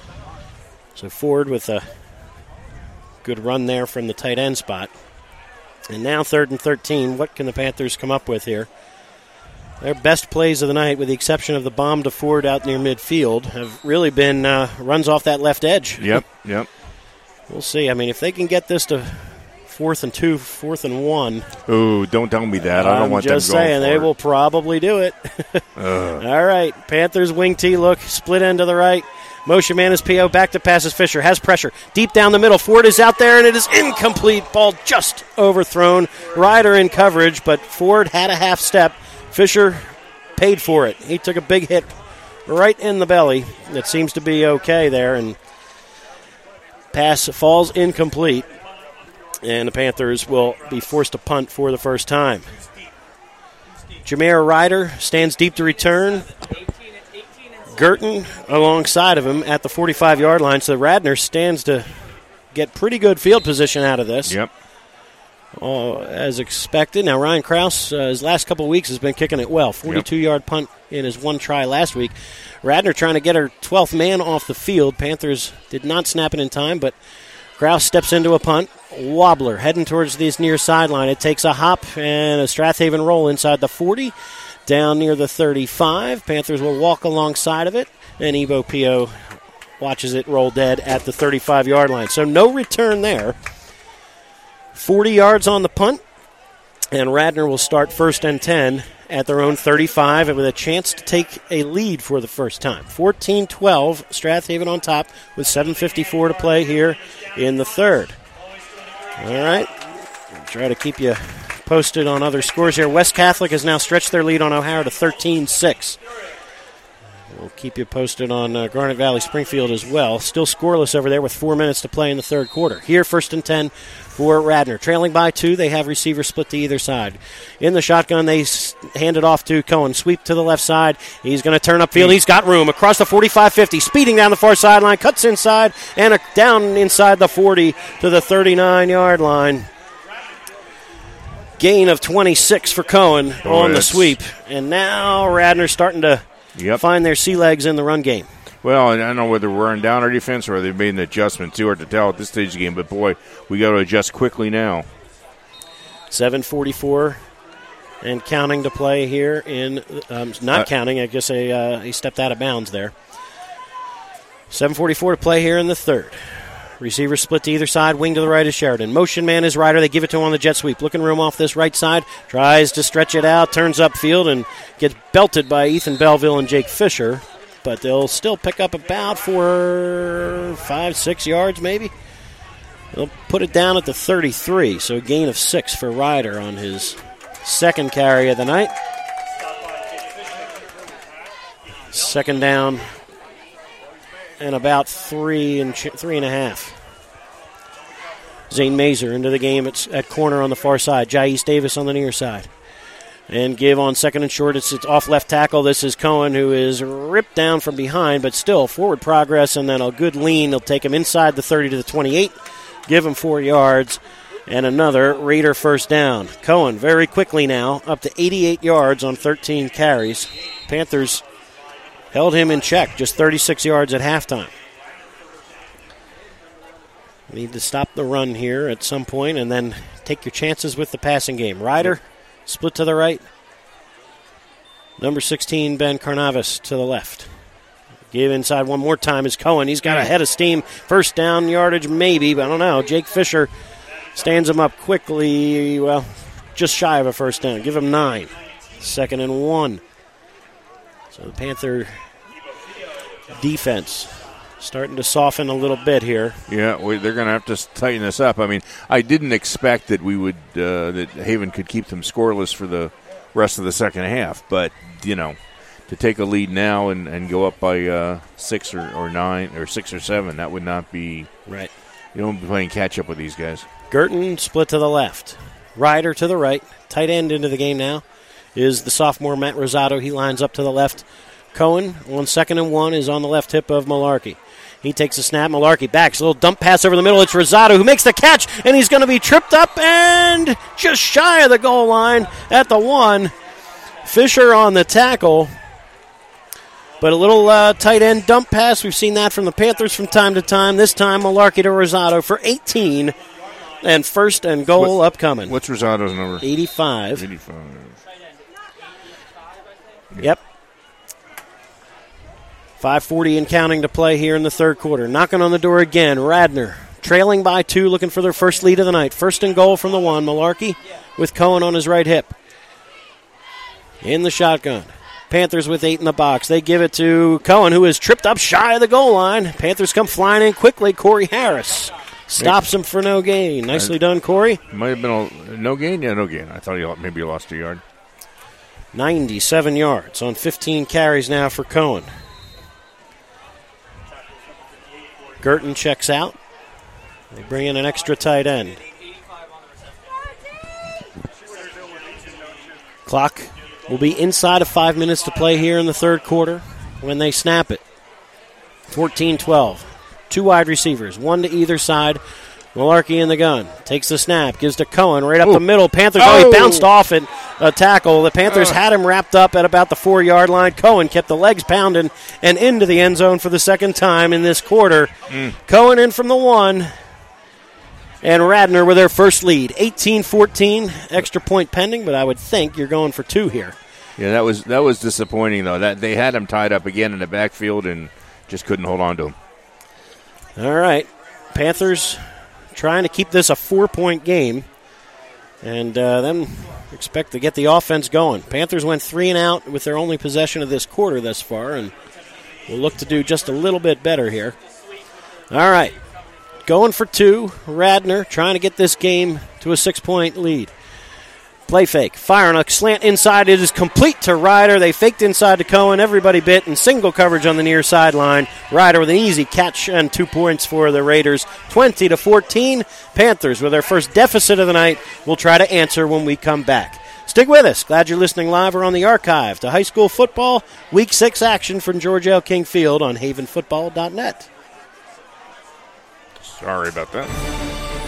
So Ford with a good run there from the tight end spot. And now third and thirteen. What can the Panthers come up with here? Their best plays of the night, with the exception of the bomb to Ford out near midfield, have really been uh, runs off that left edge. Yep, yep. We'll see. I mean, if they can get this to fourth and two, fourth and one. Ooh, don't tell me that. I don't I'm want them going just saying, they for it. will probably do it. All right, Panthers wing T look, split end to the right. Motion man is P O, back to passes Fisher, has pressure. Deep down the middle, Ford is out there, and it is incomplete. Ball just overthrown. Ryder in coverage, but Ford had a half step. Fisher paid for it. He took a big hit right in the belly. It seems to be okay there, and pass falls incomplete, and the Panthers will be forced to punt for the first time. Jameer Ryder stands deep to return. Girton alongside of him at the forty-five-yard line, so Radnor stands to get pretty good field position out of this. Yep. Oh, as expected. Now, Ryan Krause, uh, his last couple of weeks, has been kicking it well. forty-two-yard punt in his one try last week. Radnor trying to get her twelfth man off the field. Panthers did not snap it in time, but Krause steps into a punt. Wobbler heading towards this near sideline. It takes a hop and a Strathaven roll inside the forty, down near the thirty-five. Panthers will walk alongside of it, and Evo P O watches it roll dead at the thirty-five-yard line. So no return there. forty yards on the punt, and Radnor will start first and ten at their own thirty-five, and with a chance to take a lead for the first time. fourteen twelve, Strathaven on top with seven fifty-four to play here in the third. All right, we'll try to keep you posted on other scores here. West Catholic has now stretched their lead on O'Hara to thirteen six. We'll keep you posted on uh, Garnet Valley Springfield as well. Still scoreless over there with four minutes to play in the third quarter. Here, first and ten for Radnor. Trailing by two, they have receivers split to either side. In the shotgun, they s- hand it off to Cohen. Sweep to the left side. He's going to turn upfield. He's got room across the forty-five fifty. Speeding down the far sideline. Cuts inside and a, down inside the forty to the thirty-nine-yard line. Gain of twenty-six for Cohen Oh, on the that's- sweep. And now Radnor's starting to Yep. find their sea legs in the run game. Well, and I don't know whether we're wearing down our defense or they've made an adjustment. Too hard to tell at this stage of the game, but boy, we got to adjust quickly now. seven forty-four and counting to play here in, um, not Uh, counting, I guess a, uh, he stepped out of bounds there. seven forty-four to play here in the third. Receiver split to either side. Wing to the right is Sheridan. Motion man is Ryder. They give it to him on the jet sweep. Looking room off this right side. Tries to stretch it out. Turns upfield and gets belted by Ethan Belleville and Jake Fisher. But they'll still pick up about four, five, six yards maybe. They'll put it down at the thirty-three. So a gain of six for Ryder on his second carry of the night. Second down. And about three and ch- three and a half. Zane Mazer into the game at, at corner on the far side. Jais Davis on the near side. And give on second and short. It's, it's off left tackle. This is Cohen, who is ripped down from behind, but still forward progress, and then a good lean. They'll take him inside the thirty to the twenty-eight, give him four yards, and another Raider first down. Cohen very quickly now up to eighty-eight yards on thirteen carries. Panthers held him in check, just thirty-six yards at halftime. Need to stop the run here at some point and then take your chances with the passing game. Ryder, split to the right. Number sixteen, Ben Carnavas to the left. Give inside one more time is Cohen. He's got a head of steam. First down yardage, maybe, but I don't know. Jake Fisher stands him up quickly. Well, just shy of a first down. Give him nine. Second and one. So the Panther defense starting to soften a little bit here. Yeah, we, they're going to have to tighten this up. I mean, I didn't expect that we would uh, that Haven could keep them scoreless for the rest of the second half, but you know, to take a lead now and, and go up by uh, six or, or nine or six or seven, that would not be right. You don't be playing catch up with these guys. Girton split to the left, Ryder to the right. Tight end into the game now is the sophomore Matt Rosado. He lines up to the left. Cohen on second and one is on the left hip of Malarkey. He takes a snap. Malarkey backs. A little dump pass over the middle. It's Rosado who makes the catch, and he's going to be tripped up and just shy of the goal line at the one. Fisher on the tackle. But a little uh, tight end dump pass. We've seen that from the Panthers from time to time. This time, Malarkey to Rosado for eighteen. And first and goal what, upcoming. What's Rosado's number? eighty-five. eighty-five. Yep. five forty and counting to play here in the third quarter. Knocking on the door again, Radnor. Trailing by two, looking for their first lead of the night. First and goal from the one. Malarkey with Cohen on his right hip. In the shotgun. Panthers with eight in the box. They give it to Cohen, who is tripped up shy of the goal line. Panthers come flying in quickly. Corey Harris stops him for no gain. Nicely done, Corey. Might have been a no gain? Yeah, no gain. I thought he maybe he lost a yard. ninety-seven yards on fifteen carries now for Cohen. Girton checks out. They bring in an extra tight end. Clock will be inside of five minutes to play here in the third quarter when they snap it. fourteen twelve. Two wide receivers, one to either side. Malarkey in the gun. Takes the snap, gives to Cohen right up Ooh. the middle. Panthers, oh, he bounced off at a tackle. The Panthers uh. had him wrapped up at about the four-yard line. Cohen kept the legs pounding and into the end zone for the second time in this quarter. Mm. Cohen in from the one. And Radnor with their first lead. eighteen fourteen, extra point pending, but I would think you're going for two here. Yeah, that was that was disappointing, though. That they had him tied up again in the backfield and just couldn't hold on to him. All right. Panthers trying to keep this a four-point game, and uh, then expect to get the offense going. Panthers went three and out with their only possession of this quarter thus far, and will look to do just a little bit better here. All right. Going for two. Radnor trying to get this game to a six-point lead. Play fake. Firing a slant inside. It is complete to Ryder. They faked inside to Cohen. Everybody bit in single coverage on the near sideline. Ryder with an easy catch and two points for the Raiders. twenty to fourteen. Panthers with their first deficit of the night will try to answer when we come back. Stick with us. Glad you're listening live or on the archive to high school football. Week six action from George L. King Field on haven football dot net. Sorry about that.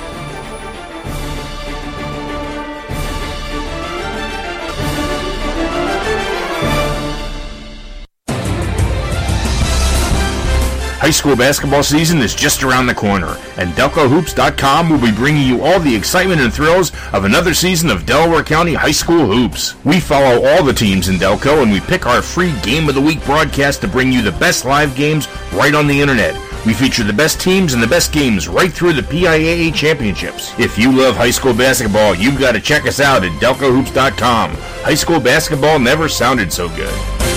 High school basketball season is just around the corner, and Delco Hoops dot com will be bringing you all the excitement and thrills of another season of Delaware County High School Hoops. We follow all the teams in Delco, and we pick our free Game of the Week broadcast to bring you the best live games right on the internet. We feature the best teams and the best games right through the P I A A championships. If you love high school basketball, you've got to check us out at Delco Hoops dot com. High school basketball never sounded so good.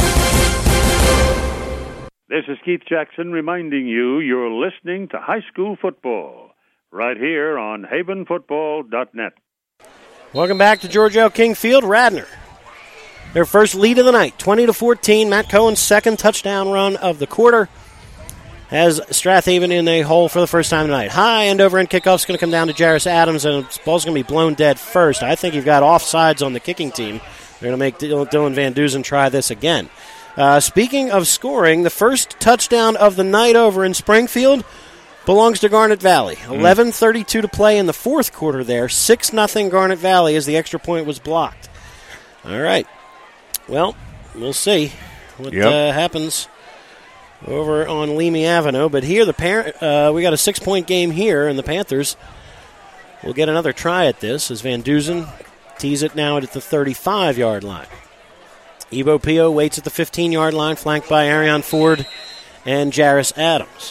This is Keith Jackson reminding you you're listening to High School Football right here on haven football dot net. Welcome back to George L. King Field. Radnor, their first lead of the night, twenty to fourteen. Matt Cohen's second touchdown run of the quarter has Strathaven in a hole for the first time tonight. High end over end kickoff's going to come down to Jairus Adams, and the ball's going to be blown dead first. I think you've got offsides on the kicking team. They're going to make Dylan Van Dusen try this again. Uh, speaking of scoring, the first touchdown of the night over in Springfield belongs to Garnet Valley. eleven thirty-two to play in the fourth quarter there. six nothing Garnet Valley as the extra point was blocked. All right. Well, we'll see what yep. uh, happens over on Leamy Avenue. But here, the parent, uh, we got a six-point game here, and the Panthers will get another try at this as Van Dusen tees it now at the thirty-five-yard line. Ebo Pio waits at the fifteen-yard line, flanked by Arion Ford and Jarris Adams.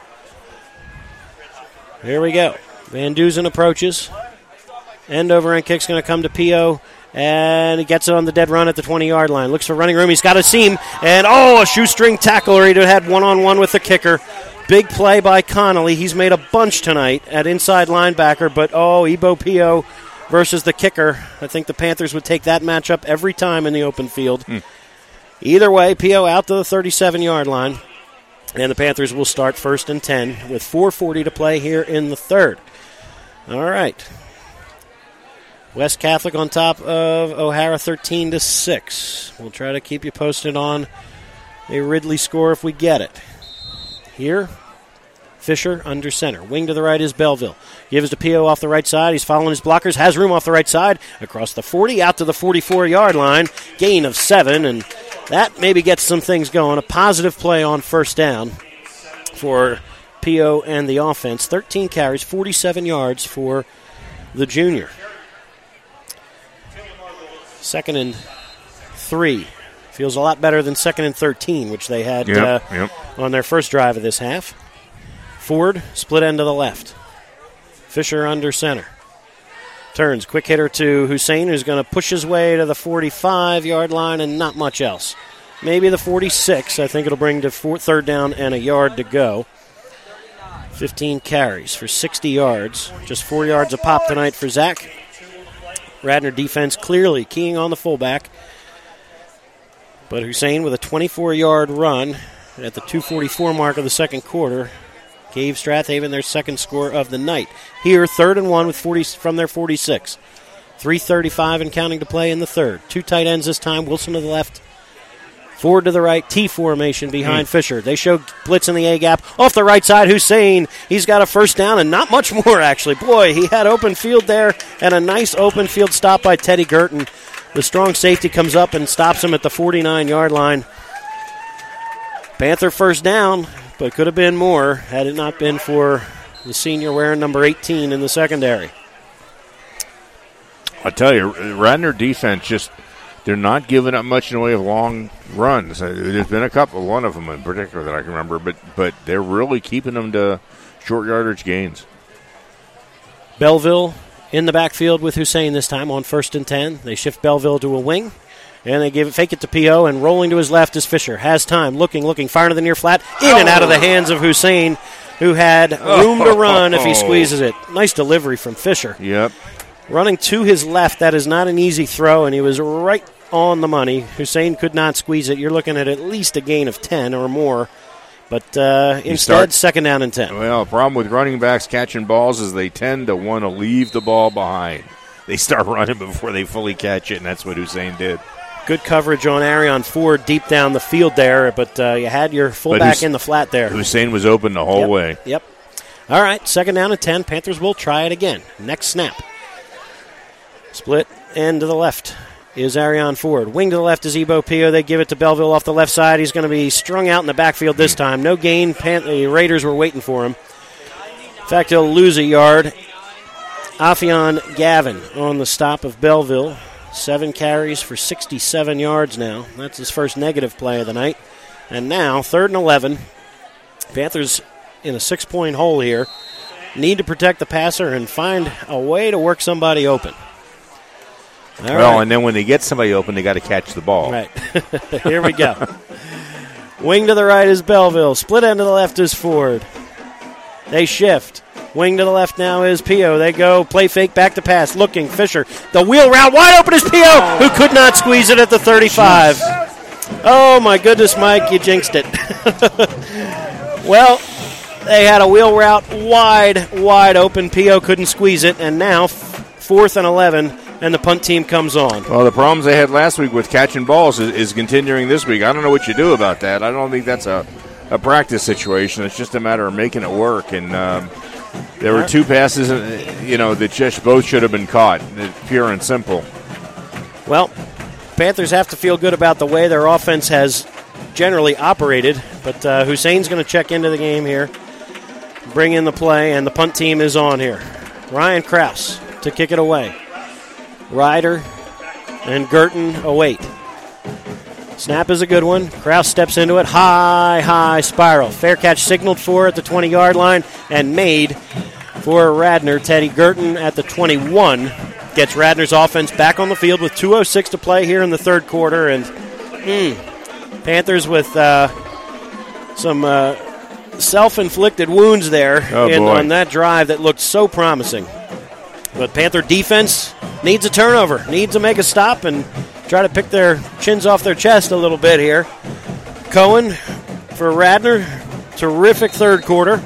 Here we go. Van Duzen approaches. End over end kick's going to come to Pio, and he gets it on the dead run at the twenty-yard line. Looks for running room. He's got a seam, and oh, a shoestring tackle. He had one-on-one with the kicker. Big play by Connolly. He's made a bunch tonight at inside linebacker, but oh, Ebo Pio versus the kicker. I think the Panthers would take that matchup every time in the open field. Hmm. Either way, Pio out to the thirty-seven-yard line, and the Panthers will start first and ten with four forty to play here in the third. All right. West Catholic on top of O'Hara thirteen to six. We'll try to keep you posted on a Ridley score if we get it. Here, Fisher under center. Wing to the right is Belleville. Gives to Pio off the right side. He's following his blockers. Has room off the right side. Across the forty, out to the forty-four-yard line. Gain of seven, and that maybe gets some things going. A positive play on first down for Pio and the offense. thirteen carries, forty-seven yards for the junior. Second and three. Feels a lot better than second and thirteen, which they had yep, uh, yep. on their first drive of this half. Ford, split end to the left. Fisher under center. Turns, quick hitter to Hussein, who's going to push his way to the forty-five-yard line and not much else. Maybe the forty-six. I think it'll bring to four, third down and a yard to go. fifteen carries for sixty yards. Just four yards a pop tonight for Zach. Radnor defense clearly keying on the fullback. But Hussein with a twenty-four-yard run at the two forty-four mark of the second quarter gave Strathaven their second score of the night. Here, third and one with forty from their forty-six. three thirty-five and counting to play in the third. Two tight ends this time. Wilson to the left. Ford to the right. T formation behind mm. Fisher. They show blitz in the A-gap. Off the right side, Hussein. He's got a first down and not much more, actually. Boy, he had open field there and a nice open field stop by Teddy Girton. The strong safety comes up and stops him at the forty-nine-yard line. Panther first down, but could have been more had it not been for the senior wearing number eighteen in the secondary. I tell you, Radnor defense just, they're not giving up much in the way of long runs. There's been a couple, one of them in particular that I can remember, but but they're really keeping them to short yardage gains. Belleville in the backfield with Hussein this time on first and ten. They shift Belleville to a wing, and they give it, fake it to Pio, and rolling to his left is Fisher. Has time, looking, looking, firing to the near flat, in and out of the hands of Hussein, who had room to run if he squeezes it. Nice delivery from Fisher. Yep. Running to his left, that is not an easy throw, and he was right on the money. Hussein could not squeeze it. You're looking at at least a gain of ten or more. But uh, instead, start, second down and ten. Well, the problem with running backs catching balls is they tend to want to leave the ball behind. They start running before they fully catch it, and that's what Hussein did. Good coverage on Arion Ford deep down the field there, but uh, you had your fullback Hus- in the flat there. Hussein was open the whole yep, way. Yep. All right, second down and ten. Panthers will try it again. Next snap. Split end to the left is Arion Ford. Wing to the left is Ebo Pio. They give it to Belleville off the left side. He's going to be strung out in the backfield this time. No gain. Pan- the Raiders were waiting for him. In fact, he'll lose a yard. Afion Gavin on the stop of Belleville. Seven carries for sixty-seven yards now. That's his first negative play of the night. And now, third and eleven. Panthers in a six-point hole here. Need to protect the passer and find a way to work somebody open. All well, right. And then when they get somebody open, they got to catch the ball. Right. Here we go. Wing to the right is Belleville. Split end to the left is Ford. They shift. Wing to the left now is Pio. They go play fake, back to pass. Looking, Fisher. The wheel route wide open is Pio, who could not squeeze it at the thirty-five. Oh, my goodness, Mike, you jinxed it. Well, they had a wheel route wide, wide open. Pio couldn't squeeze it, and now fourth and eleven. And the punt team comes on. Well, the problems they had last week with catching balls is, is continuing this week. I don't know what you do about that. I don't think that's a, a practice situation. It's just a matter of making it work. And um, there were two passes, you know, that just both should have been caught, pure and simple. Well, Panthers have to feel good about the way their offense has generally operated. But uh, Hussein's going to check into the game here, bring in the play, and the punt team is on here. Ryan Krause to kick it away. Ryder and Girton await. Snap is a good one. Kraus steps into it. High, high spiral. Fair catch signaled for at the twenty-yard line and made for Radnor. Teddy Gurton at the twenty-one gets Radnor's offense back on the field with two oh six to play here in the third quarter. And mm, Panthers with uh, some uh, self-inflicted wounds there oh, in, boy. on that drive that looked so promising. But Panther defense needs a turnover, needs to make a stop and try to pick their chins off their chest a little bit here. Cohen for Radnor, terrific third quarter.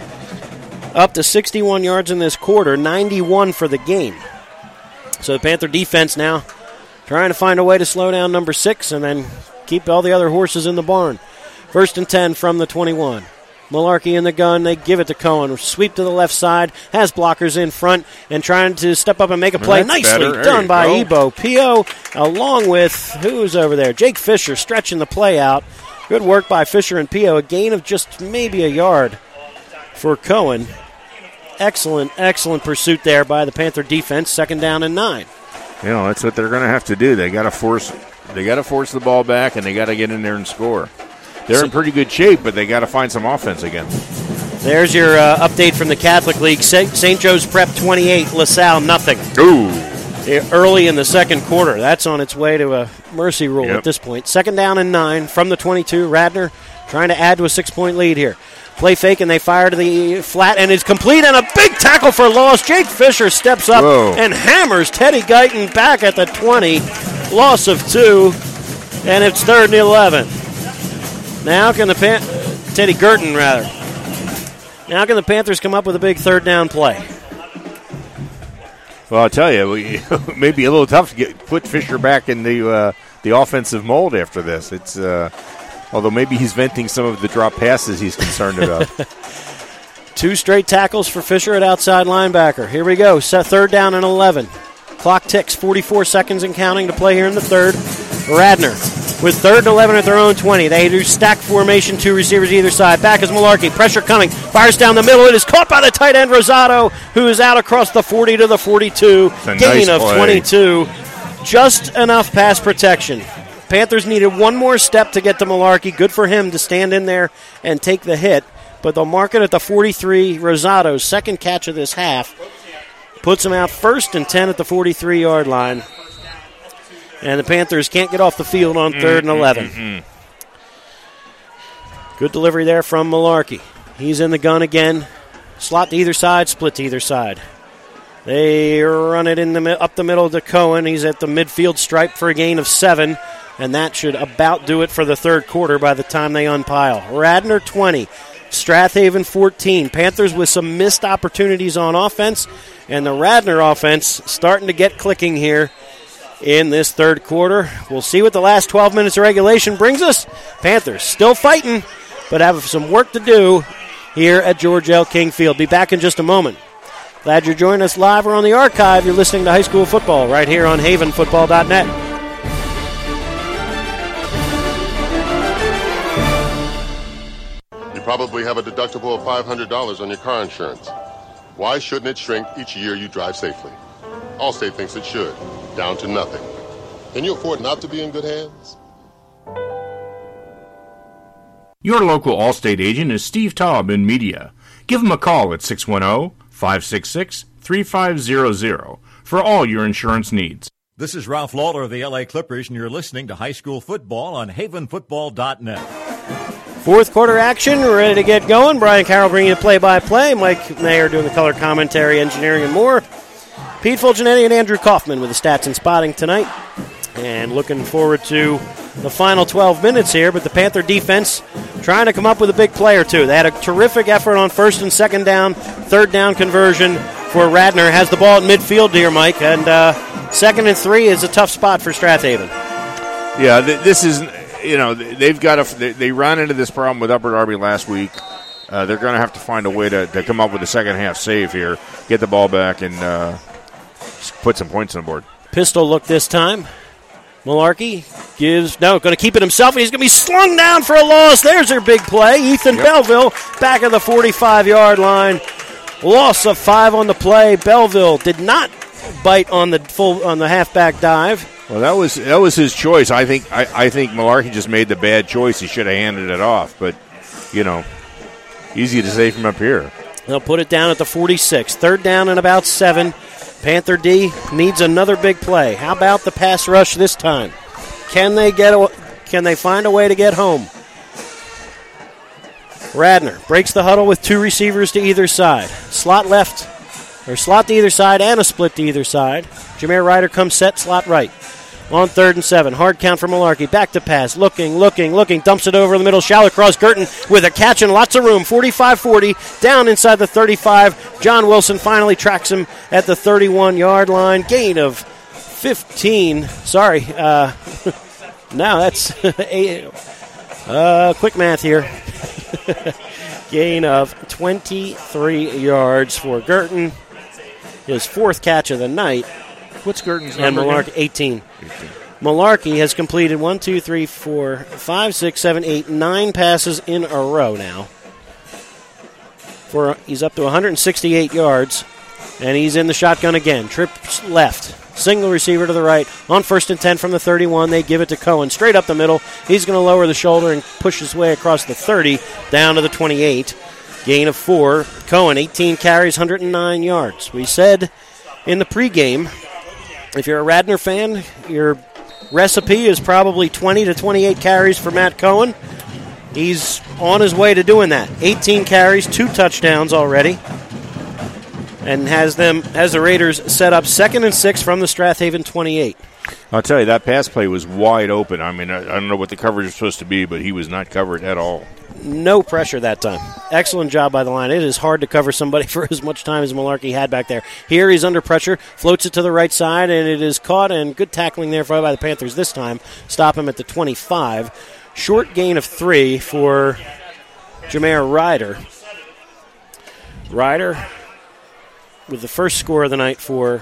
Up to sixty-one yards in this quarter, ninety-one for the game. So the Panther defense now trying to find a way to slow down number six and then keep all the other horses in the barn. First and ten from the twenty-one. Malarkey in the gun. They give it to Cohen. Sweep to the left side. Has blockers in front and trying to step up and make a play. That's Nicely better. done by go. Ebo. Pio along with, who's over there? Jake Fisher stretching the play out. Good work by Fisher and Pio. A gain of just maybe a yard for Cohen. Excellent, excellent pursuit there by the Panther defense. Second down and nine. You know, that's what they're going to have to do. They got to force, they got to force the ball back, and they got to get in there and score. They're in pretty good shape, but they got to find some offense again. There's your uh, update from the Catholic League. Saint Joe's Prep twenty-eight, LaSalle nothing. Ooh. Early in the second quarter. That's on its way to a mercy rule Yep. at this point. Second down and nine from the twenty-two. Radnor trying to add to a six-point lead here. Play fake, and they fire to the flat, and it's complete, and a big tackle for loss. Jake Fisher steps up Whoa. and hammers Teddy Guyton back at the twenty. Loss of two, and it's third and eleven. Now can the Pan- Teddy Gurton, rather. Now can the Panthers come up with a big third down play? Well, I'll tell you, we, it may be a little tough to get put Fisher back in the uh, the offensive mold after this. It's uh, although maybe he's venting some of the drop passes he's concerned about. Two straight tackles for Fisher at outside linebacker. Here we go. Set third down and eleven. Clock ticks. forty-four seconds and counting to play here in the third. Radnor with third and eleven at their own twenty. They do stack formation, two receivers either side. Back is Malarkey. Pressure coming. Fires down the middle. It is caught by the tight end, Rosado, who is out across the forty to the forty-two. Gain nice of play. twenty-two. Just enough pass protection. Panthers needed one more step to get to Malarkey. Good for him to stand in there and take the hit. But they'll mark it at the forty-three. Rosado's second catch of this half puts him out first and ten at the forty-three-yard line. And the Panthers can't get off the field on third and eleven. Mm-mm-mm. Good delivery there from Malarkey. He's in the gun again. Slot to either side, split to either side. They run it in the up the middle to Cohen. He's at the midfield stripe for a gain of seven. And that should about do it for the third quarter by the time they unpile. Radnor twenty. Strathaven fourteen. Panthers with some missed opportunities on offense. And the Radnor offense starting to get clicking here in this third quarter. We'll see what the last twelve minutes of regulation brings us. Panthers still fighting, but have some work to do here at George L. King Field. Be back in just a moment. Glad you're joining us live or on the archive. You're listening to High School Football right here on haven football dot net. You probably have a deductible of five hundred dollars on your car insurance. Why shouldn't it shrink each year you drive safely? Allstate thinks it should, down to nothing. Can you afford not to be in good hands? Your local Allstate agent is Steve Taub in media. Give him a call at six one zero, five six six, three five zero zero for all your insurance needs. This is Ralph Lawler of the L A Clippers, and you're listening to High School Football on haven football dot net. Fourth quarter action, we're ready to get going. Brian Carroll bringing you play-by-play. Mike Mayer doing the color commentary, engineering, and more. Pete Fulgenetti and Andrew Kaufman with the stats and spotting tonight. And looking forward to the final twelve minutes here, but the Panther defense trying to come up with a big play or two. They had a terrific effort on first and second down, third down conversion for Radnor. Has the ball at midfield here, Mike, and uh, second and three is a tough spot for Strathaven. Yeah, th- this is, you know, they've got to, they, they ran into this problem with Upper Darby last week. Uh, they're going to have to find a way to, to come up with a second half save here, get the ball back, and uh, put some points on the board. Pistol look this time. Malarkey gives, no, going to keep it himself, and he's going to be slung down for a loss. There's their big play. Ethan yep. Belleville back at the forty-five-yard line. Loss of five on the play. Belleville did not bite on the full on the halfback dive. Well, that was that was his choice. I think I, I think Malarkey just made the bad choice. He should have handed it off, but you know, easy to say from up here. They'll put it down at the forty-six. Third down and about seven. Panther D needs another big play. How about the pass rush this time? Can they get a, can they find a way to get home? Radner breaks the huddle with two receivers to either side. Slot left, or slot to either side and a split to either side. Jameer Ryder comes set, slot right. On third and seven. Hard count for Malarkey. Back to pass. Looking, looking, looking. Dumps it over the middle. Shallow cross. Girton with a catch and lots of room. forty-five forty. Down inside the thirty-five. John Wilson finally tracks him at the thirty-one-yard line. Gain of fifteen. Sorry. Uh, no, that's a, uh, quick math here. Gain of twenty-three yards for Girton. His fourth catch of the night. What's Girton's and number? Malarkey, eighteen. eighteen. Malarkey has completed one, two, three, four, five, six, seven, eight, nine passes in a row now. For he's up to one hundred sixty-eight yards, and he's in the shotgun again. Trips left, single receiver to the right. On first and ten from the thirty-one, they give it to Cohen straight up the middle. He's going to lower the shoulder and push his way across the thirty down to the twenty-eight. Gain of four. Cohen, eighteen carries, one hundred nine yards. We said in the pregame, if you're a Radnor fan, your recipe is probably twenty to twenty-eight carries for Matt Cohen. He's on his way to doing that. eighteen carries, two touchdowns already, and has them has the Raiders set up second and six from the Strathaven twenty-eight. I'll tell you, that pass play was wide open. I mean, I, I don't know what the coverage is supposed to be, but he was not covered at all. No pressure that time. Excellent job by the line. It is hard to cover somebody for as much time as Malarkey had back there. Here he's under pressure, floats it to the right side, and it is caught, and good tackling there by the Panthers this time. Stop him at the twenty-five. Short gain of three for Jameer Ryder. Ryder with the first score of the night for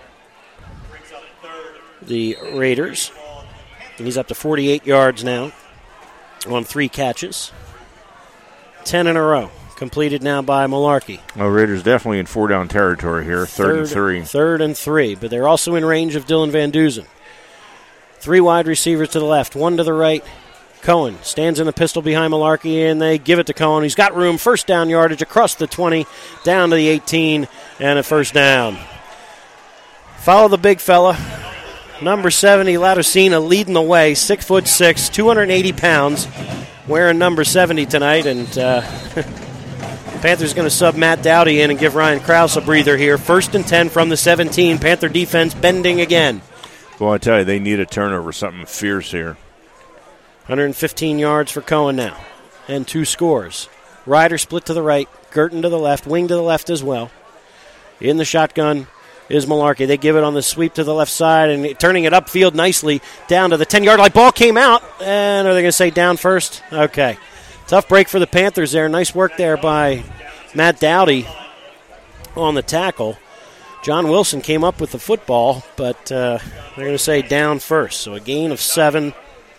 the Raiders. And he's up to forty-eight yards now on three catches. Ten in a row. Completed now by Malarkey. Well, Raiders definitely in four-down territory here. Third, third and three. Third and three, but they're also in range of Dylan Van Duzen. Three wide receivers to the left, one to the right. Cohen stands in the pistol behind Malarkey, and they give it to Cohen. He's got room. First down yardage across the twenty, down to the eighteen, and a first down. Follow the big fella. Number seventy, Laudicina, leading the way. Six foot six, two hundred eighty pounds. Wearing number seventy tonight, and uh, Panthers going to sub Matt Dowdy in and give Ryan Krause a breather here. First and ten from the seventeen. Panther defense bending again. Well, I tell you, they need a turnover, something fierce here. one hundred fifteen yards for Cohen now, and two scores. Ryder split to the right, Girton to the left, wing to the left as well. In the shotgun is Malarkey. They give it on the sweep to the left side and turning it upfield nicely down to the ten-yard line. Ball came out, and are they going to say down first? Okay. Tough break for the Panthers there. Nice work there by Matt Dowdy on the tackle. John Wilson came up with the football, but uh, they're going to say down first. So a gain of seven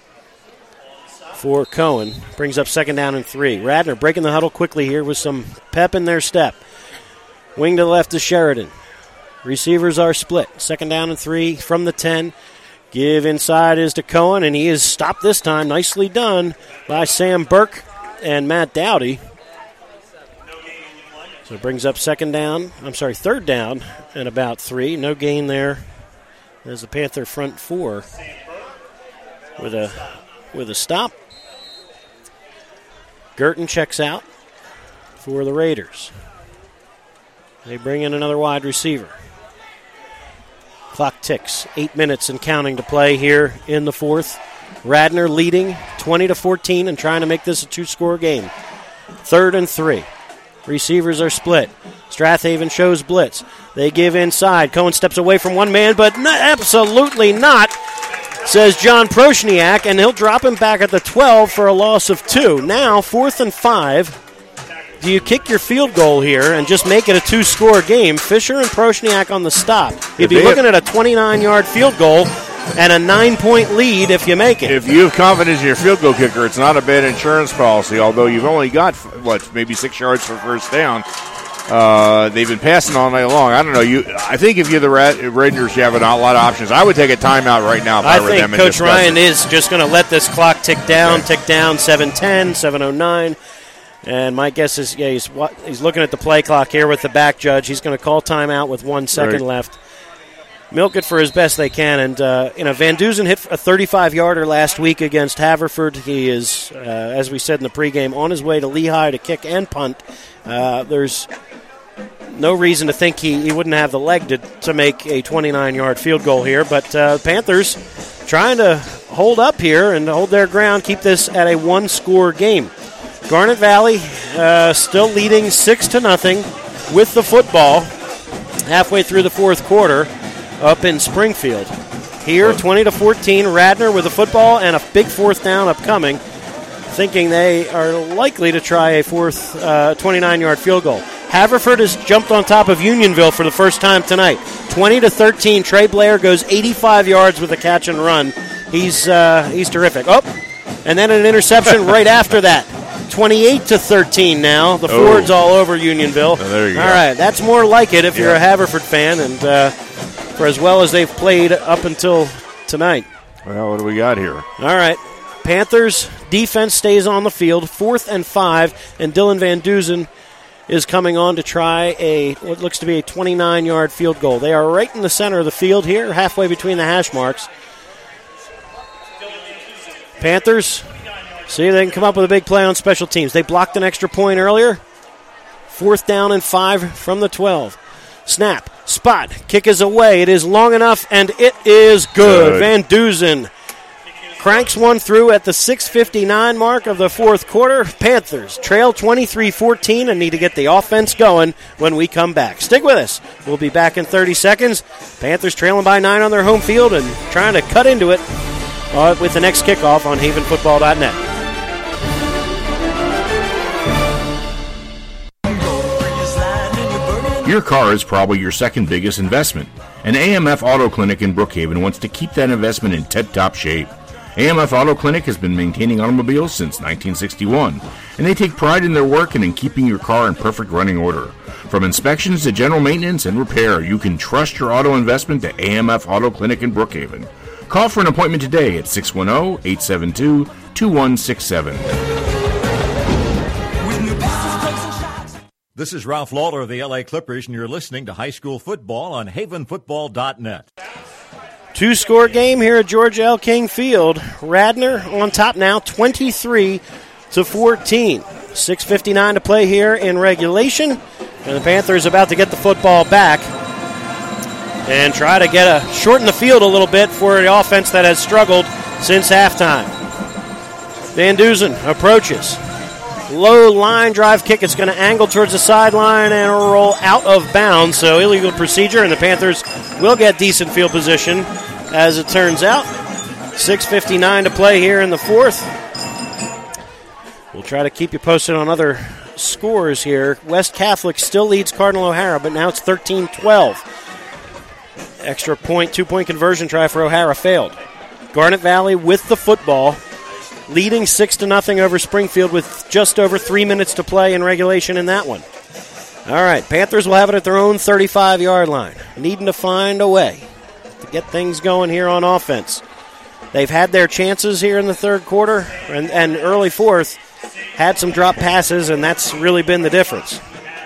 for Cohen. Brings up second down and three. Radnor breaking the huddle quickly here with some pep in their step. Wing to the left is Sheridan. Receivers are split. Second down and three from the ten. Give inside is to Cohen, and he is stopped this time. Nicely done by Sam Burke and Matt Dowdy. So it brings up second down. I'm sorry, third down and about three. No gain there. There's the Panther front four with a with a stop. Girton checks out for the Raiders. They bring in another wide receiver. Clock ticks. Eight minutes and counting to play here in the fourth. Radnor leading twenty to fourteen and trying to make this a two-score game. Third and three. Receivers are split. Strathaven shows blitz. They give inside. Cohen steps away from one man, but no, absolutely not, says John Proshniak, and he'll drop him back at the twelve for a loss of two. Now, fourth and five. Do you kick your field goal here and just make it a two-score game? Fisher and Proshniak on the stop. You'd be looking at a twenty-nine-yard field goal and a nine-point lead if you make it. If you have confidence in your field goal kicker, it's not a bad insurance policy, although you've only got, what, maybe six yards for first down. Uh, they've been passing all night long. I don't know. You, I think if you're the Ra- Raiders, you have a lot of options. I would take a timeout right now if I, I were think them. Coach Ryan it. is just going to let this clock tick down, tick down, seven ten, seven oh nine. And my guess is, yeah, he's, he's looking at the play clock here with the back judge. He's going to call timeout with one second right. left. Milk it for as best they can. And, uh, you know, Van Dusen hit a thirty-five-yarder last week against Haverford. He is, uh, as we said in the pregame, on his way to Lehigh to kick and punt. Uh, there's no reason to think he, he wouldn't have the leg to, to make a twenty-nine-yard field goal here. But uh, Panthers trying to hold up here and hold their ground, keep this at a one-score game. Garnet Valley uh, still leading six to nothing with the football halfway through the fourth quarter up in Springfield. Here, twenty to fourteen, Radnor with the football and a big fourth down upcoming, thinking they are likely to try a fourth uh, twenty-nine-yard field goal. Haverford has jumped on top of Unionville for the first time tonight. twenty to thirteen, Trey Blair goes eighty-five yards with a catch and run. He's uh, he's terrific. Oh, and then an interception right after that. twenty-eight to thirteen now. The oh. Ford's all over Unionville. Oh, there you go. All right, that's more like it if yeah. you're a Haverford fan, and uh, for as well as they've played up until tonight. Well, what do we got here? All right. Panthers defense stays on the field, fourth and five, and Dylan Van Dusen is coming on to try a what looks to be a twenty-nine-yard field goal. They are right in the center of the field here, halfway between the hash marks. Panthers, see if they can come up with a big play on special teams. They blocked an extra point earlier. Fourth down and five from the twelve. Snap, spot, kick is away. It is long enough, and it is good. good. Van Dusen cranks one through at the six fifty-nine mark of the fourth quarter. Panthers trail twenty-three fourteen and need to get the offense going when we come back. Stick with us. We'll be back in thirty seconds. Panthers trailing by nine on their home field and trying to cut into it uh, with the next kickoff on haven football dot net. Your car is probably your second biggest investment, and A M F Auto Clinic in Brookhaven wants to keep that investment in tip-top shape. A M F Auto Clinic has been maintaining automobiles since nineteen sixty-one, and they take pride in their work and in keeping your car in perfect running order. From inspections to general maintenance and repair, you can trust your auto investment to A M F Auto Clinic in Brookhaven. Call for an appointment today at six one zero, eight seven two, two one six seven. This is Ralph Lawler of the L A Clippers, and you're listening to High School Football on haven football dot net. Two-score game here at Georgia L. King Field. Radnor on top now, twenty-three to fourteen. six fifty-nine to play here in regulation, and the Panthers about to get the football back and try to get a shorten the field a little bit for the offense that has struggled since halftime. Van Dusen approaches. Low line drive kick. It's going to angle towards the sideline and roll out of bounds. So illegal procedure, and the Panthers will get decent field position as it turns out. six fifty-nine to play here in the fourth. We'll try to keep you posted on other scores here. West Catholic still leads Cardinal O'Hara, but now it's thirteen twelve. Extra point, two-point conversion try for O'Hara failed. Garnet Valley with the football, leading six to nothing over Springfield with just over three minutes to play in regulation in that one. All right, Panthers will have it at their own thirty-five-yard line, needing to find a way to get things going here on offense. They've had their chances here in the third quarter and, and early fourth, had some drop passes, and that's really been the difference.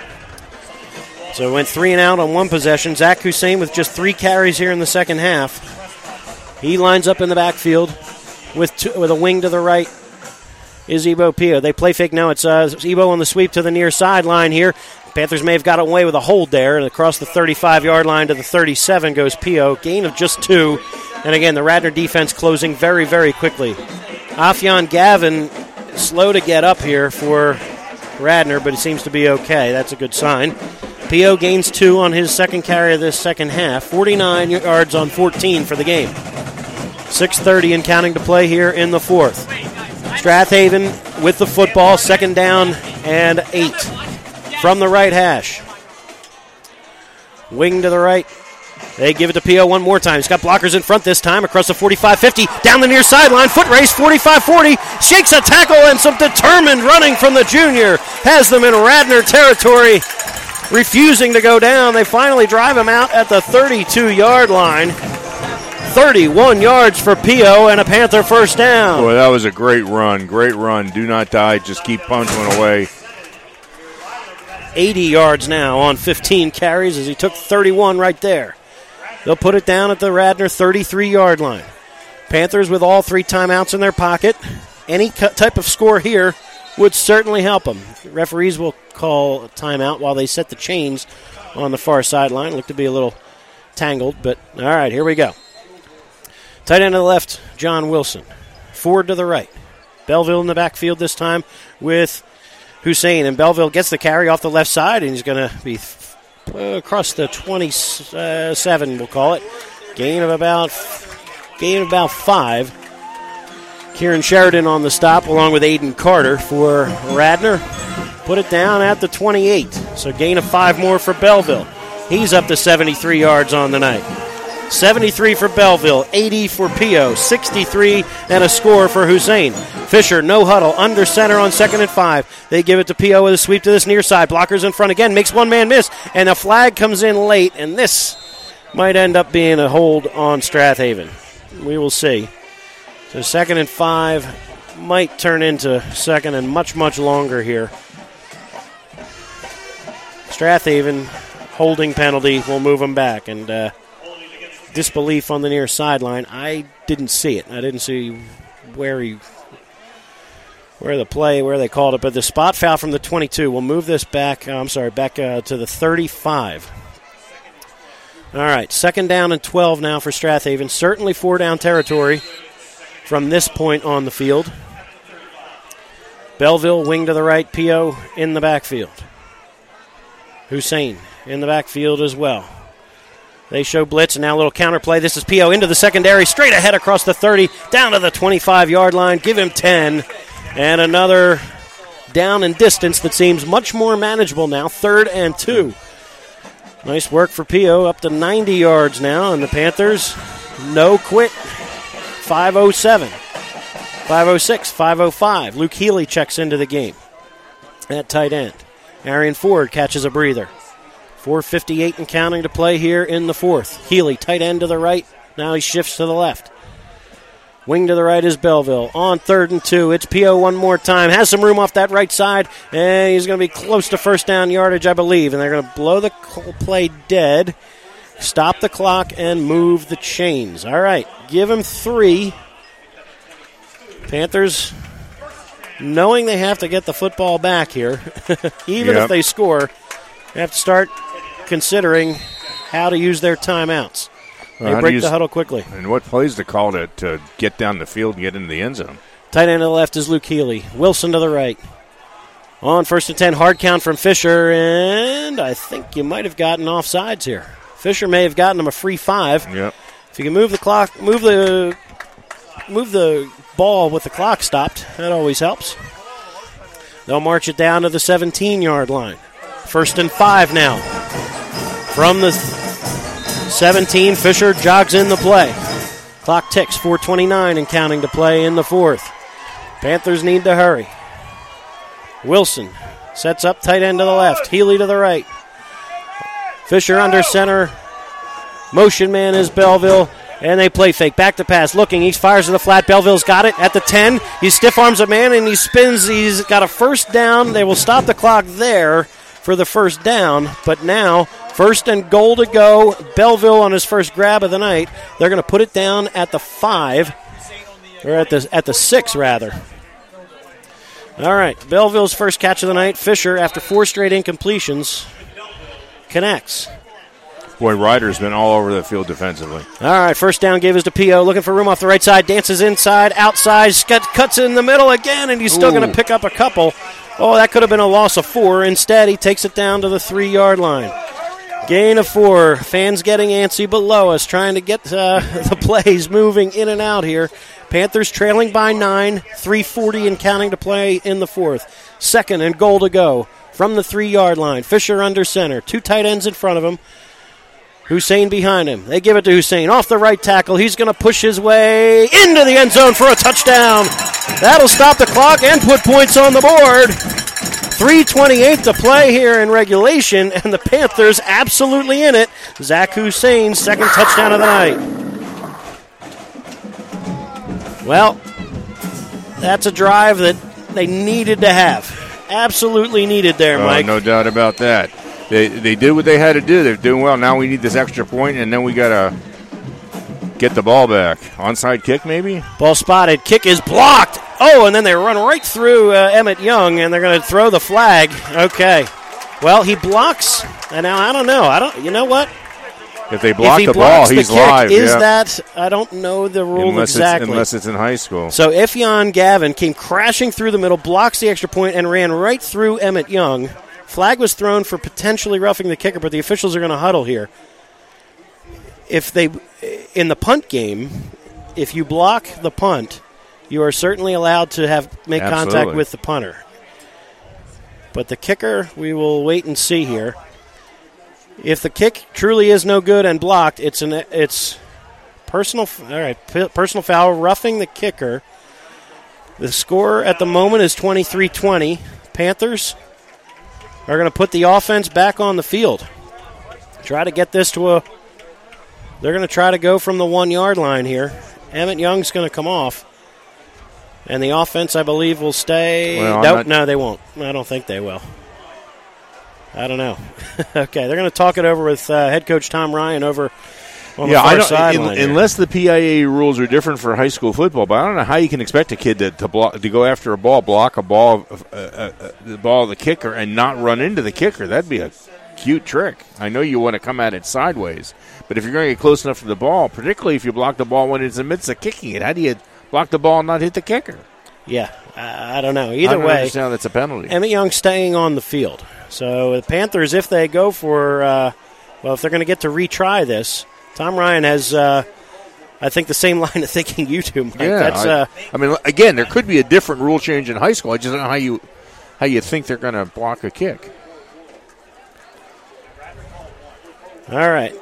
So it went three and out on one possession. Zach Hussein with just three carries here in the second half. He lines up in the backfield with two, with a wing to the right is Ebo Pio. They play fake now. It's uh, Ebo on the sweep to the near sideline here. Panthers may have got away with a hold there. And across the thirty-five-yard line to the thirty-seven goes Pio. Gain of just two. And again, the Radnor defense closing very, very quickly. Afyan Gavin slow to get up here for Radnor, but it seems to be okay. That's a good sign. Pio gains two on his second carry of this second half. forty-nine yards on fourteen for the game. six thirty and counting to play here in the fourth. Strathaven with the football, second down and eight from the right hash. Wing to the right. They give it to Pio one more time. He's got blockers in front this time across the forty-five fifty. Down the near sideline. Foot race, forty-five forty. Shakes a tackle and some determined running from the junior. Has them in Radnor territory. refusing to go down. They finally drive him out at the thirty-two-yard line. thirty-one yards for Pio and a Panther first down. Boy, that was a great run. Great run. Do not die. Just keep punching away. eighty yards now on fifteen carries as he took thirty-one right there. They'll put it down at the Radnor thirty-three-yard line. Panthers with all three timeouts in their pocket. Any type of score here would certainly help them. Referees will call a timeout while they set the chains on the far sideline. Look to be a little tangled, but all right, here we go. Tight end to the left, John Wilson. Ford to the right. Belleville in the backfield this time with Hussein. And Belleville gets the carry off the left side, and he's going to be uh, across the twenty-seven, we'll call it. Gain of about, gain of about five. Kieran Sheridan on the stop along with Aiden Carter for Radnor. Put it down at the twenty-eight. So gain of five more for Belleville. He's up to seventy-three yards on the night. seventy-three for Belleville, eighty for Pio, sixty-three and a score for Hussein. Fisher, no huddle, under center on second and five. They give it to Pio with a sweep to this near side. Blockers in front again, makes one man miss, and a flag comes in late, and this might end up being a hold on Strathaven. We will see. So second and five might turn into second and much, much longer here. Strathaven holding penalty will move them back, and uh, disbelief on the near sideline. I didn't see it. I didn't see where he, where the play, where they called it. But the spot foul from the twenty-two. We'll move this back. Uh, I'm sorry, back uh, to the thirty-five. All right, second down and twelve now for Strathaven. Certainly four down territory from this point on the field. Belleville wing to the right. Pio in the backfield. Hussein in the backfield as well. They show blitz, and now a little counterplay. This is Pio into the secondary, straight ahead across the thirty, down to the twenty-five-yard line. Give him ten. And another down and distance that seems much more manageable now, third and two. Nice work for Pio, up to ninety yards now, and the Panthers, no quit. five oh seven, five oh six, five oh five. Luke Healy checks into the game at tight end. Arian Ford catches a breather. four fifty-eight and counting to play here in the fourth. Healy, tight end to the right. Now he shifts to the left. Wing to the right is Belleville. On third and two, it's Pio one more time. Has some room off that right side, and he's going to be close to first down yardage, I believe. And they're going to blow the play dead, stop the clock, and move the chains. All right, give him three. Panthers, knowing they have to get the football back here, even yep. if they score, they have to start considering how to use their timeouts. They well, break use, the huddle quickly. And what plays to call to, to get down the field and get into the end zone? Tight end to the left is Luke Healy. Wilson to the right. On first and ten, hard count from Fisher, and I think you might have gotten offsides here. Fisher may have gotten him a free five. Yep. If you can move the clock, move the move the ball with the clock stopped, that always helps. They'll march it down to the seventeen-yard line. First and five now. From the seventeen, Fisher jogs in the play. Clock ticks, four twenty-nine and counting to play in the fourth. Panthers need to hurry. Wilson sets up tight end to the left. Healy to the right. Fisher under center. Motion man is Belleville. And they play fake. Back to pass. Looking. He fires to the flat. Belleville's got it at the ten. He stiff arms a man and he spins. He's got a first down. They will stop the clock there for the first down. But now, first and goal to go. Belleville on his first grab of the night. They're going to put it down at the five. Or at the, at the six, rather. All right. Belleville's first catch of the night. Fisher, after four straight incompletions, connects. Boy, Ryder's been all over the field defensively. All right, first down gave us to Pio. Looking for room off the right side. Dances inside, outside, cuts in the middle again, and he's still going to pick up a couple. Oh, that could have been a loss of four. Instead, he takes it down to the three-yard line. Gain of four. Fans getting antsy below us, trying to get uh, the plays moving in and out here. Panthers trailing by nine, three forty and counting to play in the fourth. Second and goal to go from the three-yard line. Fisher under center. Two tight ends in front of him. Hussein behind him. They give it to Hussein. Off the right tackle. He's going to push his way into the end zone for a touchdown. That'll stop the clock and put points on the board. three twenty-eight to play here in regulation, and the Panthers absolutely in it. Zach Hussein's second touchdown of the night. Well, that's a drive that they needed to have. Absolutely needed there, Oh, Mike. no doubt about that. They they did what they had to do. They're doing well. Now we need this extra point, and then we got to get the ball back. Onside kick, maybe? Ball spotted. Kick is blocked. Oh, and then they run right through uh, Emmett Young, and they're going to throw the flag. Okay. Well, he blocks. And now I don't know. I don't. You know what? If they block if he the blocks ball, he's the kick, live. Is yeah. that? I don't know the rule unless exactly. It's, unless it's in high school. So Effion Gavin came crashing through the middle, blocks the extra point, and ran right through Emmett Young. Flag was thrown for potentially roughing the kicker, but the officials are going to huddle here. If they, in the punt game, if you block the punt, you are certainly allowed to have make Absolutely. contact with the punter. But the kicker, we will wait and see here. If the kick truly is no good and blocked, it's an it's personal. All right, personal foul, roughing the kicker. The score at the moment is twenty-three twenty. Panthers are going to put the offense back on the field. Try to get this to a. They're going to try to go from the one-yard line here. Emmett Young's going to come off. And the offense, I believe, will stay. Well, nope, not... no, they won't. I don't think they will. I don't know. Okay, they're going to talk it over with uh, head coach Tom Ryan over on yeah, the I far don't, sideline. in, unless the P I A rules are different for high school football, but I don't know how you can expect a kid to to, block, to go after a ball, block a ball, uh, uh, uh, the ball of the kicker, and not run into the kicker. That'd be a cute trick. I know you want to come at it sideways, but if you're going to get close enough to the ball, particularly if you block the ball when it's in the midst of kicking it, how do you block the ball and not hit the kicker? Yeah, I, I don't know. Either I don't way, understand that's a penalty. Emmett Young staying on the field. So the Panthers, if they go for, uh, well, if they're going to get to retry this, Tom Ryan has, uh, I think, the same line of thinking you do, Mike. Yeah, That's, I, uh, I mean, again, there could be a different rule change in high school. I just don't know how you how you think they're going to block a kick. All right.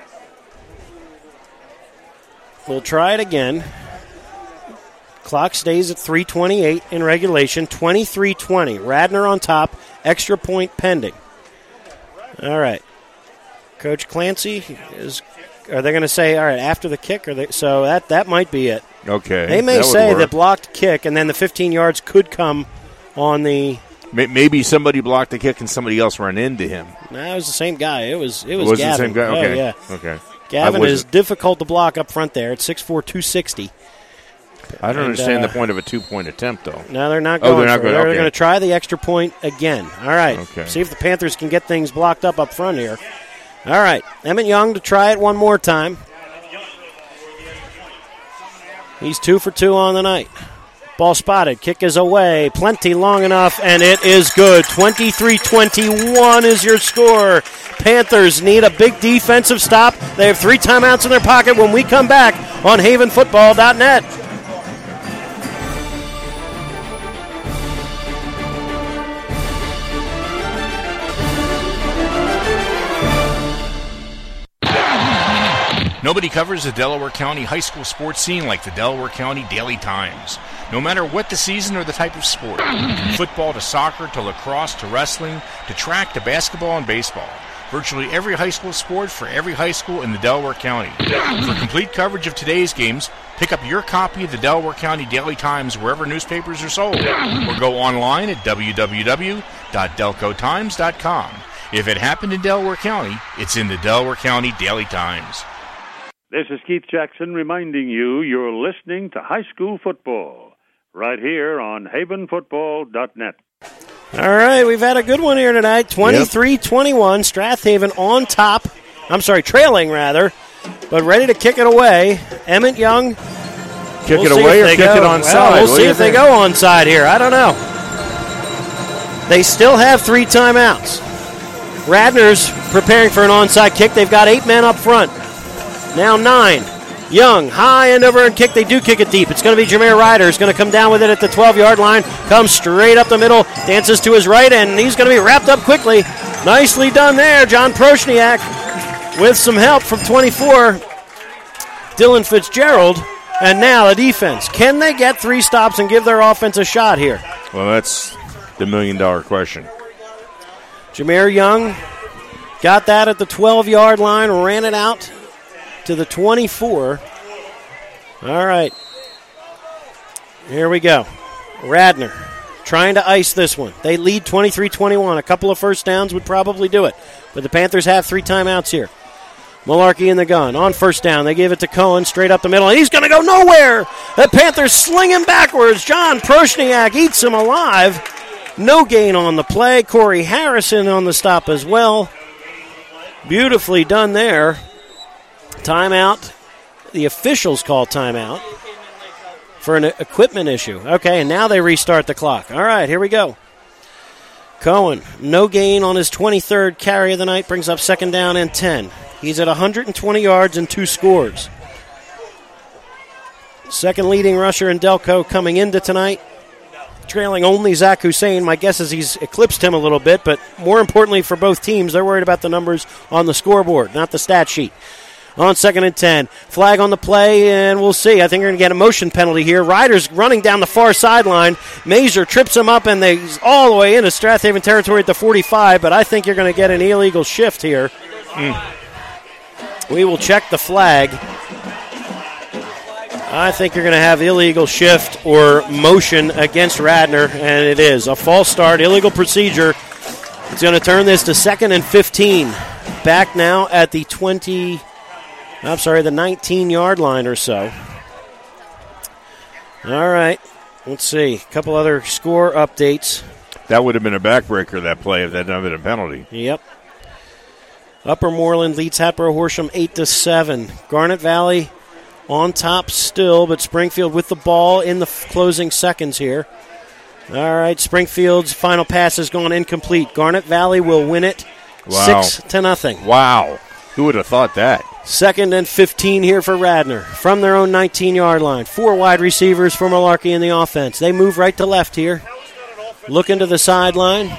We'll try it again. Clock stays at three twenty-eight in regulation, twenty-three twenty. Radnor on top, extra point pending. All right. Coach Clancy, is. Are they going to say, all right, after the kick? Or they, so that, that might be it. Okay. They may that say that blocked kick, and then the fifteen yards could come on the. Maybe somebody blocked the kick and somebody else ran into him. No, it was the same guy. It was it was, was Gavin. it the same guy? Okay. Oh, yeah. Okay. Gavin is difficult to block up front there at six four, two sixty. I don't and, understand uh, the point of a two-point attempt, though. No, they're not going Oh, they're not for going. it. They're Okay. going to try the extra point again. All right. Okay. See if the Panthers can get things blocked up up front here. All right. Emmett Young to try it one more time. He's two for two on the night. Ball spotted. Kick is away. Plenty long enough, and it is good. twenty-three twenty-one is your score. Panthers need a big defensive stop. They have three timeouts in their pocket when we come back on haven football dot net. Nobody covers the Delaware County high school sports scene like the Delaware County Daily Times. No matter what the season or the type of sport, from football to soccer to lacrosse to wrestling to track to basketball and baseball, virtually every high school sport for every high school in the Delaware County. For complete coverage of today's games, pick up your copy of the Delaware County Daily Times wherever newspapers are sold, or go online at w w w dot delco times dot com. If it happened in Delaware County, it's in the Delaware County Daily Times. This is Keith Jackson reminding you you're listening to high school football right here on haven football dot net. All right, we've had a good one here tonight. twenty-three twenty-one, Strathaven on top. I'm sorry, trailing rather, but ready to kick it away. Emmett Young. Kick we'll it away or kick go. it onside? Well, we'll What see do you if think? they go onside here. I don't know. They still have three timeouts. Radnor's preparing for an onside kick. They've got eight men up front. Now nine. Young, high end over and kick. They do kick it deep. It's going to be Jameer Ryder. He's going to come down with it at the twelve-yard line. Comes straight up the middle. Dances to his right, and he's going to be wrapped up quickly. Nicely done there, John Proshniak, with some help from twenty-four, Dylan Fitzgerald. And now the defense. Can they get three stops and give their offense a shot here? Well, that's the million-dollar question. Jameer Young got that at the twelve-yard line, ran it out to the twenty-four. All right. Here we go. Radnor trying to ice this one. They lead twenty-three twenty-one. A couple of first downs would probably do it. But the Panthers have three timeouts here. Malarkey in the gun. On first down, they give it to Cohen straight up the middle. He's going to go nowhere. The Panthers sling him backwards. John Proshniak eats him alive. No gain on the play. Corey Harrison on the stop as well. Beautifully done there. Timeout. The officials call timeout for an equipment issue. Okay, and now they restart the clock. All right, here we go. Cohen, no gain on his twenty-third carry of the night, brings up second down and ten. He's at one hundred twenty yards and two scores. Second leading rusher in Delco coming into tonight, trailing only Zach Hussein. My guess is he's eclipsed him a little bit, but more importantly for both teams, they're worried about the numbers on the scoreboard, not the stat sheet. On second and ten, flag on the play, and we'll see. I think we're going to get a motion penalty here. Ryder's running down the far sideline. Mazer trips him up, and they're all the way into Strathaven territory at the forty-five, but I think you're going to get an illegal shift here. Mm. We will check the flag. I think you're going to have illegal shift or motion against Radnor, and it is. A false start, illegal procedure. It's going to turn this to second and fifteen. Back now at the twenty... I'm sorry, the nineteen-yard line or so. All right, let's see. A couple other score updates. That would have been a backbreaker, that play, if that had been a penalty. Yep. Upper Moreland leads Hatboro Horsham eight to seven. Garnet Valley on top still, but Springfield with the ball in the f- closing seconds here. All right, Springfield's final pass has gone incomplete. Garnet Valley will win it Wow. six to nothing. Wow. Who would have thought that? Second and fifteen here for Radnor from their own nineteen-yard line. Four wide receivers for Malarkey in the offense. They move right to left here. Looking to the sideline.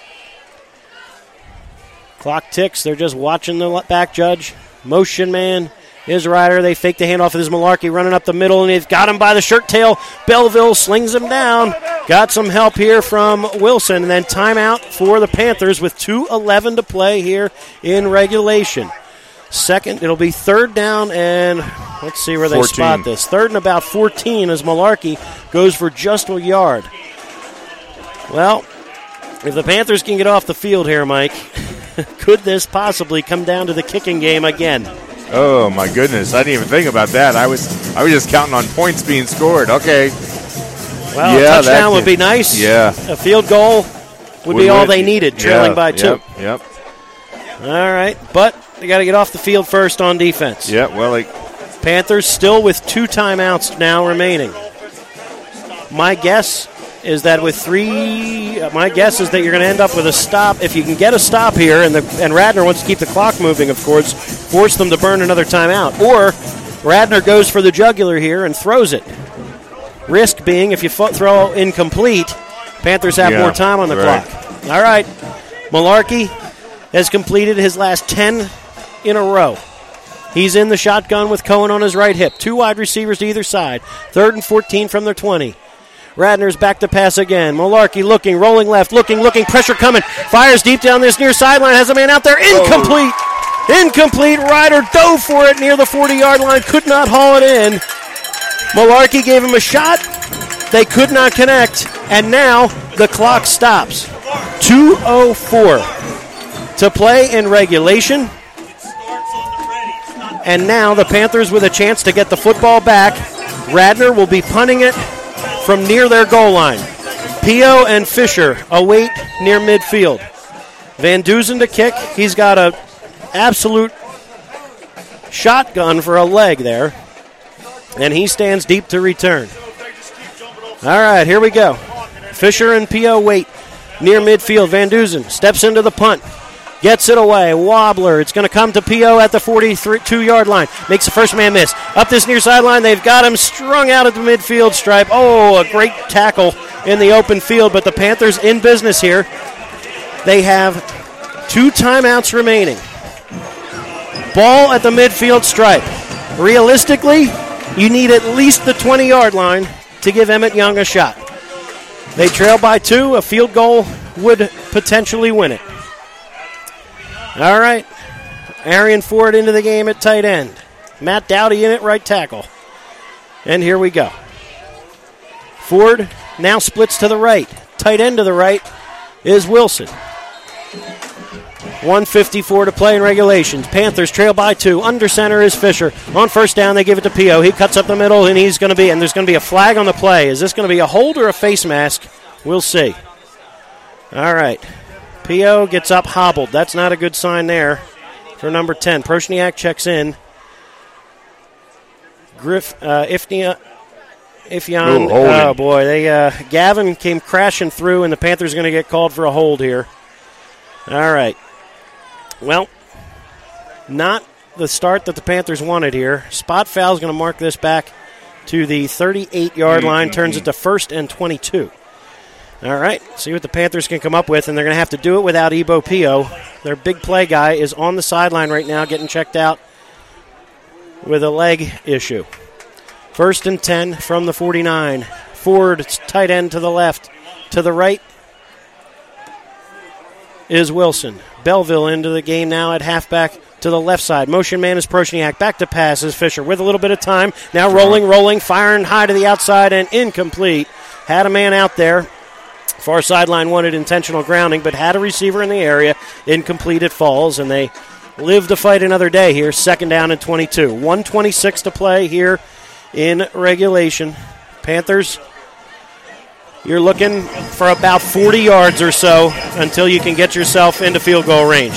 Clock ticks. They're just watching the back judge. Motion man is Ryder. They fake the handoff with his Malarkey running up the middle, and they've got him by the shirt tail. Belleville slings him down. Got some help here from Wilson, and then timeout for the Panthers with two eleven to play here in regulation. Second, it'll be third down, and let's see where they fourteen. spot this. Third and about fourteen as Malarkey goes for just a yard. Well, if the Panthers can get off the field here, Mike, could this possibly come down to the kicking game again? Oh, my goodness. I didn't even think about that. I was I was just counting on points being scored. Okay. Well, yeah, a touchdown would be nice. Yeah. A field goal would, would be all they needed, trailing yeah, by two. Yep, yep. All right, but they got to get off the field first on defense. Yeah, well, like Panthers still with two timeouts now remaining. My guess is that with three, my guess is that you're going to end up with a stop. If you can get a stop here, and the and Radnor wants to keep the clock moving, of course, force them to burn another timeout. Or Radnor goes for the jugular here and throws it. Risk being, if you fo- throw incomplete, Panthers have yeah, more time on the right. clock. All right, Malarkey has completed his last ten in a row. He's in the shotgun with Cohen on his right hip. Two wide receivers to either side. Third and fourteen from their twenty. Radnor's back to pass again. Malarkey looking, rolling left, looking, looking, pressure coming. Fires deep down this near sideline. Has a man out there. Incomplete. Oh. Incomplete. Ryder dove for it near the forty-yard line. Could not haul it in. Malarkey gave him a shot. They could not connect. And now the clock stops. two oh four to play in regulation. And now the Panthers with a chance to get the football back. Radnor will be punting it from near their goal line. Pio and Fisher await near midfield. Van Dusen to kick. He's got a absolute shotgun for a leg there. And he stands deep to return. All right, here we go. Fisher and Pio wait near midfield. Van Dusen steps into the punt. Gets it away. Wobbler. It's going to come to Pio at the forty-two-yard line. Makes the first man miss. Up this near sideline. They've got him strung out at the midfield stripe. Oh, a great tackle in the open field. But the Panthers in business here. They have two timeouts remaining. Ball at the midfield stripe. Realistically, you need at least the twenty-yard line to give Emmett Young a shot. They trail by two. A field goal would potentially win it. All right. Arian Ford into the game at tight end. Matt Dowdy in at right tackle. And here we go. Ford now splits to the right. Tight end to the right is Wilson. one fifty-four to play in regulations. Panthers trail by two. Under center is Fisher. On first down, they give it to Pio. He cuts up the middle, and he's going to be, and there's going to be a flag on the play. Is this going to be a hold or a face mask? We'll see. All right. Pio gets up hobbled. That's not a good sign there for number ten. Proshniak checks in. Griff, uh, Ifnia, Ifyan, Ooh, oh boy, they uh, Gavin came crashing through, and the Panthers are going to get called for a hold here. All right. Well, not the start that the Panthers wanted here. Spot foul is going to mark this back to the thirty-eight-yard line, turns it to first and twenty-two. All right, see what the Panthers can come up with, and they're going to have to do it without Ebo Pio. Their big play guy is on the sideline right now getting checked out with a leg issue. First and ten from the forty-nine. Ford, tight end to the left. To the right is Wilson. Belleville into the game now at halfback to the left side. Motion man is Proshniak. Back to pass is Fisher with a little bit of time. Now rolling, rolling, firing high to the outside and incomplete. Had a man out there. Far sideline wanted intentional grounding, but had a receiver in the area. Incomplete, it falls, and they live to fight another day here. Second down and twenty-two. one twenty-six to play here in regulation. Panthers, you're looking for about forty yards or so until you can get yourself into field goal range.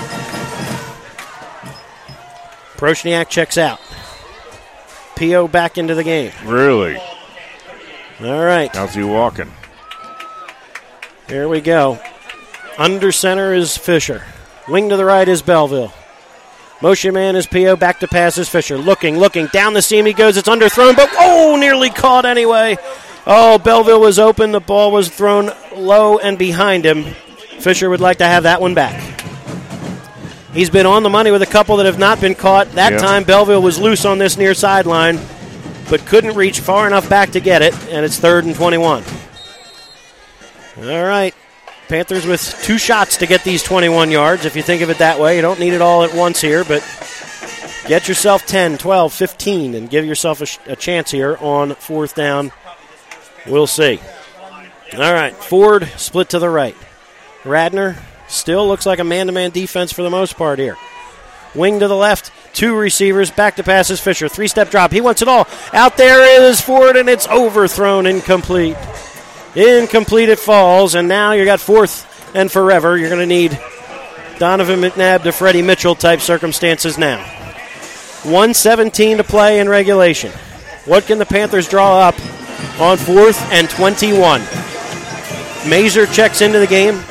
Proshniak checks out. Pio back into the game. Really? All right. How's he walking? Here we go. Under center is Fisher. Wing to the right is Belleville. Motion man is Pio. Back to pass is Fisher. Looking, looking. Down the seam he goes. It's underthrown, but oh, nearly caught anyway. Oh, Belleville was open. The ball was thrown low and behind him. Fisher would like to have that one back. He's been on the money with a couple that have not been caught. That yep. time Belleville was loose on this near sideline, but couldn't reach far enough back to get it, and it's third and twenty-one. All right. Panthers with two shots to get these twenty-one yards, if you think of it that way. You don't need it all at once here, but get yourself ten, twelve, fifteen, and give yourself a, sh- a chance here on fourth down. We'll see. All right. Ford split to the right. Radner still looks like a man-to-man defense for the most part here. Wing to the left. Two receivers. Back to pass is Fisher. Three-step drop. He wants it all. Out there is Ford, and it's overthrown. Incomplete. Incomplete it falls, and now you got fourth and forever. You're going to need Donovan McNabb to Freddie Mitchell type circumstances now. one seventeen to play in regulation. What can the Panthers draw up on fourth and twenty-one? Mazer checks into the game.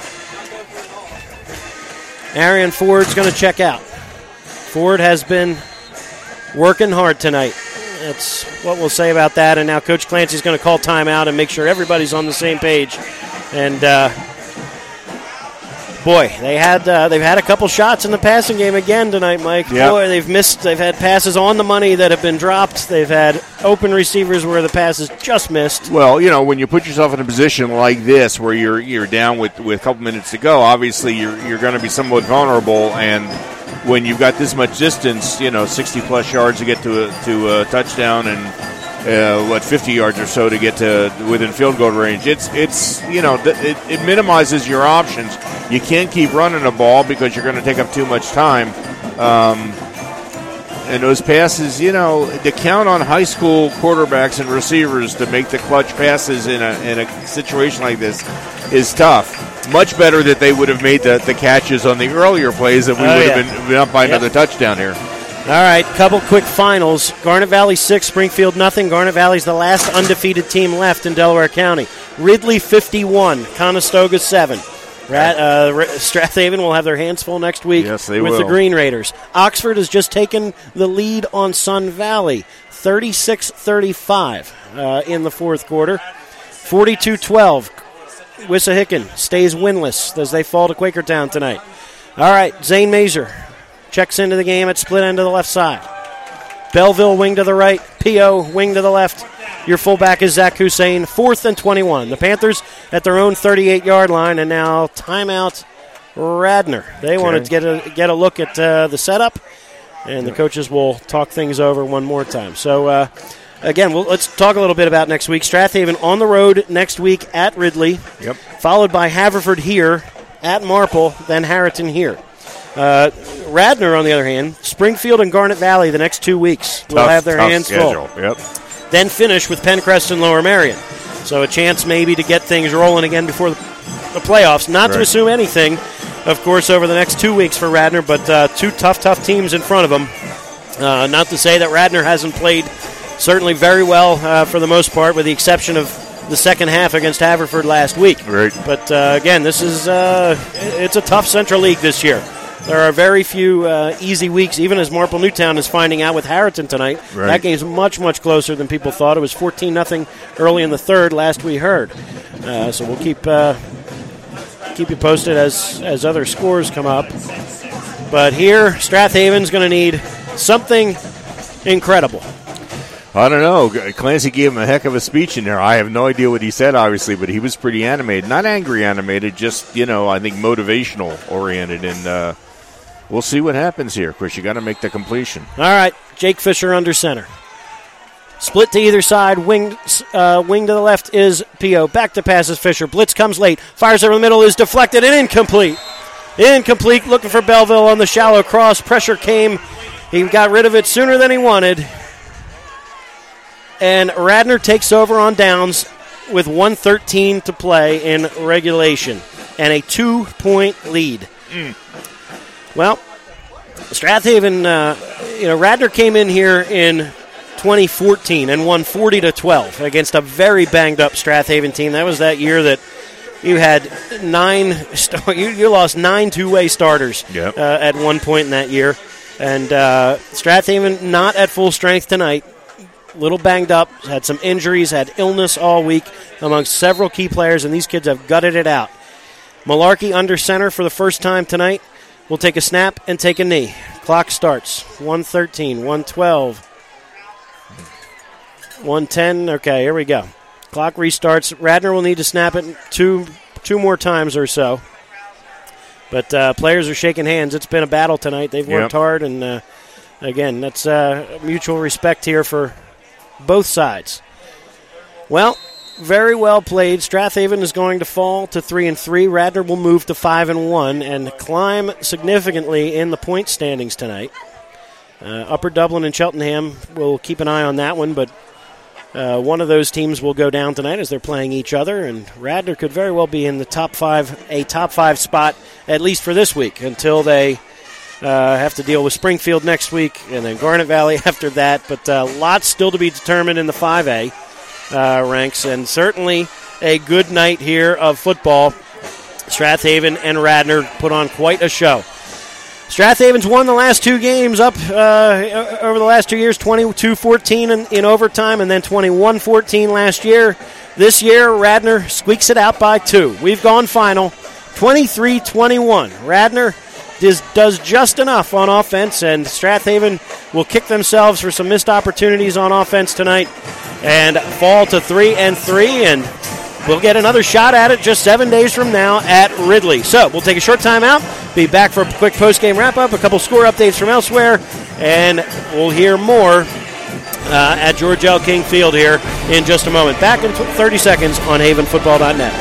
Arian Ford's going to check out. Ford has been working hard tonight. That's what we'll say about that. And now Coach Clancy's going to call timeout and make sure everybody's on the same page. And uh, boy, they had uh, they've had a couple shots in the passing game again tonight, Mike. Yep. Boy, they've missed. They've had passes on the money that have been dropped. They've had open receivers where the passes just missed. Well, you know, when you put yourself in a position like this where you're you're down with, with a couple minutes to go, obviously you're you're going to be somewhat vulnerable. And when you've got this much distance, you know, sixty plus yards to get to a, to a touchdown, and uh, what fifty yards or so to get to within field goal range, it's it's you know it, it minimizes your options. You can't keep running the ball because you're going to take up too much time. Um, and those passes, you know, to count on high school quarterbacks and receivers to make the clutch passes in a in a situation like this is tough. Much better that they would have made the, the catches on the earlier plays, that we oh, would yeah. have been, been up by yep. another touchdown here. All right, couple quick finals. Garnet Valley six, Springfield nothing. Garnet Valley's the last undefeated team left in Delaware County. Ridley fifty-one, Conestoga seven. Rat, uh, Strathaven will have their hands full next week yes, they with will. the Green Raiders. Oxford has just taken the lead on Sun Valley, thirty-six thirty-five uh, in the fourth quarter. forty-two twelve. Wissahickon stays winless as they fall to Quakertown tonight. All right, Zane Mazer checks into the game at split end to the left side. Belleville wing to the right. Pio wing to the left. Your fullback is Zach Hussein. Fourth and twenty-one. The Panthers at their own thirty-eight-yard line, and now timeout Radnor. They Okay. want to get a get a look at uh, the setup, and the coaches will talk things over one more time. So, uh, again, we'll, let's talk a little bit about next week. Strathaven on the road next week at Ridley, Yep. followed by Haverford here, at Marple, then Harriton here. Uh, Radnor, on the other hand, Springfield and Garnet Valley the next two weeks will Tough- have their tough hands schedule. full. Yep. Then finish with Pencrest and Lower Merion. So a chance maybe to get things rolling again before the, the playoffs. Not to Right. assume anything, of course, over the next two weeks for Radnor, but uh, two tough, tough teams in front of them. Uh, not to say that Radnor hasn't played certainly very well uh, for the most part, with the exception of the second half against Haverford last week. Right. But uh, again, this is uh, it's a tough Central League this year. There are very few uh, easy weeks, even as Marple Newtown is finding out with Harriton tonight. Right. That game's much, much closer than people thought. It was fourteen nothing early in the third, last we heard. Uh, so we'll keep uh, keep you posted as, as other scores come up. But here, Strathaven's going to need something incredible. I don't know. Clancy gave him a heck of a speech in there. I have no idea what he said, obviously, but he was pretty animated. Not angry animated, just, you know, I think motivational oriented. And uh, we'll see what happens here. Of course, you got to make the completion. All right, Jake Fisher under center. Split to either side. Wing, uh, wing to the left is P O. Back to passes Fisher. Blitz comes late. Fires over the middle, is deflected and incomplete. Incomplete, looking for Belleville on the shallow cross. Pressure came. He got rid of it sooner than he wanted. And Radnor takes over on downs with one thirteen to play in regulation and a two-point lead. Mm. Well, Strathaven, uh, you know, Radnor came in here in twenty fourteen and won forty to twelve against a very banged-up Strathaven team. That was that year that you had nine, star- you, you lost nine two-way starters Yep. uh, at one point in that year. And uh, Strathaven not at full strength tonight. Little banged up, had some injuries, had illness all week amongst several key players, and these kids have gutted it out. Malarkey under center for the first time tonight. Will take a snap and take a knee. Clock starts. one thirteen, one twelve, one ten. Okay, here we go. Clock restarts. Radnor will need to snap it two, two more times or so. But uh, players are shaking hands. It's been a battle tonight. They've worked Yep. hard, and uh, again, that's uh, mutual respect here for both sides. Well, very well played. Strathaven is going to fall to three and three. Radnor will move to five and one and climb significantly in the point standings tonight. Uh, Upper Dublin and Cheltenham will keep an eye on that one, but uh, one of those teams will go down tonight as they're playing each other, and Radnor could very well be in the top five, a top five spot at least for this week until they Uh, have to deal with Springfield next week and then Garnet Valley after that. But uh, lots still to be determined in the five A uh, ranks, and certainly a good night here of football. Strathaven and Radnor put on quite a show. Strathaven's won the last two games up uh, over the last two years, twenty-two fourteen in, in overtime and then twenty-one fourteen last year. This year, Radnor squeaks it out by two. We've gone final, twenty-three twenty-one. Radnor Does, does just enough on offense, and Strathaven will kick themselves for some missed opportunities on offense tonight and fall to three and three, and we'll get another shot at it just seven days from now at Ridley. So we'll take a short time out, be back for a quick post-game wrap-up, a couple score updates from elsewhere, and we'll hear more uh, at George L. King Field here in just a moment. Back in thirty seconds on haven football dot net.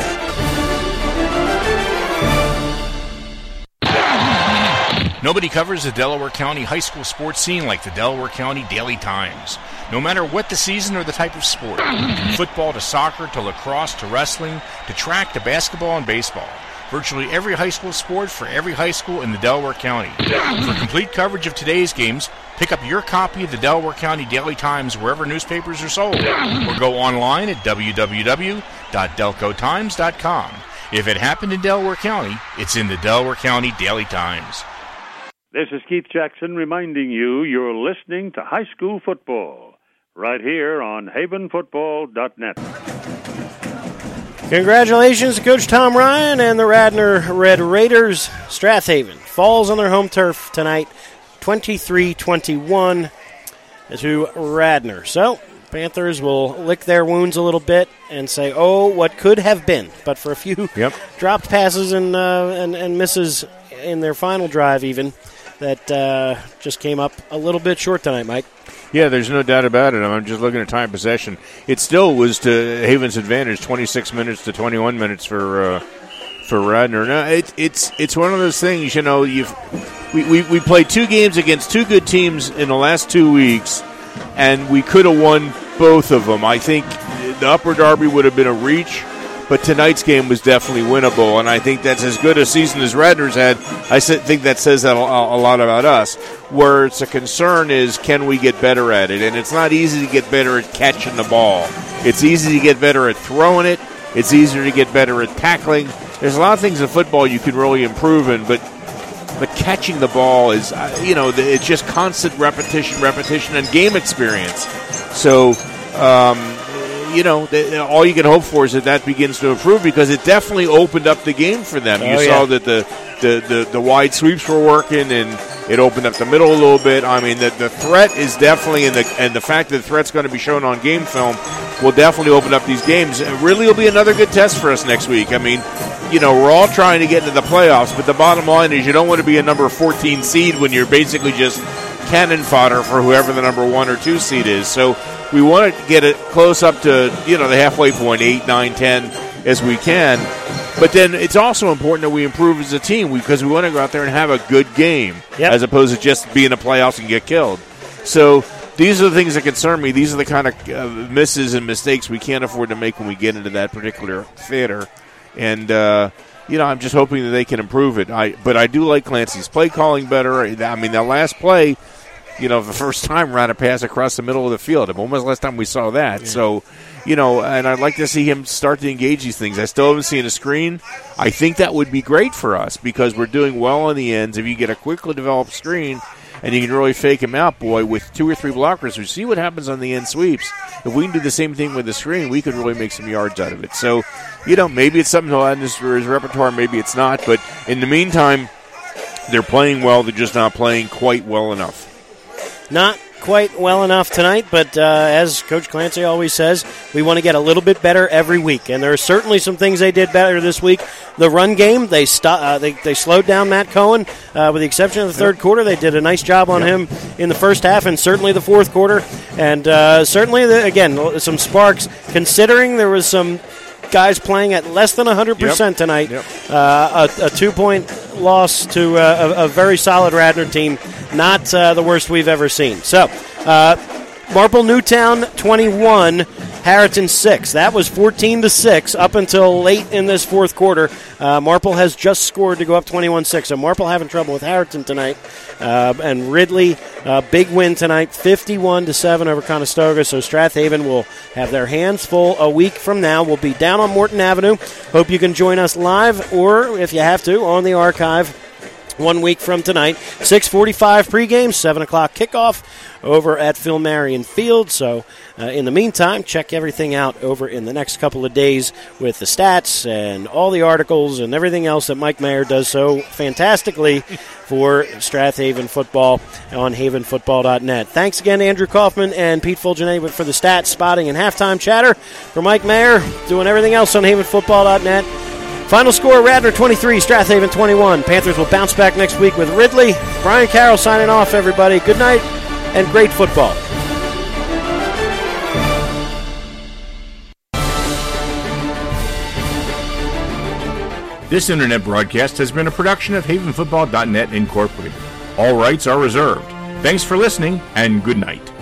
Nobody covers the Delaware County high school sports scene like the Delaware County Daily Times. No matter what the season or the type of sport, from football to soccer to lacrosse to wrestling to track to basketball and baseball, virtually every high school sport for every high school in the Delaware County. For complete coverage of today's games, pick up your copy of the Delaware County Daily Times wherever newspapers are sold, or go online at w w w dot delco times dot com. If it happened in Delaware County, it's in the Delaware County Daily Times. This is Keith Jackson reminding you you're listening to High School Football right here on haven football dot net. Congratulations to Coach Tom Ryan and the Radnor Red Raiders. Strathaven falls on their home turf tonight, twenty-three twenty-one to Radnor. So, Panthers will lick their wounds a little bit and say, oh, what could have been. But for a few yep. dropped passes and, uh, and, and misses in their final drive even, that uh, just came up a little bit short tonight, Mike. Yeah, there's no doubt about it. I'm just looking at time possession. It still was to Haven's advantage, twenty-six minutes to twenty-one minutes for uh, for Radnor. No, it, it's it's one of those things. You know, you've we, we we played two games against two good teams in the last two weeks, and we could have won both of them. I think the Upper Darby would have been a reach, but tonight's game was definitely winnable, and I think that's as good a season as Radnor's had. I think that says that a lot about us. Where it's a concern is, can we get better at it? And it's not easy to get better at catching the ball. It's easy to get better at throwing it. It's easier to get better at tackling. There's a lot of things in football you can really improve in, but but catching the ball is, you know, it's just constant repetition, repetition, and game experience. So, um, you know, all you can hope for is that that begins to improve, because it definitely opened up the game for them. Oh, you yeah. saw that the, the, the, the wide sweeps were working, and it opened up the middle a little bit. I mean, the, the threat is definitely, in the and the fact that the threat's going to be shown on game film will definitely open up these games. It really will be another good test for us next week. I mean, you know, we're all trying to get into the playoffs, but the bottom line is you don't want to be a number fourteen seed when you're basically just cannon fodder for whoever the number one or two seed is. So we want to get it close up to, you know, the halfway point, eight, nine, ten, as we can. But then it's also important that we improve as a team, because we want to go out there and have a good game, yep. as opposed to just be in the playoffs and get killed. So these are the things that concern me. These are the kind of uh, misses and mistakes we can't afford to make when we get into that particular theater. And, uh, you know, I'm just hoping that they can improve it. I But I do like Clancy's play calling better. I mean, that last play, you know, the first time ran a pass across the middle of the field. When was the last time we saw that? Yeah. So, you know, and I'd like to see him start to engage these things. I still haven't seen a screen. I think that would be great for us, because we're doing well on the ends. If you get a quickly developed screen and you can really fake him out, boy, with two or three blockers, we see what happens on the end sweeps. If we can do the same thing with the screen, we could really make some yards out of it. So, you know, maybe it's something to add in his, his repertoire, maybe it's not. But in the meantime, they're playing well. They're just not playing quite well enough. Not quite well enough tonight, but uh, as Coach Clancy always says, we want to get a little bit better every week, and there are certainly some things they did better this week. The run game, they sto- uh, they, they slowed down Matt Cohen, uh, with the exception of the third yep. quarter. They did a nice job on yep. him in the first half, and certainly the fourth quarter, and uh, certainly, the, again, some sparks, considering there was some guys playing at less than one hundred percent yep. tonight. Yep. Uh, a, a two-point loss to uh, a, a very solid Radnor team. Not uh, the worst we've ever seen. So, uh, Marple Newtown twenty-one, Harriton six. That was fourteen to six up until late in this fourth quarter. Uh, Marple has just scored to go up twenty-one six. So Marple having trouble with Harriton tonight. Uh, and Ridley, uh, big win tonight, fifty-one to seven over Conestoga. So Strathaven will have their hands full a week from now. We'll be down on Morton Avenue. Hope you can join us live, or if you have to, on the archive. One week from tonight, six forty-five pregame, seven o'clock kickoff over at Phil Marion Field. So uh, in the meantime, check everything out over in the next couple of days with the stats and all the articles and everything else that Mike Mayer does so fantastically for Strathaven football on haven football dot net. Thanks again to Andrew Kaufman and Pete Fulgenet for the stats, spotting, and halftime chatter. For Mike Mayer, doing everything else on haven football dot net. Final score, Radnor twenty-three, Strathaven twenty-one. Panthers will bounce back next week with Ridley. Brian Carroll signing off, everybody. Good night and great football. This internet broadcast has been a production of haven football dot net Incorporated. All rights are reserved. Thanks for listening, and good night.